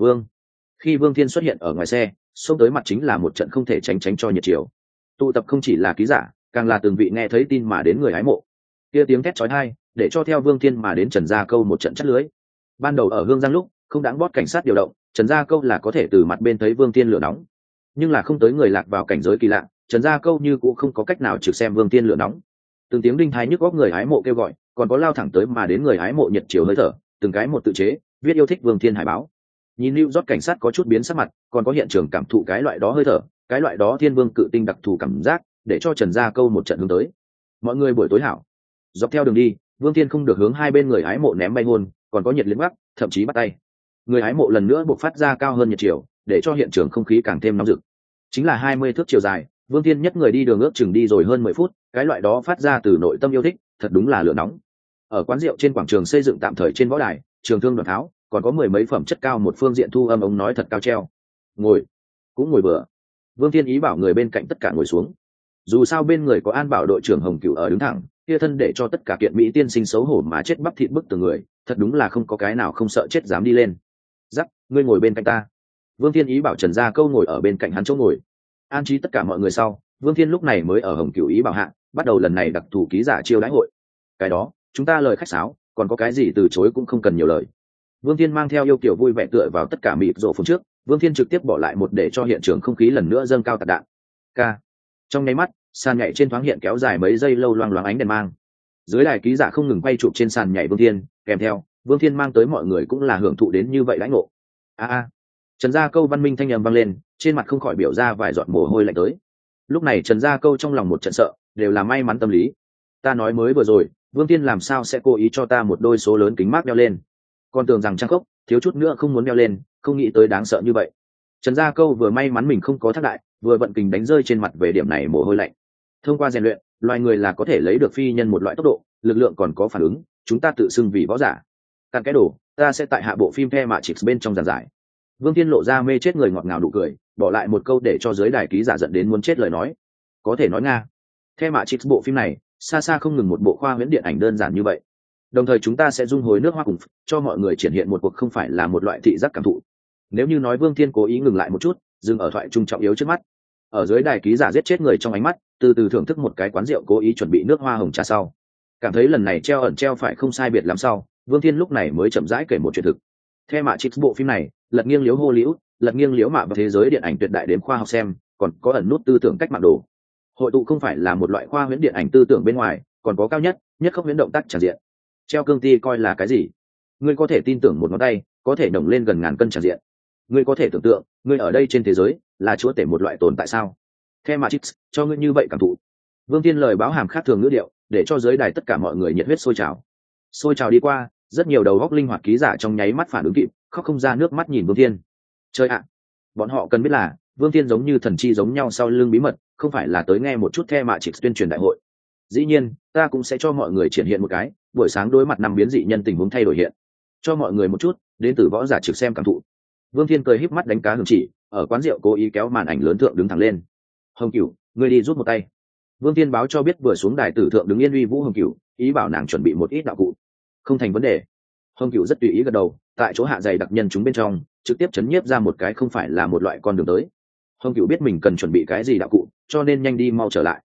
Khi Vương Thiên xuất hiện ở ngoài xe, xông tới mặt chính là một trận không thể tránh cho nhiệt chiều. Tụ tập không chỉ là ký giả, càng là từng vị nghe thấy tin mà đến người hái mộ. Kia tiếng thét chói tai, để cho theo Vương Thiên mà đến Trần Gia Câu một trận chắt lưới. Ban đầu ở Hương Giang lúc, không đáng bót cảnh sát điều động, Trần Gia Câu là có thể từ mặt bên thấy Vương Thiên lửa nóng. Nhưng là không tới người lạc vào cảnh giới kỳ lạ, Trần Gia Câu như cũng không có cách nào trực xem Vương Thiên lửa nóng. Từng tiếng đinh thái nhức góc người hái mộ kêu gọi, còn có lao thẳng tới mà đến người hái mộ nhiệt chiều hơi thở, từng cái một tự chế, viết yêu thích Vương Thiên hải báo. Nhìn New York cảnh sát có chút biến sắc mặt, còn có hiện trường cảm thụ cái loại đó hơi thở, cái loại đó thiên vương cự tinh đặc thù cảm giác, để cho Trần Gia Câu một trận hướng tới. Mọi người buổi tối hảo. Dọc theo đường đi, Vương Thiên không được hướng hai bên người hái mộ ném bay hôn, còn có nhiệt liếc mắt, thậm chí bắt tay. Người hái mộ lần nữa bộc phát ra cao hơn nhiệt chiều, để cho hiện trường không khí càng thêm nóng rực. Chính là 20 thước chiều dài, Vương Thiên nhất người đi đường ước chừng đi rồi hơn 10 phút, cái loại đó phát ra từ nội tâm yêu thích, thật đúng là lửa nóng. Ở quán rượu trên quảng trường xây dựng tạm thời trên võ đài, trường thương đoạn tháo, còn có mười mấy phẩm chất cao một phương diện thu âm ống nói thật cao treo. Ngồi, cũng ngồi bừa. Vương Thiên ý bảo người bên cạnh tất cả ngồi xuống. Dù sao bên người có An Bảo đội trưởng Hồng Cửu ở đứng thẳng, kia thân để cho tất cả kiện mỹ tiên sinh xấu hổ mà chết bắp thịt bức từ người, thật đúng là không có cái nào không sợ chết dám đi lên. Dắt, ngươi ngồi bên cạnh ta. Vương Thiên ý bảo Trần Gia Câu ngồi ở bên cạnh hắn chỗ ngồi. An trí tất cả mọi người sau, Vương Thiên lúc này mới ở Hồng Cửu ý bảo hạ, bắt đầu lần này đặc thù ký giả chiêu đãi hội. Cái đó, chúng ta lời khách sáo, còn có cái gì từ chối cũng không cần nhiều lời. Vương Thiên mang theo yêu kiểu vui vẻ tựa vào tất cả mịt rổ phun trước, Vương Thiên trực tiếp bỏ lại một để cho hiện trường không khí lần nữa dâng cao tạc đạn. Trong nháy mắt, sàn nhảy trên thoáng hiện kéo dài mấy giây lâu loang loáng ánh đèn mang. Dưới đài ký giả không ngừng quay chụp trên sàn nhảy Vương Thiên, kèm theo, Vương Thiên mang tới mọi người cũng là hưởng thụ đến như vậy đãi ngộ. Trần Gia Câu văn minh thanh âm vang lên, trên mặt không khỏi biểu ra vài giọt mồ hôi lạnh tới. Lúc này Trần Gia Câu trong lòng một trận sợ, đều là may mắn tâm lý. Ta nói mới vừa rồi, Vương Thiên làm sao sẽ cố ý cho ta một đôi số lớn kính mát đeo lên? Còn tưởng rằng trang khốc, thiếu chút nữa không muốn đeo lên, không nghĩ tới đáng sợ như vậy. Trần Gia Câu vừa may mắn mình không có thác đại, vừa vận kình đánh rơi trên mặt về điểm này mồ hôi lạnh. Thông qua rèn luyện, loài người là có thể lấy được phi nhân một loại tốc độ, lực lượng còn có phản ứng, chúng ta tự xưng vì võ giả. Cặn cái đồ, ta sẽ tại hạ bộ phim The Matrix bên trong giảng giải. Vương Thiên lộ ra mê chết người ngọt ngào nụ cười, bỏ lại một câu để cho giới đài ký giả giận đến muốn chết lời nói. Có thể nói Nga. The Matrix bộ phim này, xa xa không ngừng một bộ khoa huyễn điện ảnh đơn giản như vậy. Đồng thời chúng ta sẽ dung hối nước hoa cùng cho mọi người triển hiện một cuộc không phải là một loại thị giác cảm thụ. Nếu như nói Vương Thiên cố ý ngừng lại một chút, dừng ở thoại trung trọng yếu trước mắt. Ở dưới đài ký giả giết chết người trong ánh mắt, từ từ thưởng thức một cái quán rượu cố ý chuẩn bị nước hoa hồng trà sau. Cảm thấy lần này treo ẩn treo phải không sai biệt lắm sau, Vương Thiên lúc này mới chậm rãi kể một chuyện thực. The Matrix bộ phim này, lật nghiêng liếu Hollywood, lật nghiêng liếu mạ vào thế giới điện ảnh tuyệt đại đến khoa học xem, còn có ẩn nút tư tưởng cách mạng đồ. Hội tụ không phải là một loại khoa huyễn điện ảnh tư tưởng bên ngoài, còn có cao nhất không huyễn động tác tràn diện. Treo cương ti coi là cái gì? Ngươi có thể tin tưởng một ngón tay, có thể nồng lên gần ngàn cân tràn diện. Ngươi có thể tưởng tượng, ngươi ở đây trên thế giới là chúa tể một loại tồn tại sao? The Matrix, cho ngươi như vậy cảm thụ. Vương Thiên lời báo hàm khác thường ngữ điệu, để cho giới đài tất cả mọi người nhiệt huyết sôi trào. Sôi trào đi qua, rất nhiều đầu góc linh hoạt ký giả trong nháy mắt phản ứng kịp, khóc không ra nước mắt nhìn Vương Thiên. Chơi ạ, bọn họ cần biết là Vương Thiên giống như thần chi giống nhau sau lưng bí mật, không phải là tới nghe một chút The Matrix tuyên truyền đại hội. Dĩ nhiên, ta cũng sẽ cho mọi người triển hiện một cái, buổi sáng đối mặt năm biến dị nhân tình huống thay đổi hiện, cho mọi người một chút, đến từ võ giả trực xem cảm thụ. Vương Thiên cười híp mắt đánh cá hưởng chỉ, ở quán rượu cố ý kéo màn ảnh lớn thượng đứng thẳng lên. Hồng Cửu, ngươi đi rút một tay. Vương Thiên báo cho biết vừa xuống đài tử thượng đứng yên uy vũ Hồng Cửu, ý bảo nàng chuẩn bị một ít đạo cụ. Không thành vấn đề. Hồng Cửu rất tùy ý gật đầu, tại chỗ hạ dày đặc nhân chúng bên trong, trực tiếp chấn nhiếp ra một cái không phải là một loại con đường tới. Hồng Cửu biết mình cần chuẩn bị cái gì đạo cụ, cho nên nhanh đi mau trở lại.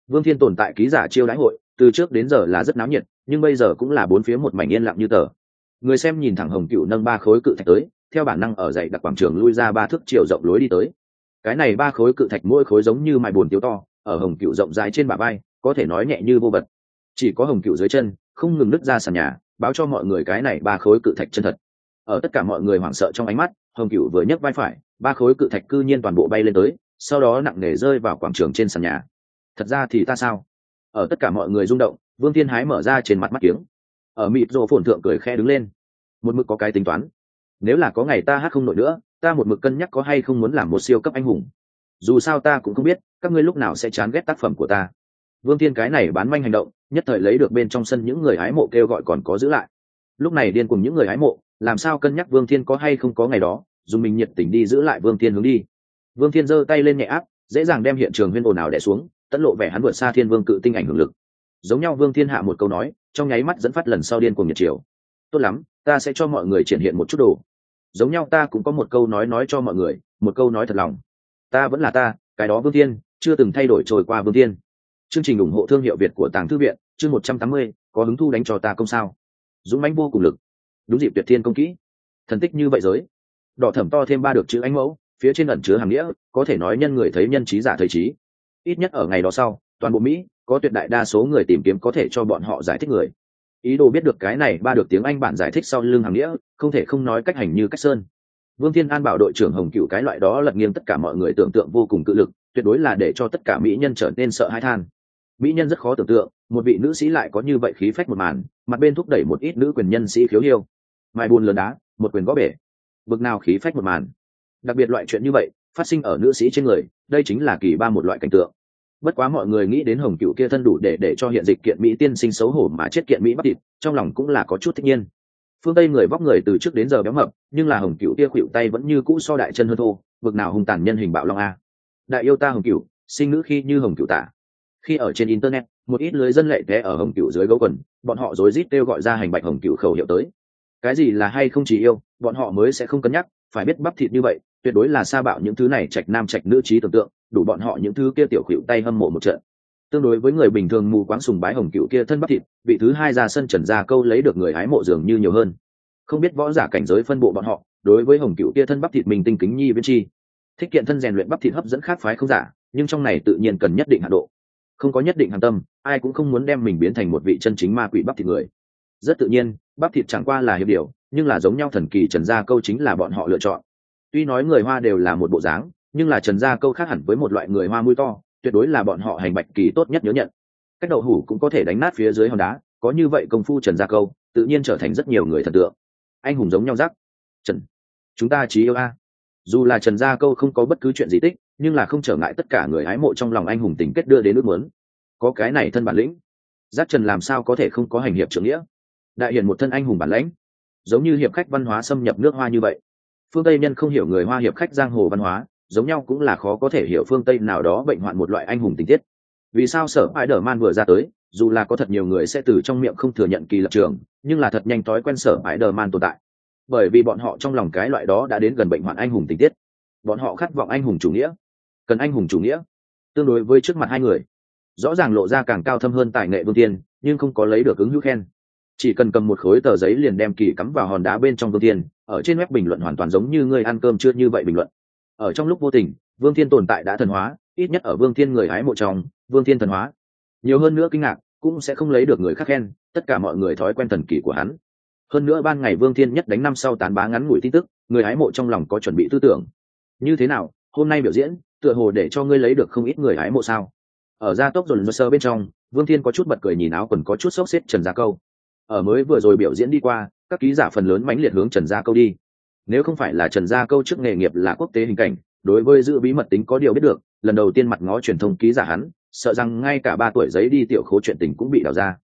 Vương Thiên tồn tại ký giả chiêu đãi hội từ trước đến giờ là rất náo nhiệt, nhưng bây giờ cũng là bốn phía một mảnh yên lặng như tờ. Người xem nhìn thẳng Hồng Cửu nâng 3 khối cự thạch tới, theo bản năng ở dậy đặt quảng trường lui ra 3 thước chiều rộng lối đi tới. Cái này 3 khối cự thạch mỗi khối giống như mài buồn tiếu to, ở Hồng Cửu rộng dài trên bả vai, có thể nói nhẹ như vô vật. Chỉ có Hồng Cửu dưới chân không ngừng nứt ra sàn nhà, báo cho mọi người cái này 3 khối cự thạch chân thật. Ở tất cả mọi người hoảng sợ trong ánh mắt, Hồng Cửu vừa nhấc vai phải, 3 khối cự thạch cư nhiên toàn bộ bay lên tới, sau đó nặng nề rơi vào quảng trường trên sàn nhà. Thật ra thì ta sao? Ở tất cả mọi người rung động, Vương Thiên hái mở ra trên mặt mắt kiếng. Ở mịt rồ phồn thượng cười khẽ đứng lên. Một mực có cái tính toán, nếu là có ngày ta hát không nổi nữa, ta một mực cân nhắc có hay không muốn làm một siêu cấp anh hùng. Dù sao ta cũng không biết các ngươi lúc nào sẽ chán ghét tác phẩm của ta. Vương Thiên cái này bán manh hành động, nhất thời lấy được bên trong sân những người hái mộ kêu gọi còn có giữ lại. Lúc này điên cùng những người hái mộ, làm sao cân nhắc Vương Thiên có hay không có ngày đó, dùng mình nhiệt tình đi giữ lại Vương Thiên hướng đi. Vương Thiên giơ tay lên nhẹ áp, dễ dàng đem hiện trường huyên ồn ào đè xuống, tận lộ vẻ hắn vượt xa Thiên Vương cự tinh ảnh hưởng lực. Giống nhau Vương Thiên hạ một câu nói, trong nháy mắt dẫn phát lần sau điên cuồng nhiệt chiều. Tốt lắm, ta sẽ cho mọi người triển hiện một chút đồ. Giống nhau ta cũng có một câu nói cho mọi người, một câu nói thật lòng. Ta vẫn là ta, cái đó Vương Thiên, chưa từng thay đổi trôi qua Vương Thiên. Chương trình ủng hộ thương hiệu Việt của Tàng Thư viện, chương 180, có hứng thu đánh cho ta công sao? Dũng mãnh vô cùng lực, đúng dịp tuyệt thiên công kỹ, thần tích như vậy giới. Đỏ thẫm to thêm 3 được chữ ánh mẫu, phía trên ẩn chứa hàm nghĩa, có thể nói nhân người thấy nhân, trí giả thấy trí. Ít nhất ở ngày đó sau, toàn bộ Mỹ có tuyệt đại đa số người tìm kiếm có thể cho bọn họ giải thích người. Ý đồ biết được cái này 3 được tiếng Anh bản giải thích sau lưng hàm nghĩa, không thể không nói cách hành như cách sơn. Vương Thiên An bảo đội trưởng Hồng Cửu cái loại đó lật nghiêng tất cả mọi người tưởng tượng vô cùng cự lực, tuyệt đối là để cho tất cả mỹ nhân trở nên sợ hãi than. Mỹ nhân rất khó tưởng tượng, một vị nữ sĩ lại có như vậy khí phách một màn, mặt bên thúc đẩy một ít nữ quyền nhân sĩ khiếu hiêu. Mài buồn lớn đá, một quyền gõ bể. Bực nào khí phách một màn. Đặc biệt loại chuyện như vậy, phát sinh ở nữ sĩ trên người, đây chính là kỳ ba một loại cảnh tượng. Bất quá mọi người nghĩ đến Hồng Cửu kia thân đủ để cho hiện dịch kiện mỹ tiên sinh xấu hổ mà chết kiện mỹ bắp thịt, trong lòng cũng là có chút thích nhiên. Phương Tây người vóc người từ trước đến giờ béo mập, nhưng là Hồng Cửu kia khuỵu tay vẫn như cũ so đại chân hơn thô, bực nào hung tàn nhân hình bạo long a. Đại yêu ta Hồng Cửu, sinh nữ khi như Hồng Cửu tả. Khi ở trên internet, một ít lưới dân lệ té ở Hồng Cửu dưới gấu quần, bọn họ rối rít kêu gọi ra hành bạch Hồng Cửu khẩu hiệu tới. Cái gì là hay không chỉ yêu, bọn họ mới sẽ không cân nhắc, phải biết bắp thịt như vậy, tuyệt đối là sa bạo những thứ này trạch nam trạch nữ trí tưởng tượng, đủ bọn họ những thứ kia tiểu khuỵu tay hâm mộ một trận. Tương đối với người bình thường mù quáng sùng bái Hồng Cửu kia thân bắp thịt, vị thứ hai ra sân Trần Gia Câu lấy được người hái mộ dường như nhiều hơn. Không biết võ giả cảnh giới phân bộ bọn họ, đối với Hồng Cửu kia thân bắp thịt mình tinh kính nhi viên chi. Thích kiện thân rèn luyện bắp thịt hấp dẫn khác phái không giả, nhưng trong này tự nhiên cần nhất định hạn độ. Không có nhất định hàm tâm, ai cũng không muốn đem mình biến thành một vị chân chính ma quỷ bắp thịt người. Rất tự nhiên, bắp thịt chẳng qua là hiệp điều, nhưng là giống nhau thần kỳ Trần Gia Câu chính là bọn họ lựa chọn. Tuy nói người Hoa đều là một bộ dáng, nhưng là Trần Gia Câu khác hẳn với một loại người Hoa mũi to, tuyệt đối là bọn họ hành bạch kỳ tốt nhất nhớ nhận. Cách đậu hủ cũng có thể đánh nát phía dưới hòn đá, có như vậy công phu Trần Gia Câu, tự nhiên trở thành rất nhiều người thần tượng. Anh hùng giống nhau rắc. Trần, chúng ta chí yêu a. Dù là Trần Gia Câu không có bất cứ chuyện gì tích, nhưng là không trở ngại tất cả người hái mộ trong lòng anh hùng tình kết đưa đến ước muốn. Có cái này thân bản lĩnh, giác Trần làm sao có thể không có hành hiệp trưởng nghĩa. Đại hiển một thân anh hùng bản lãnh, giống như hiệp khách văn hóa xâm nhập nước Hoa như vậy. Phương Tây nhân không hiểu người Hoa hiệp khách giang hồ văn hóa, giống nhau cũng là khó có thể hiểu phương Tây nào đó bệnh hoạn một loại anh hùng tình tiết. Vì sao sở Spider-Man vừa ra tới, dù là có thật nhiều người sẽ từ trong miệng không thừa nhận kỳ lập trường, nhưng là thật nhanh thói quen sở Spider-Man tồn tại. Bởi vì bọn họ trong lòng cái loại đó đã đến gần bệnh hoạn anh hùng tình tiết. Bọn họ khát vọng anh hùng chủ nghĩa, cần anh hùng chủ nghĩa. Tương đối với trước mặt hai người, rõ ràng lộ ra càng cao thâm hơn tài nghệ Vương Tiên, nhưng không có lấy được ứng hữu khen. Chỉ cần cầm một khối tờ giấy liền đem kỳ cắm vào hòn đá bên trong Vương Tiên, ở trên web bình luận hoàn toàn giống như người ăn cơm chưa như vậy bình luận. Ở trong lúc vô tình, Vương Thiên tồn tại đã thần hóa, ít nhất ở Vương Thiên người hái mộ trong, Vương Thiên thần hóa. Nhiều hơn nữa kinh ngạc, cũng sẽ không lấy được người khác khen, tất cả mọi người thói quen thần kỳ của hắn. Hơn nữa ban ngày Vương Thiên nhất đánh năm sau tán bá ngắn ngủi tin tức, người hái mộ trong lòng có chuẩn bị tư tưởng. Như thế nào, hôm nay biểu diễn, tựa hồ để cho ngươi lấy được không ít người hái mộ sao? Ở gia tốc dồn sơ bên trong, Vương Thiên có chút bật cười nhìn áo quần có chút xốc xếp Trần Gia Câu. Ở mới vừa rồi biểu diễn đi qua, các ký giả phần lớn mãnh liệt hướng Trần Gia Câu đi. Nếu không phải là Trần Gia Câu trước nghề nghiệp là quốc tế hình cảnh, đối với giữ bí mật tính có điều biết được, lần đầu tiên mặt ngó truyền thông ký giả hắn, sợ rằng ngay cả 3 tuổi giấy đi tiểu khố chuyện tình cũng bị đào ra.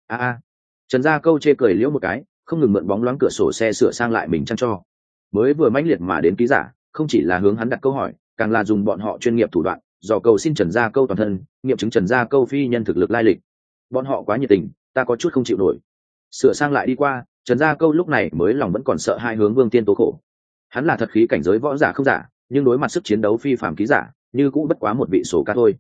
Trần Gia Câu chê cười liễu một cái, không ngừng mượn bóng loáng cửa sổ xe sửa sang lại mình chăng cho. Mới vừa mãnh liệt mà đến ký giả, không chỉ là hướng hắn đặt câu hỏi, càng là dùng bọn họ chuyên nghiệp thủ đoạn, dò cầu xin Trần Gia Câu toàn thân, nghiệm chứng Trần Gia Câu phi nhân thực lực lai lịch. Bọn họ quá nhiệt tình, ta có chút không chịu nổi. Sửa sang lại đi qua, Trần Gia Câu lúc này mới lòng vẫn còn sợ hai hướng Vương Tiên tố khổ. Hắn là thật khí cảnh giới võ giả không giả, nhưng đối mặt sức chiến đấu phi phàm ký giả, như cũng bất quá một vị số ca thôi.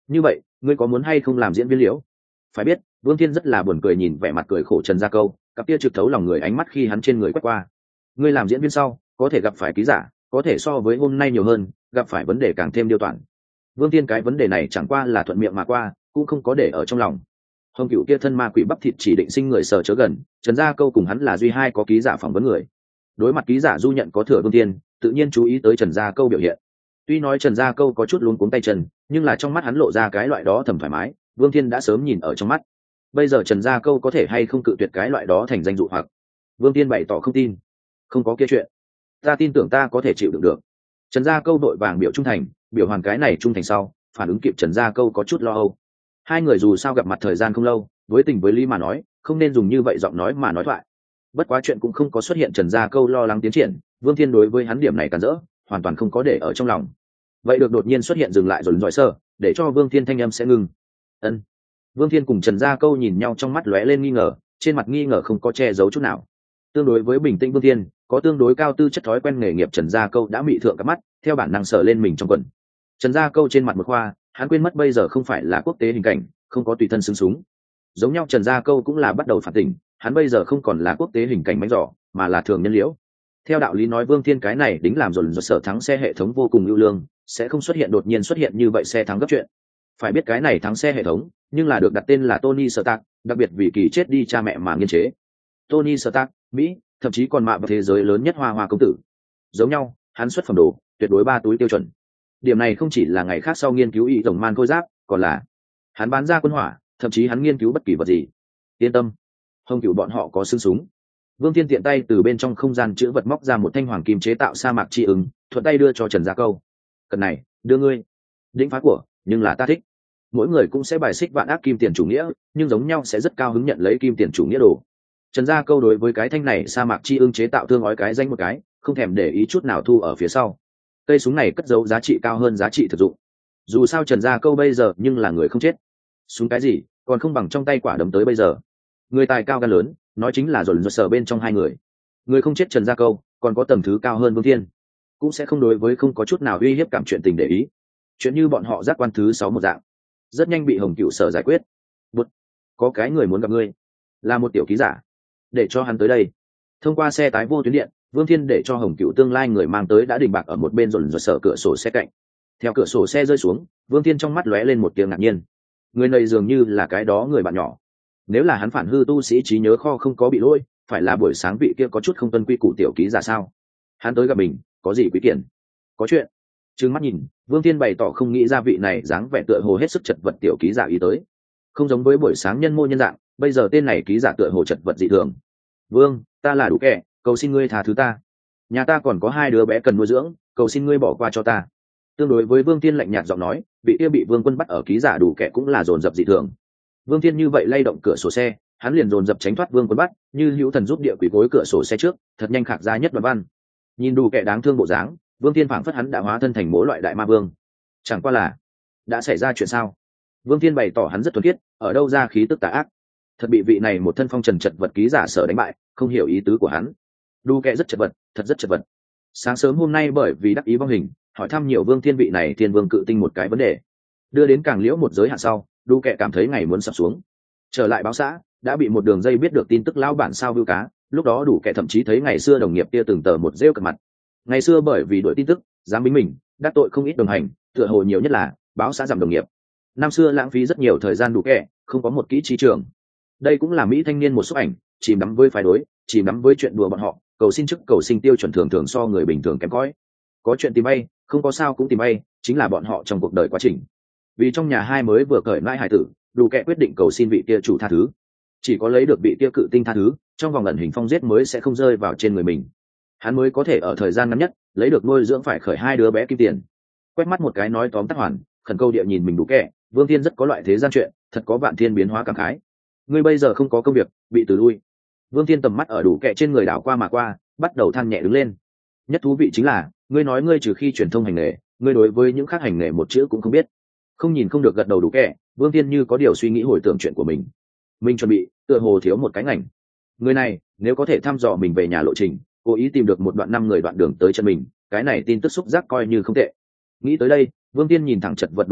như vậy ngươi có muốn hay không làm diễn viên liễu? Phải biết Vương Thiên rất là buồn cười nhìn vẻ mặt cười khổ Trần Gia Câu, cặp kia trực thấu lòng người ánh mắt khi hắn trên người quét qua. Ngươi làm diễn viên sau có thể gặp phải ký giả, có thể so với hôm nay nhiều hơn, gặp phải vấn đề càng thêm điêu toán. Vương Thiên cái vấn đề này chẳng qua là thuận miệng mà qua, cũng không có để ở trong lòng. Hồng Cựu kia thân ma quỷ bắp thịt chỉ định sinh người sờ chớ gần, Trần Gia Câu cùng hắn là duy hai có ký giả phỏng vấn người. Đối mặt ký giả du nhận có thừa Vương Thiên, tự nhiên chú ý tới Trần Gia Câu biểu hiện. Tuy nói Trần Gia Câu có chút luống cuống tay chân, nhưng là trong mắt hắn lộ ra cái loại đó thầm thoải mái, Vương Thiên đã sớm nhìn ở trong mắt. Bây giờ Trần Gia Câu có thể hay không cự tuyệt cái loại đó thành danh dụ hoặc. Vương Thiên bày tỏ không tin. Không có kia chuyện. Ta tin tưởng ta có thể chịu đựng được. Trần Gia Câu đội vàng biểu trung thành, biểu hoàn cái này trung thành sau, phản ứng kịp Trần Gia Câu có chút lo âu. Hai người dù sao gặp mặt thời gian không lâu, với tình với lý mà nói, không nên dùng như vậy giọng nói mà nói thoại. Bất quá chuyện cũng không có xuất hiện Trần Gia Câu lo lắng tiến triển, Vương Thiên đối với hắn điểm này cản rỡ, hoàn toàn không có để ở trong lòng. Vậy được đột nhiên xuất hiện dừng lại rồi giỏi sơ, để cho Vương Thiên thanh âm sẽ ngừng. Ân. Vương Thiên cùng Trần Gia Câu nhìn nhau trong mắt lóe lên nghi ngờ, trên mặt nghi ngờ không có che giấu chút nào. Tương đối với bình tĩnh Vương Thiên, có tương đối cao tư chất thói quen nghề nghiệp Trần Gia Câu đã mị thượng các mắt, theo bản năng sờ lên mình trong quần. Trần Gia Câu trên mặt một khoa, hắn quên mất bây giờ không phải là quốc tế hình cảnh, không có tùy thân xứng súng. Giống nhau Trần Gia Câu cũng là bắt đầu phản tỉnh, hắn bây giờ không còn là quốc tế hình cảnh bánh giỏ, mà là thường nhân liễu. Theo đạo lý nói Vương Thiên cái này đính làm rồi sở thắng xe hệ thống vô cùng ưu lương, sẽ không xuất hiện đột nhiên xuất hiện như vậy xe thắng gấp chuyện. Phải biết cái này thắng xe hệ thống, nhưng là được đặt tên là Tony Stark, đặc biệt vì kỳ chết đi cha mẹ mà nghiên chế. Tony Stark, Mỹ, thậm chí còn mạ vào thế giới lớn nhất hoa công tử. Giống nhau, hắn xuất phẩm đồ, tuyệt đối 3 túi tiêu chuẩn. Điểm này không chỉ là ngày khác sau nghiên cứu ý rồng man khôi giáp, còn là hắn bán ra quân hỏa, thậm chí hắn nghiên cứu bất kỳ vật gì. Yên tâm, Hồng Cửu bọn họ có xương súng. Vương Thiên tiện tay từ bên trong không gian chữ vật móc ra một thanh hoàng kim chế tạo sa mạc chi ứng, thuận tay đưa cho Trần Gia Câu. Cần này, đưa ngươi. Đỉnh phá của, nhưng là ta thích. Mỗi người cũng sẽ bài xích vạn ác kim tiền chủ nghĩa, nhưng giống nhau sẽ rất cao hứng nhận lấy kim tiền chủ nghĩa đồ. Trần Gia Câu đối với cái thanh này sa mạc chi ưng chế tạo thương ói cái danh một cái, không thèm để ý chút nào thu ở phía sau. Cây súng này cất giấu giá trị cao hơn giá trị thực dụng. Dù sao Trần Gia Câu bây giờ nhưng là người không chết. Súng cái gì, còn không bằng trong tay quả đấm tới bây giờ. Người tài cao gan lớn, nói chính là dồn dồn sở bên trong hai người. Người không chết Trần Gia Câu, còn có tầm thứ cao hơn Vương Thiên, cũng sẽ không đối với không có chút nào uy hiếp cảm chuyện tình để ý. Chuyện như bọn họ giác quan thứ 6 một dạng, rất nhanh bị Hồng Cựu sở giải quyết. Bụt, có cái người muốn gặp ngươi, là một tiểu ký giả, để cho hắn tới đây. Thông qua xe tái vô tuyến điện, Vương Thiên để cho Hồng Cựu tương lai người mang tới đã đình bạc ở một bên dồn dồn sở cửa sổ xe cạnh. Theo cửa sổ xe rơi xuống, Vương Thiên trong mắt lóe lên một tia ngạc nhiên. Người này dường như là cái đó người bạn nhỏ. Nếu là hắn phản hư tu sĩ trí nhớ kho không có bị lỗi, phải là buổi sáng vị kia có chút không tuân quy củ tiểu ký giả sao? Hắn tới gặp mình, có gì quý kiển? Có chuyện. Trừng mắt nhìn, Vương Thiên bày tỏ không nghĩ ra vị này dáng vẻ tựa hồ hết sức chật vật tiểu ký giả ý tới. Không giống với buổi sáng nhân mô nhân dạng, bây giờ tên này ký giả tựa hồ chật vật dị thường. Vương, ta là đủ kẻ, cầu xin ngươi tha thứ ta. Nhà ta còn có 2 đứa bé cần nuôi dưỡng, cầu xin ngươi bỏ qua cho ta. Tương đối với Vương Thiên lạnh nhạt giọng nói, vị kia bị Vương Quân bắt ở ký giả đủ kẻ cũng là dồn dập dị thường. Vương Thiên như vậy lay động cửa sổ xe, hắn liền dồn dập tránh thoát Vương Quân bắt, như hữu thần giúp địa quỷ gối cửa sổ xe trước, thật nhanh khạc ra nhất đoạn văn. Nhìn đủ kẻ đáng thương bộ dáng, Vương Thiên phảng phất hắn đã hóa thân thành mỗi loại đại ma vương. Chẳng qua là đã xảy ra chuyện sao? Vương Thiên bày tỏ hắn rất thuần khiết, ở đâu ra khí tức tà ác, thật bị vị này một thân phong trần chật vật ký giả sở đánh bại, không hiểu ý tứ của hắn. Đủ kẻ rất chật vật, thật rất chật vật. Sáng sớm hôm nay bởi vì đắc ý vong hình, hỏi thăm nhiều Vương Thiên vị này Thiên Vương cự tinh một cái vấn đề, đưa đến càng liễu một giới hạn sau, đủ kẻ cảm thấy ngày muốn sập xuống. Trở lại báo xã, đã bị một đường dây biết được tin tức lão bản sao view cá, lúc đó đủ kẻ thậm chí thấy ngày xưa đồng nghiệp kia từng tờ một rêu cật mặt. Ngày xưa bởi vì đuổi tin tức, dám bính mình, đắc tội không ít đồng hành, tựa hồ nhiều nhất là báo xã giảm đồng nghiệp. Năm xưa lãng phí rất nhiều thời gian đủ kẻ, không có một kỹ trí trường. Đây cũng là mỹ thanh niên một số ảnh, chìm đắm với phái đối, chìm đắm với chuyện đùa bọn họ, cầu xin chức cầu sinh tiêu chuẩn thường thường so người bình thường kém cỏi. Có chuyện tìm bay, không có sao cũng tìm bay, chính là bọn họ trong cuộc đời quá trình. Vì trong nhà hai mới vừa cởi nãi hải tử, đủ kẻ quyết định cầu xin vị kia chủ tha thứ. Chỉ có lấy được vị kia cự tinh tha thứ, trong vòng ẩn hình phong giết mới sẽ không rơi vào trên người mình. Hắn mới có thể ở thời gian ngắn nhất lấy được nuôi dưỡng phải khởi 2 đứa bé kim tiền. Quét mắt một cái nói tóm tắt hoàn, khẩn câu địa nhìn mình đủ kẻ, Vương Thiên rất có loại thế gian chuyện, thật có vạn thiên biến hóa cảm khái. Ngươi bây giờ không có công việc, bị từ lui. Vương Thiên tầm mắt ở đủ kẻ trên người đảo qua mà qua, bắt đầu than nhẹ đứng lên. Nhất thú vị chính là, ngươi nói ngươi trừ khi truyền thông hành nghề, ngươi đối với những khác hành nghề một chữ cũng không biết. Không nhìn không được gật đầu đủ kẻ, Vương Thiên như có điều suy nghĩ hồi tưởng chuyện của mình. Mình chuẩn bị, tựa hồ thiếu một cái ngành. Người này, nếu có thể thăm dò mình về nhà lộ trình, cố ý tìm được một đoạn 5 người đoạn đường tới chân mình, cái này tin tức xúc giác coi như không tệ. Nghĩ tới đây, Vương Thiên nhìn thẳng chật vật đủ kẻ,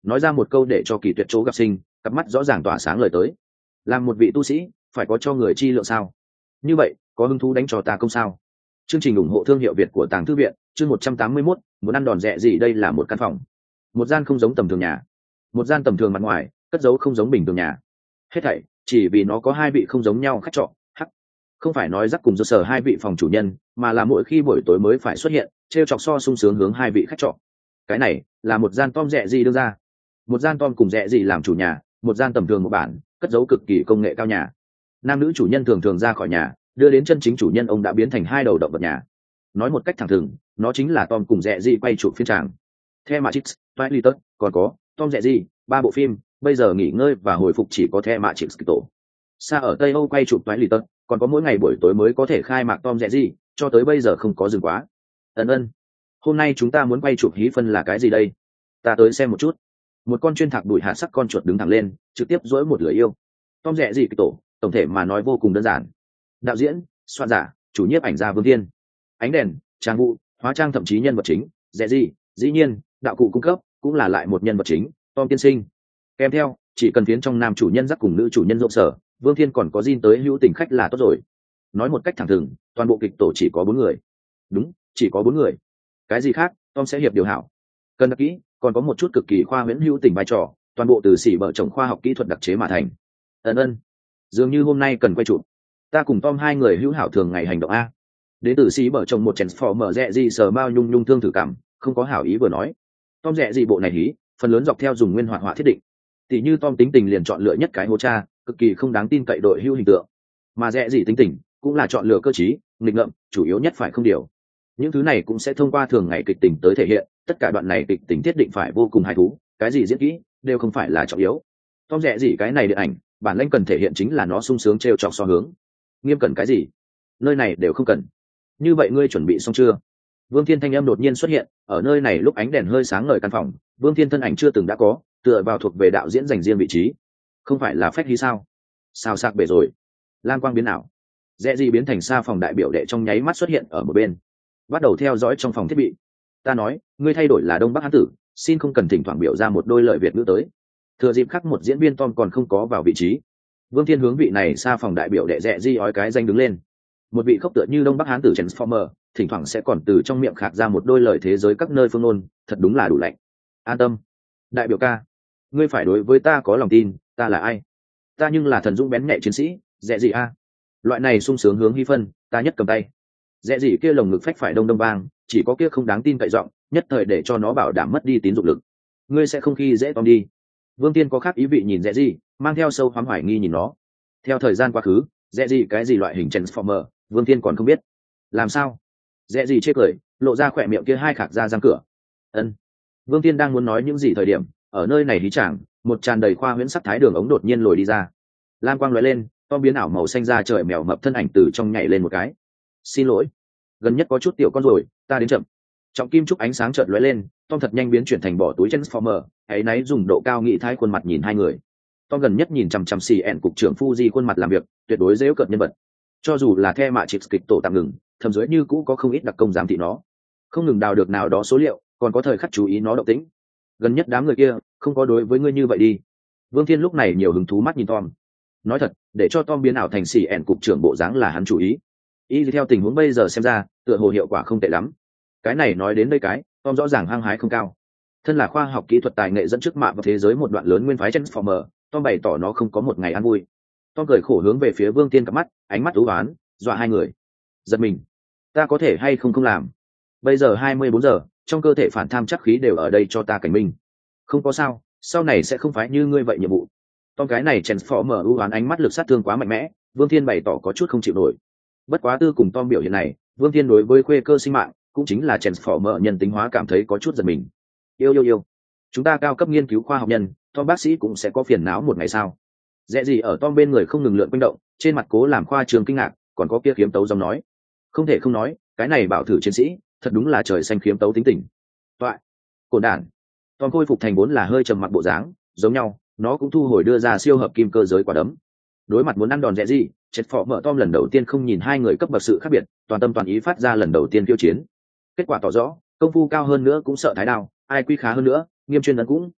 nói ra một câu để cho Kỳ Tuyệt chỗ gặp sinh, cặp mắt rõ ràng tỏa sáng lời tới. Làm một vị tu sĩ phải có cho người chi lượng sao? Như vậy có hứng thú đánh cho ta công sao? Chương trình ủng hộ thương hiệu Việt của Tàng Thư Viện, chương 181, muốn ăn đòn rẻ gì? Đây là một căn phòng, một gian không giống tầm thường nhà, một gian tầm thường mặt ngoài cất giấu không giống bình thường nhà. Hết thảy chỉ vì nó có hai vị không giống nhau khách trọ. Không phải nói rắc cùng do sở hai vị phòng chủ nhân, mà là mỗi khi buổi tối mới phải xuất hiện trêu chọc so sung sướng hướng hai vị khách trọ. Cái này là một gian Tom rẻ gì đưa ra, một gian Tom cùng rẻ gì làm chủ nhà, một gian tầm thường một bản cất giấu cực kỳ công nghệ cao nhà. Nam nữ chủ nhân thường thường ra khỏi nhà, đưa đến chân chính chủ nhân ông đã biến thành hai đầu động vật nhà. Nói một cách thẳng thừng, nó chính là Tom cùng rẻ gì quay chụp phiên tràng. The Matrix, Twilight, còn có Tom rẻ gì, 3 bộ phim, bây giờ nghỉ ngơi và hồi phục chỉ có The Matrix tổ. Xa ở Tây Âu quay chụp Twilight, còn có mỗi ngày buổi tối mới có thể khai mạc Tom rẻ gì, cho tới bây giờ không có dừng quá. Ân, hôm nay chúng ta muốn quay chụp hí phân là cái gì đây? Ta tới xem một chút. Một con chuyên thạc đuổi hạ sắc con chuột đứng thẳng lên, trực tiếp dỗi một lưỡi yêu. Tom rẻ gì tổ, tổng thể mà nói vô cùng đơn giản. Đạo diễn, soạn giả, chủ nhiếp ảnh gia Vương Thiên. Ánh đèn, trang vụ, hóa trang thậm chí nhân vật chính, rẻ gì, dĩ nhiên, đạo cụ cung cấp cũng là lại một nhân vật chính, Tom tiên sinh. Kèm theo, chỉ cần phiến trong nam chủ nhân dắt cùng nữ chủ nhân rộng sở, Vương Thiên còn có Jin tới hữu tình khách là tốt rồi. Nói một cách thẳng thừng, toàn bộ kịch tổ chỉ có 4 người. Đúng, chỉ có 4 người. Cái gì khác, Tom sẽ hiệp điều hảo. Cần đặc kỹ, còn có một chút cực kỳ khoa huyễn hữu tình vai trò, toàn bộ từ xỉ vợ chồng khoa học kỹ thuật đặc chế mà thành. Ân, dường như hôm nay cần quay chụp. Ta cùng Tom hai người hữu hảo thường ngày hành động a. Đến từ xỉ vợ chồng một Transformer rẻ gì sờ bao nhung thương thử cảm, không có hảo ý vừa nói. Tom rẻ gì bộ này hí, phần lớn dọc theo dùng nguyên hoạt họa thiết định. Tỷ như Tom tính tình liền chọn lựa nhất cái hố cha, cực kỳ không đáng tin cậy đội hưu hình tượng, mà rẻ gì tính tình cũng là chọn lựa cơ trí, nghịch ngợm, chủ yếu nhất phải không điều. Những thứ này cũng sẽ thông qua thường ngày kịch tình tới thể hiện, tất cả đoạn này kịch tình thiết định phải vô cùng hài thú, cái gì diễn kỹ đều không phải là trọng yếu. Tom rẻ gì cái này điện ảnh, bản lĩnh cần thể hiện chính là nó sung sướng trêu chọc so hướng. Nghiêm cẩn cái gì? Nơi này đều không cần. Như vậy ngươi chuẩn bị xong chưa? Vương Thiên thanh âm đột nhiên xuất hiện, ở nơi này lúc ánh đèn hơi sáng ngời căn phòng, Vương Thiên thân ảnh chưa từng đã có, tựa vào thuộc về đạo diễn dành riêng vị trí. Không phải là phách hí sao? Sao sạc bể rồi? Lam quang biến ảo, rẽ gì biến thành xa phòng đại biểu đệ trong nháy mắt xuất hiện ở một bên, bắt đầu theo dõi trong phòng thiết bị. Ta nói, ngươi thay đổi là Đông Bắc Hán tử, xin không cần thỉnh thoảng biểu ra một đôi lời Việt ngữ tới. Thừa dịp khắc một diễn viên Tom còn không có vào vị trí, Vương Thiên hướng vị này xa phòng đại biểu đệ rẽ gì ói cái danh đứng lên. Một vị khốc tựa như Đông Bắc Hán tử Transformer, thỉnh thoảng sẽ còn từ trong miệng khạc ra một đôi lời thế giới các nơi phương ngôn, thật đúng là đủ lạnh. An tâm, đại biểu ca, ngươi phải đối với ta có lòng tin. Ta là ai? Ta nhưng là thần dũng bén nhạy chiến sĩ, rẽ gì a? Loại này sung sướng hướng hy phân, ta nhất cầm tay. Rẽ gì kia lồng ngực phách phải đông đông vang, chỉ có kia không đáng tin cậy giọng, nhất thời để cho nó bảo đảm mất đi tín dụng lực. Ngươi sẽ không khi dễ Tom đi. Vương Tiên có khác ý vị nhìn rẽ gì, mang theo sâu hoắm hoài nghi nhìn nó. Theo thời gian quá khứ, rẽ gì cái gì loại hình Transformer, Vương Tiên còn không biết. Làm sao? Rẽ gì chê cười, lộ ra khỏe miệng kia hai khạc ra răng cửa. Ân. Vương Tiên đang muốn nói những gì thời điểm, ở nơi này hí chàng, một tràn đầy khoa huyễn sắc thái đường ống đột nhiên lồi đi ra. Lam quang lóe lên, Tom biến ảo màu xanh ra trời mèo mập thân ảnh từ trong nhảy lên một cái. Xin lỗi, gần nhất có chút tiểu con rồi, ta đến chậm. Trọng kim trúc ánh sáng chợt lóe lên, Tom thật nhanh biến chuyển thành bỏ túi Transformer, ấy nấy dùng độ cao nghị thái khuôn mặt nhìn hai người. Tom gần nhất nhìn chằm chằm xì ẹn cục trưởng Fuji khuôn mặt làm việc, tuyệt đối giễu cợt nhân vật. Cho dù là The Matrix kịch tổ tạm ngừng, thầm dưới như cũ có không ít đặc công giám thị nó, không ngừng đào được nào đó số liệu, còn có thời khắc chú ý nó động tĩnh. Gần nhất đám người kia không có đối với ngươi như vậy đi. Vương Thiên lúc này nhiều hứng thú mắt nhìn Tom. Nói thật, để cho Tom biến ảo thành xì ẹn cục trưởng bộ dáng là hắn chủ ý. Y theo tình huống bây giờ xem ra, tựa hồ hiệu quả không tệ lắm. Cái này nói đến đây cái, Tom rõ ràng hăng hái không cao. Thân là khoa học kỹ thuật tài nghệ dẫn trước mạng vào thế giới một đoạn lớn nguyên phái Transformer, Tom bày tỏ nó không có một ngày an vui. Tom cười khổ hướng về phía Vương Thiên cặp mắt, ánh mắt u ám, dọa hai người. Giật mình, ta có thể hay không làm? Bây giờ 24 giờ, trong cơ thể phản tham chắc khí đều ở đây cho ta cảnh minh. Không có sao, sau này sẽ không phải như ngươi vậy nhiệm vụ. Tom cái này Transformer ưu ám ánh mắt lực sát thương quá mạnh mẽ, Vương Thiên bày tỏ có chút không chịu nổi. Bất quá tư cùng Tom biểu hiện này, Vương Thiên đối với khuê cơ sinh mạng, cũng chính là Transformer nhân tính hóa cảm thấy có chút giật mình. Yêu, chúng ta cao cấp nghiên cứu khoa học nhân, Tom bác sĩ cũng sẽ có phiền não một ngày sao? Dễ gì ở Tom bên người không ngừng lượn quanh động, trên mặt cố làm khoa trương kinh ngạc, còn có kia khiếm tấu giọng nói. Không thể không nói, cái này bảo thử chiến sĩ, thật đúng là trời xanh khiếm tấu tính tình. Toại, cổn đản. Tom khôi phục thành vốn là hơi trầm mặc bộ dáng, giống nhau, nó cũng thu hồi đưa ra siêu hợp kim cơ giới quả đấm. Đối mặt muốn ăn đòn rẻ gì, chết phỏ mở Tom lần đầu tiên không nhìn hai người cấp bậc sự khác biệt, toàn tâm toàn ý phát ra lần đầu tiên tiêu chiến. Kết quả tỏ rõ, công phu cao hơn nữa cũng sợ thái đao, ai quy khá hơn nữa, nghiêm chuyên ấn cũng.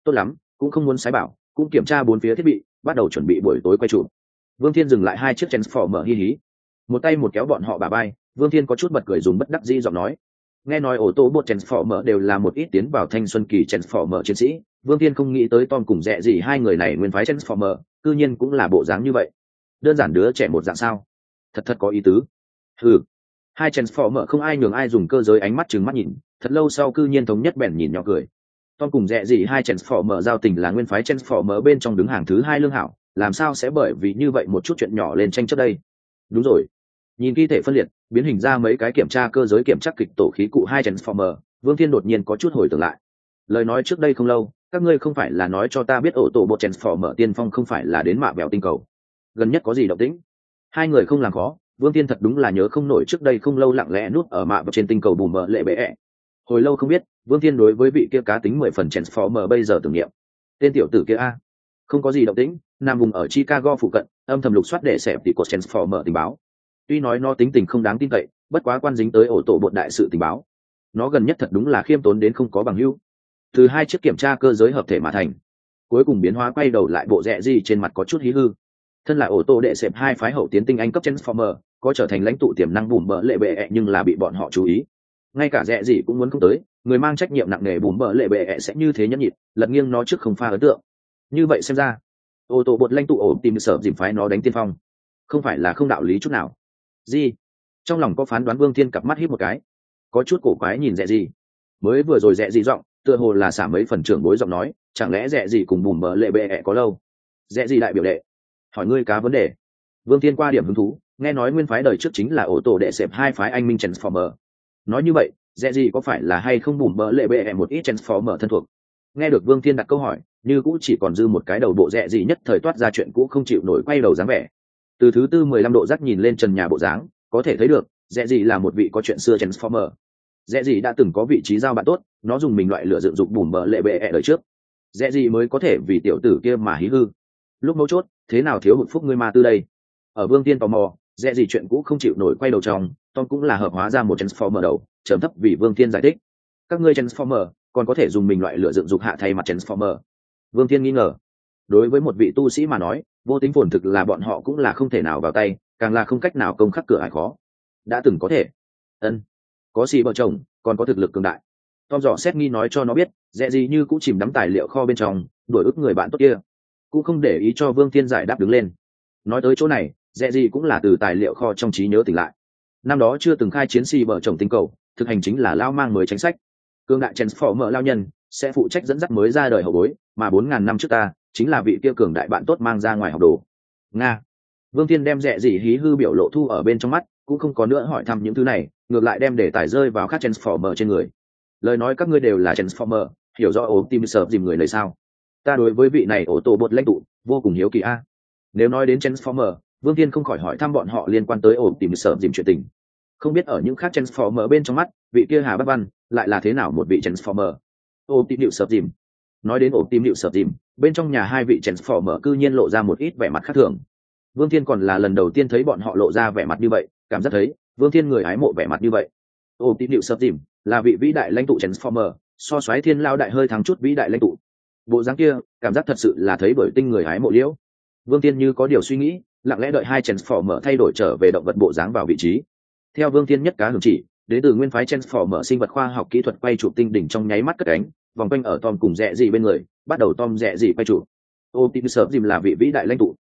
tốt lắm, cũng không muốn sái bảo, cũng kiểm tra bốn phía thiết bị, bắt đầu chuẩn bị buổi tối quay chụp. Vương Thiên dừng lại hai chiếc Transformer hi hí, một tay một kéo bọn họ bả vai. Vương Thiên có chút bật cười dùng bất đắc dĩ giọng nói, nghe nói ô tô bột Transformer đều là một ít tiến vào thanh xuân kỳ Transformer chiến sĩ. Vương Thiên không nghĩ tới Tom cùng Rẽ gì hai người này nguyên phái Transformer cư nhiên cũng là bộ dáng như vậy, đơn giản đứa trẻ một dạng sao, thật có ý tứ. Ừ, hai Transformer không ai nhường ai dùng cơ giới ánh mắt trừng mắt nhìn, thật lâu sau cư nhiên thống nhất bèn nhìn nhỏ cười. Tom cùng Rẽ gì hai Transformer giao tình là nguyên phái Transformer bên trong đứng hàng thứ hai lương hảo, làm sao sẽ bởi vì như vậy một chút chuyện nhỏ lên tranh chấp đây. Đúng rồi, nhìn thi thể phân liệt biến hình ra mấy cái kiểm tra cơ giới kiểm tra kịch tổ khí cụ hai Transformer, Vương Thiên đột nhiên có chút hồi tưởng lại lời nói trước đây không lâu, các ngươi không phải là nói cho ta biết ổ tổ bộ Transformer tiên phong không phải là đến mạ bèo tinh cầu, gần nhất có gì động tĩnh? Hai người không làm khó, Vương Thiên thật đúng là nhớ không nổi trước đây không lâu lặng lẽ nút ở mạ bèo trên tinh cầu bùm mờ lệ bệ. Hồi lâu không biết, Vương Thiên đối với vị kia cá tính 10% Transformer bây giờ tưởng niệm. Tên tiểu tử kia a, không có gì động tĩnh, nằm vùng ở Chicago phụ cận, âm thầm lục soát để xẹp tỷ của Transformer tình báo. Tuy nói nó tính tình không đáng tin cậy, bất quá quan dính tới ổ tổ bộ đại sự tình báo, nó gần nhất thật đúng là khiêm tốn đến không có bằng hữu. Từ hai chiếc kiểm tra cơ giới hợp thể mà thành, cuối cùng biến hóa quay đầu lại bộ Rẽ gì trên mặt có chút hí hư. Thân là ổ tổ đệ xẹp hai phái hậu tiến tinh anh cấp Transformer, có trở thành lãnh tụ tiềm năng bùm bờ lệ bệ nhưng là bị bọn họ chú ý. Ngay cả Rẽ gì cũng muốn không tới, người mang trách nhiệm nặng nề bùm bờ lệ bệ sẽ như thế nhẫn nhịn, lật nghiêng nó trước không pha ấn tượng. Như vậy xem ra, ổ tổ bột lãnh tụ ổ tìm sở dìm phái nó đánh tiên phong, không phải là không đạo lý chút nào. Gì? Trong lòng có phán đoán. Vương Thiên cặp mắt híp một cái, có chút cổ quái nhìn Rẽ gì. Mới vừa rồi Rẽ gì giọng tựa hồ là xả mấy phần trưởng bối giọng nói, chẳng lẽ Rẽ gì cùng bùm bờ lệ bệ có lâu? Rẽ gì đại biểu đệ, hỏi ngươi cá vấn đề. Vương Thiên qua điểm hứng thú, nghe nói nguyên phái đời trước chính là ổ tổ đệ xẹp hai phái anh minh Transformer. Nói như vậy, Rẽ gì có phải là hay không bùm bờ lệ bệ một ít Transformer thân thuộc? Nghe được Vương Thiên đặt câu hỏi, như cũ chỉ còn dư một cái đầu bộ Rẽ gì nhất thời toát ra chuyện cũ không chịu nổi quay đầu dáng vẻ. Từ thứ tư 15 độ rắc nhìn lên trần nhà bộ dáng, có thể thấy được Rẽ gì là một vị có chuyện xưa Transformer. Rẽ gì đã từng có vị trí giao bạn tốt, nó dùng mình loại lửa dựng dục bùm bờ lệ bệ đời trước. Rẽ gì mới có thể vì tiểu tử kia mà hí hư. Lúc mấu chốt, thế nào thiếu hụt phúc ngươi ma tư đây? Ở Vương Tiên tò mò, Rẽ gì chuyện cũ không chịu nổi quay đầu trong, Tom cũng là hợp hóa ra một Transformer đầu, trầm thấp vì Vương Tiên giải thích. Các ngươi Transformer còn có thể dùng mình loại lửa dựng dục hạ thay mặt Transformer. Vương Tiên nghi ngờ. Đối với một vị tu sĩ mà nói, vô tính phồn thực là bọn họ cũng là không thể nào vào tay, càng là không cách nào công khắc cửa ải khó. Đã từng có thể. Ân, có xì bờ chồng, còn có thực lực cường đại. Tom dò xét nghi nói cho nó biết, Rẽ gì như cũng chìm đắm tài liệu kho bên trong, đuổi ức người bạn tốt kia, cũng không để ý cho Vương Thiên giải đáp đứng lên. Nói tới chỗ này, Rẽ gì cũng là từ tài liệu kho trong trí nhớ tỉnh lại. Năm đó chưa từng khai chiến xì bờ chồng tinh cầu, thực hành chính là lao mang mới chính sách. Cương đại Transformer lao nhân sẽ phụ trách dẫn dắt mới ra đời hậu bối, mà 4000 năm trước ta chính là vị kia cường đại bạn tốt mang ra ngoài học đồ. Nga. Vương Thiên đem Rẽ gì hí hư biểu lộ thu ở bên trong mắt, cũng không có nữa hỏi thăm những thứ này, ngược lại đem đề tài rơi vào các Transformer trên người. Lời nói các ngươi đều là Transformer, hiểu rõ Optimus dìm người lời sao? Ta đối với vị này ổ tổ bột lãnh tụ vô cùng hiếu kỳ a. Nếu nói đến Transformer, Vương Thiên không khỏi hỏi thăm bọn họ liên quan tới Optimus dìm chuyện tình. Không biết ở những khác Transformer bên trong mắt, vị kia Hà Bắc Văn lại là thế nào một vị Transformer? Optimus dìm. Nói đến Optimus dìm, bên trong nhà hai vị Transformer cư nhiên lộ ra một ít vẻ mặt khác thường. Vương Thiên còn là lần đầu tiên thấy bọn họ lộ ra vẻ mặt như vậy, cảm giác thấy Vương Thiên người hái mộ vẻ mặt như vậy. Optimus dìm là vị vĩ đại lãnh tụ Transformer, so xoáy thiên lao đại hơi thắng chút vĩ đại lãnh tụ. Bộ dáng kia, cảm giác thật sự là thấy bởi tinh người hái mộ liễu. Vương Thiên như có điều suy nghĩ, lặng lẽ đợi hai Transformer thay đổi trở về động vật bộ dáng vào vị trí. Theo Vương Thiên nhất cá hưởng chỉ, đến từ nguyên phái Transformer sinh vật khoa học kỹ thuật quay chụp tinh đỉnh trong nháy mắt cất cánh, vòng quanh ở Tom cùng Rẽ gì bên người, bắt đầu Tom Rẽ gì quay chụp. Optimus dìm là vị vĩ đại lãnh tụ.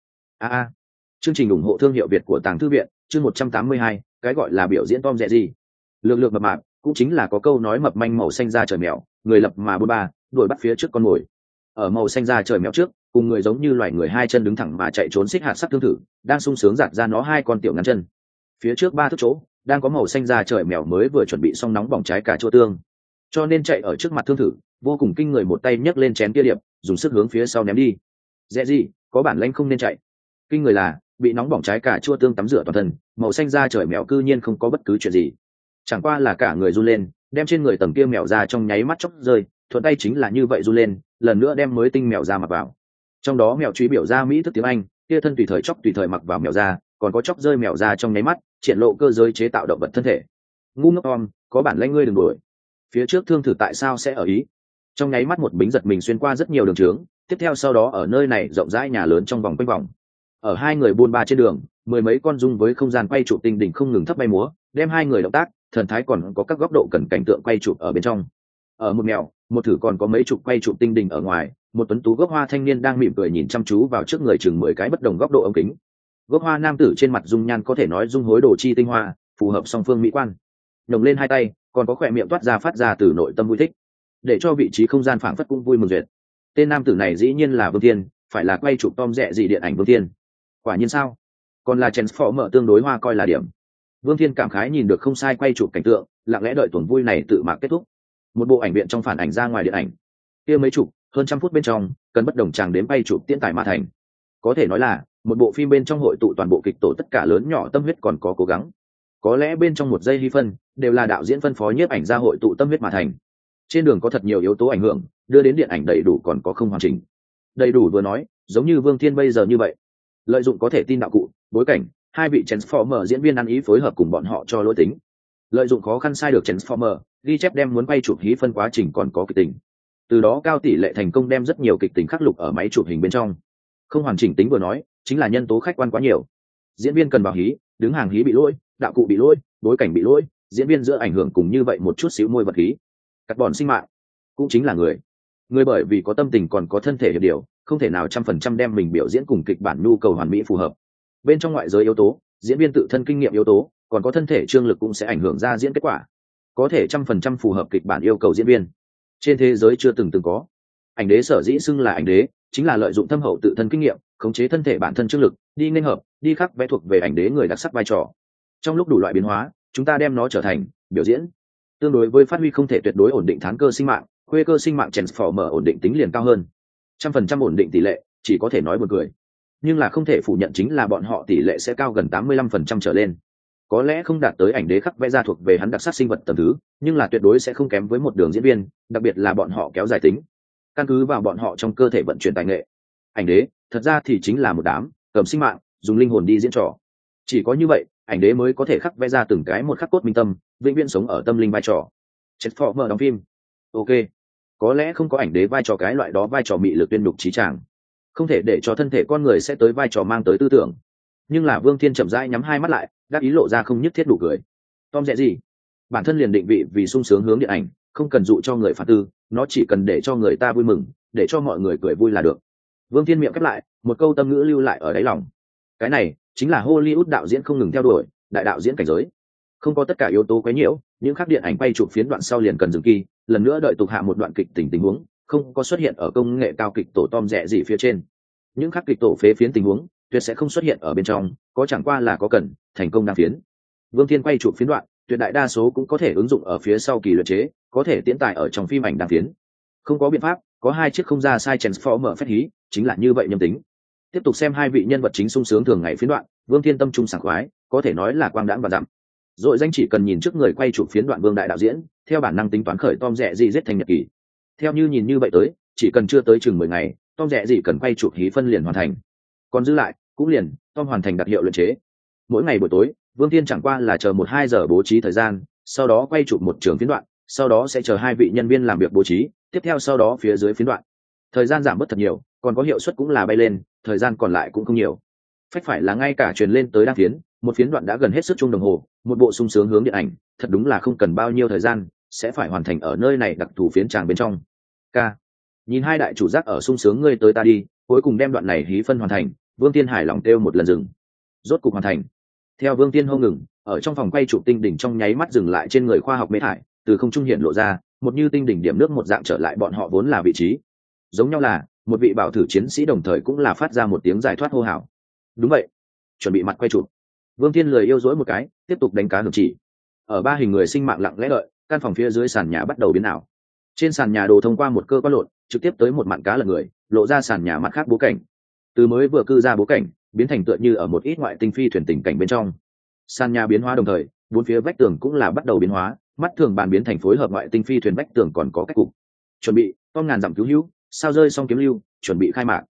Chương trình ủng hộ thương hiệu Việt của Tàng Thư viện, chương 182, cái gọi là biểu diễn Tom Rẽ gì. Lược lược mập mạp, cũng chính là có câu nói mập manh màu xanh da trời mèo, người lập mà bôn ba, đuổi bắt phía trước con mồi. Ở màu xanh da trời mèo trước, cùng người giống như loài người hai chân đứng thẳng mà chạy trốn xích hạt sắc thương thử, đang sung sướng giạt ra nó hai con tiểu ngắn chân. Phía trước 3 thước chỗ, đang có màu xanh da trời mèo mới vừa chuẩn bị xong nóng bỏng trái cà chua tương. Cho nên chạy ở trước mặt thương thử, vô cùng kinh người, một tay nhấc lên chén kia điệp, dùng sức hướng phía sau ném đi. Rẽ gì, có bản lĩnh không nên chạy. Kinh người là, bị nóng bỏng trái cà chua tương tắm rửa toàn thân, màu xanh da trời mèo cư nhiên không có bất cứ chuyện gì. Chẳng qua là cả người run lên, đem trên người tầng kia mèo da trong nháy mắt chốc rơi, thuận tay chính là như vậy run lên, lần nữa đem mới tinh mèo da mặc vào. Trong đó mèo truy biểu ra mỹ thức tiếng Anh, kia thân tùy thời chốc tùy thời mặc vào mèo da, còn có chốc rơi mèo da trong nháy mắt, triển lộ cơ giới chế tạo động vật thân thể. Ngu ngốc Tom, có bản lĩnh ngươi đừng đuổi. Phía trước thương thử tại sao sẽ ở ý? Trong nháy mắt một bính giật mình xuyên qua rất nhiều đường trướng, tiếp theo sau đó ở nơi này rộng rãi nhà lớn trong vòng quanh vòng. Ở hai người buôn ba trên đường, mười mấy con dung với không gian quay chụp tinh đỉnh không ngừng thấp bay múa, đem hai người động tác, thần thái còn có các góc độ cần cảnh tượng quay chụp ở bên trong. Ở một mèo, một thử còn có mấy chục quay chụp tinh đỉnh ở ngoài, một tuấn tú gốc hoa thanh niên đang mỉm cười nhìn chăm chú vào trước người chừng 10 cái bất đồng góc độ ống kính. Gốc hoa nam tử trên mặt dung nhan có thể nói dung hối đồ chi tinh hoa, phù hợp song phương mỹ quan. Nhồng lên hai tay, còn có khỏe miệng toát ra phát ra từ nội tâm vui thích, để cho vị trí không gian phảng phất cũng vui mừng duyệt. Tên nam tử này dĩ nhiên là Vương Thiên, phải là quay chụp Tom rẻ gì điện ảnh Vương Thiên. Quả nhiên sao? Còn là Transformer tương đối hoa coi là điểm. Vương Thiên cảm khái nhìn được không sai quay chụp cảnh tượng, lặng lẽ đợi tuần vui này tự mạc kết thúc. Một bộ ảnh viện trong phản ảnh ra ngoài điện ảnh, kia mấy chục hơn trăm phút bên trong, cần bất đồng chàng đến quay chụp tiễn tài mà thành. Có thể nói là một bộ phim bên trong hội tụ toàn bộ kịch tổ tất cả lớn nhỏ tâm huyết còn có cố gắng. Có lẽ bên trong một giây hy phân đều là đạo diễn phân phó nhiếp ảnh ra hội tụ tâm huyết mà thành. Trên đường có thật nhiều yếu tố ảnh hưởng, đưa đến điện ảnh đầy đủ còn có không hoàn chỉnh. Đầy đủ vừa nói, giống như Vương Thiên bây giờ như vậy, lợi dụng có thể tin đạo cụ, bối cảnh, hai vị Transformer diễn viên ăn ý phối hợp cùng bọn họ cho lỗi tính. Lợi dụng khó khăn sai được Transformer, ghi chép đem muốn quay chụp hí phân quá trình còn có kịch tình. Từ đó cao tỷ lệ thành công đem rất nhiều kịch tình khắc lục ở máy chụp hình bên trong. Không hoàn chỉnh tính vừa nói, chính là nhân tố khách quan quá nhiều. Diễn viên cần vào hí, đứng hàng hí bị lỗi, đạo cụ bị lỗi, bối cảnh bị lỗi, diễn viên giữa ảnh hưởng cùng như vậy một chút xíu môi vật khí. Cắt bòn sinh mạng, cũng chính là người bởi vì có tâm tình còn có thân thể hiệp điều, không thể nào 100% đem mình biểu diễn cùng kịch bản nhu cầu hoàn mỹ phù hợp. Bên trong ngoại giới yếu tố, diễn viên tự thân kinh nghiệm yếu tố, còn có thân thể trương lực cũng sẽ ảnh hưởng ra diễn kết quả. Có thể 100% phù hợp kịch bản yêu cầu diễn viên, trên thế giới chưa từng có. Ảnh đế sở dĩ xưng là ảnh đế, chính là lợi dụng thâm hậu tự thân kinh nghiệm, khống chế thân thể bản thân trương lực, đi nên hợp, đi khắc vẽ thuộc về ảnh đế người đặc sắc vai trò. Trong lúc đủ loại biến hóa, chúng ta đem nó trở thành biểu diễn. Tương đối với phát huy không thể tuyệt đối ổn định thán cơ sinh mạng, khuê cơ sinh mạng Transformer ổn định tính liền cao hơn. 100% ổn định tỷ lệ, chỉ có thể nói buồn cười. Nhưng là không thể phủ nhận chính là bọn họ tỷ lệ sẽ cao gần 85% trở lên. Có lẽ không đạt tới ảnh đế khắc vẽ ra thuộc về hắn đặc sắc sinh vật tầm thứ, nhưng là tuyệt đối sẽ không kém với một đường diễn viên, đặc biệt là bọn họ kéo dài tính. Căn cứ vào bọn họ trong cơ thể vận chuyển tài nghệ. Ảnh đế, thật ra thì chính là một đám cầm sinh mạng, dùng linh hồn đi diễn trò. Chỉ có như vậy, ảnh đế mới có thể khắc vẽ ra từng cái một khắc cốt minh tâm, vĩnh viễn sống ở tâm linh vai trò. Transformer đóng phim. Ok, có lẽ không có ảnh đế vai trò cái loại đó vai trò mị lực tuyên đục trí tràng, không thể để cho thân thể con người sẽ tới vai trò mang tới tư tưởng. Nhưng là Vương Thiên chậm rãi nhắm hai mắt lại, đáp ý lộ ra không nhất thiết đủ cười. Tom rẻ gì bản thân liền định vị vì sung sướng hướng điện ảnh, không cần dụ cho người phản tư, nó chỉ cần để cho người ta vui mừng, để cho mọi người cười vui là được. Vương Thiên miệng khép lại, một câu tâm ngữ lưu lại ở đáy lòng. Cái này chính là Hollywood đạo diễn không ngừng theo đuổi, đại đạo diễn cảnh giới. Không có tất cả yếu tố quấy nhiễu, những khác điện ảnh quay chụp phiến đoạn sau liền cần dừng kỳ, lần nữa đợi tục hạ một đoạn kịch tình huống, không có xuất hiện ở công nghệ cao kịch tổ Tom rẻ gì phía trên. Những khác kịch tổ phế phiến tình huống tuyệt sẽ không xuất hiện ở bên trong, có chẳng qua là có cần thành công đang phiến. Vương Thiên quay chụp phiến đoạn, tuyệt đại đa số cũng có thể ứng dụng ở phía sau kỳ luyện chế, có thể tiến tài ở trong phim ảnh đang phiến. Không có biện pháp, có hai chiếc không ra sai Transformer phép hí, chính là như vậy nhâm tính. Tiếp tục xem hai vị nhân vật chính sung sướng thường ngày phiến đoạn, Vương Thiên tâm trung sảng khoái, có thể nói là quang đãng và dặm. Rồi danh chỉ cần nhìn trước người quay chụp phiến đoạn Vương đại đạo diễn, theo bản năng tính toán khởi Tom rẻ gì giết thành nhật kỳ. Theo như nhìn như vậy tới, chỉ cần chưa tới chừng 10 ngày, Tom rẻ gì cần quay chụp hí phân liền hoàn thành. Còn giữ lại, cũng liền Tom hoàn thành đặc hiệu luyện chế. Mỗi ngày buổi tối, Vương Thiên chẳng qua là chờ 1-2 giờ bố trí thời gian, sau đó quay chụp một trường phiến đoạn, sau đó sẽ chờ hai vị nhân viên làm việc bố trí, tiếp theo sau đó phía dưới phiến đoạn. Thời gian giảm bớt thật nhiều, còn có hiệu suất cũng là bay lên, thời gian còn lại cũng không nhiều. Phách phải là ngay cả truyền lên tới đang phiến, một phiến đoạn đã gần hết sức chung đồng hồ, một bộ sung sướng hướng điện ảnh, thật đúng là không cần bao nhiêu thời gian, sẽ phải hoàn thành ở nơi này đặc thù phiến tràng bên trong. K. Nhìn hai đại chủ giác ở sung sướng ngươi tới ta đi, cuối cùng đem đoạn này hí phân hoàn thành, Vương Thiên hài lòng kêu một lần dừng. Rốt cục hoàn thành. Theo Vương Thiên hô ngừng, ở trong phòng quay chụp tinh đỉnh trong nháy mắt dừng lại trên người khoa học mê thải, từ không trung hiện lộ ra, một như tinh đỉnh điểm nước một dạng trở lại bọn họ vốn là vị trí. Giống nhau là, một vị bảo thử chiến sĩ đồng thời cũng là phát ra một tiếng giải thoát hô hào. Đúng vậy, chuẩn bị mặt quay chụp. Vương Thiên lười yêu dối một cái, tiếp tục đánh cá hưởng chỉ. Ở ba hình người sinh mạng lặng lẽ đợi, căn phòng phía dưới sàn nhà bắt đầu biến ảo. Trên sàn nhà đồ thông qua một cơ quan lộn, trực tiếp tới một mạn cá lật người, lộ ra sàn nhà mặt khác bố cảnh. Từ mới vừa cư ra bố cảnh, biến thành tựa như ở một ít ngoại tinh phi thuyền tình cảnh bên trong. Sàn nhà biến hóa đồng thời, bốn phía vách tường cũng là bắt đầu biến hóa, mắt thường bàn biến thành phối hợp ngoại tinh phi thuyền vách tường còn có cách cục. Chuẩn bị, Tom ngàn dặm cứu hữu, sao rơi xong kiếm lưu, chuẩn bị khai mạc.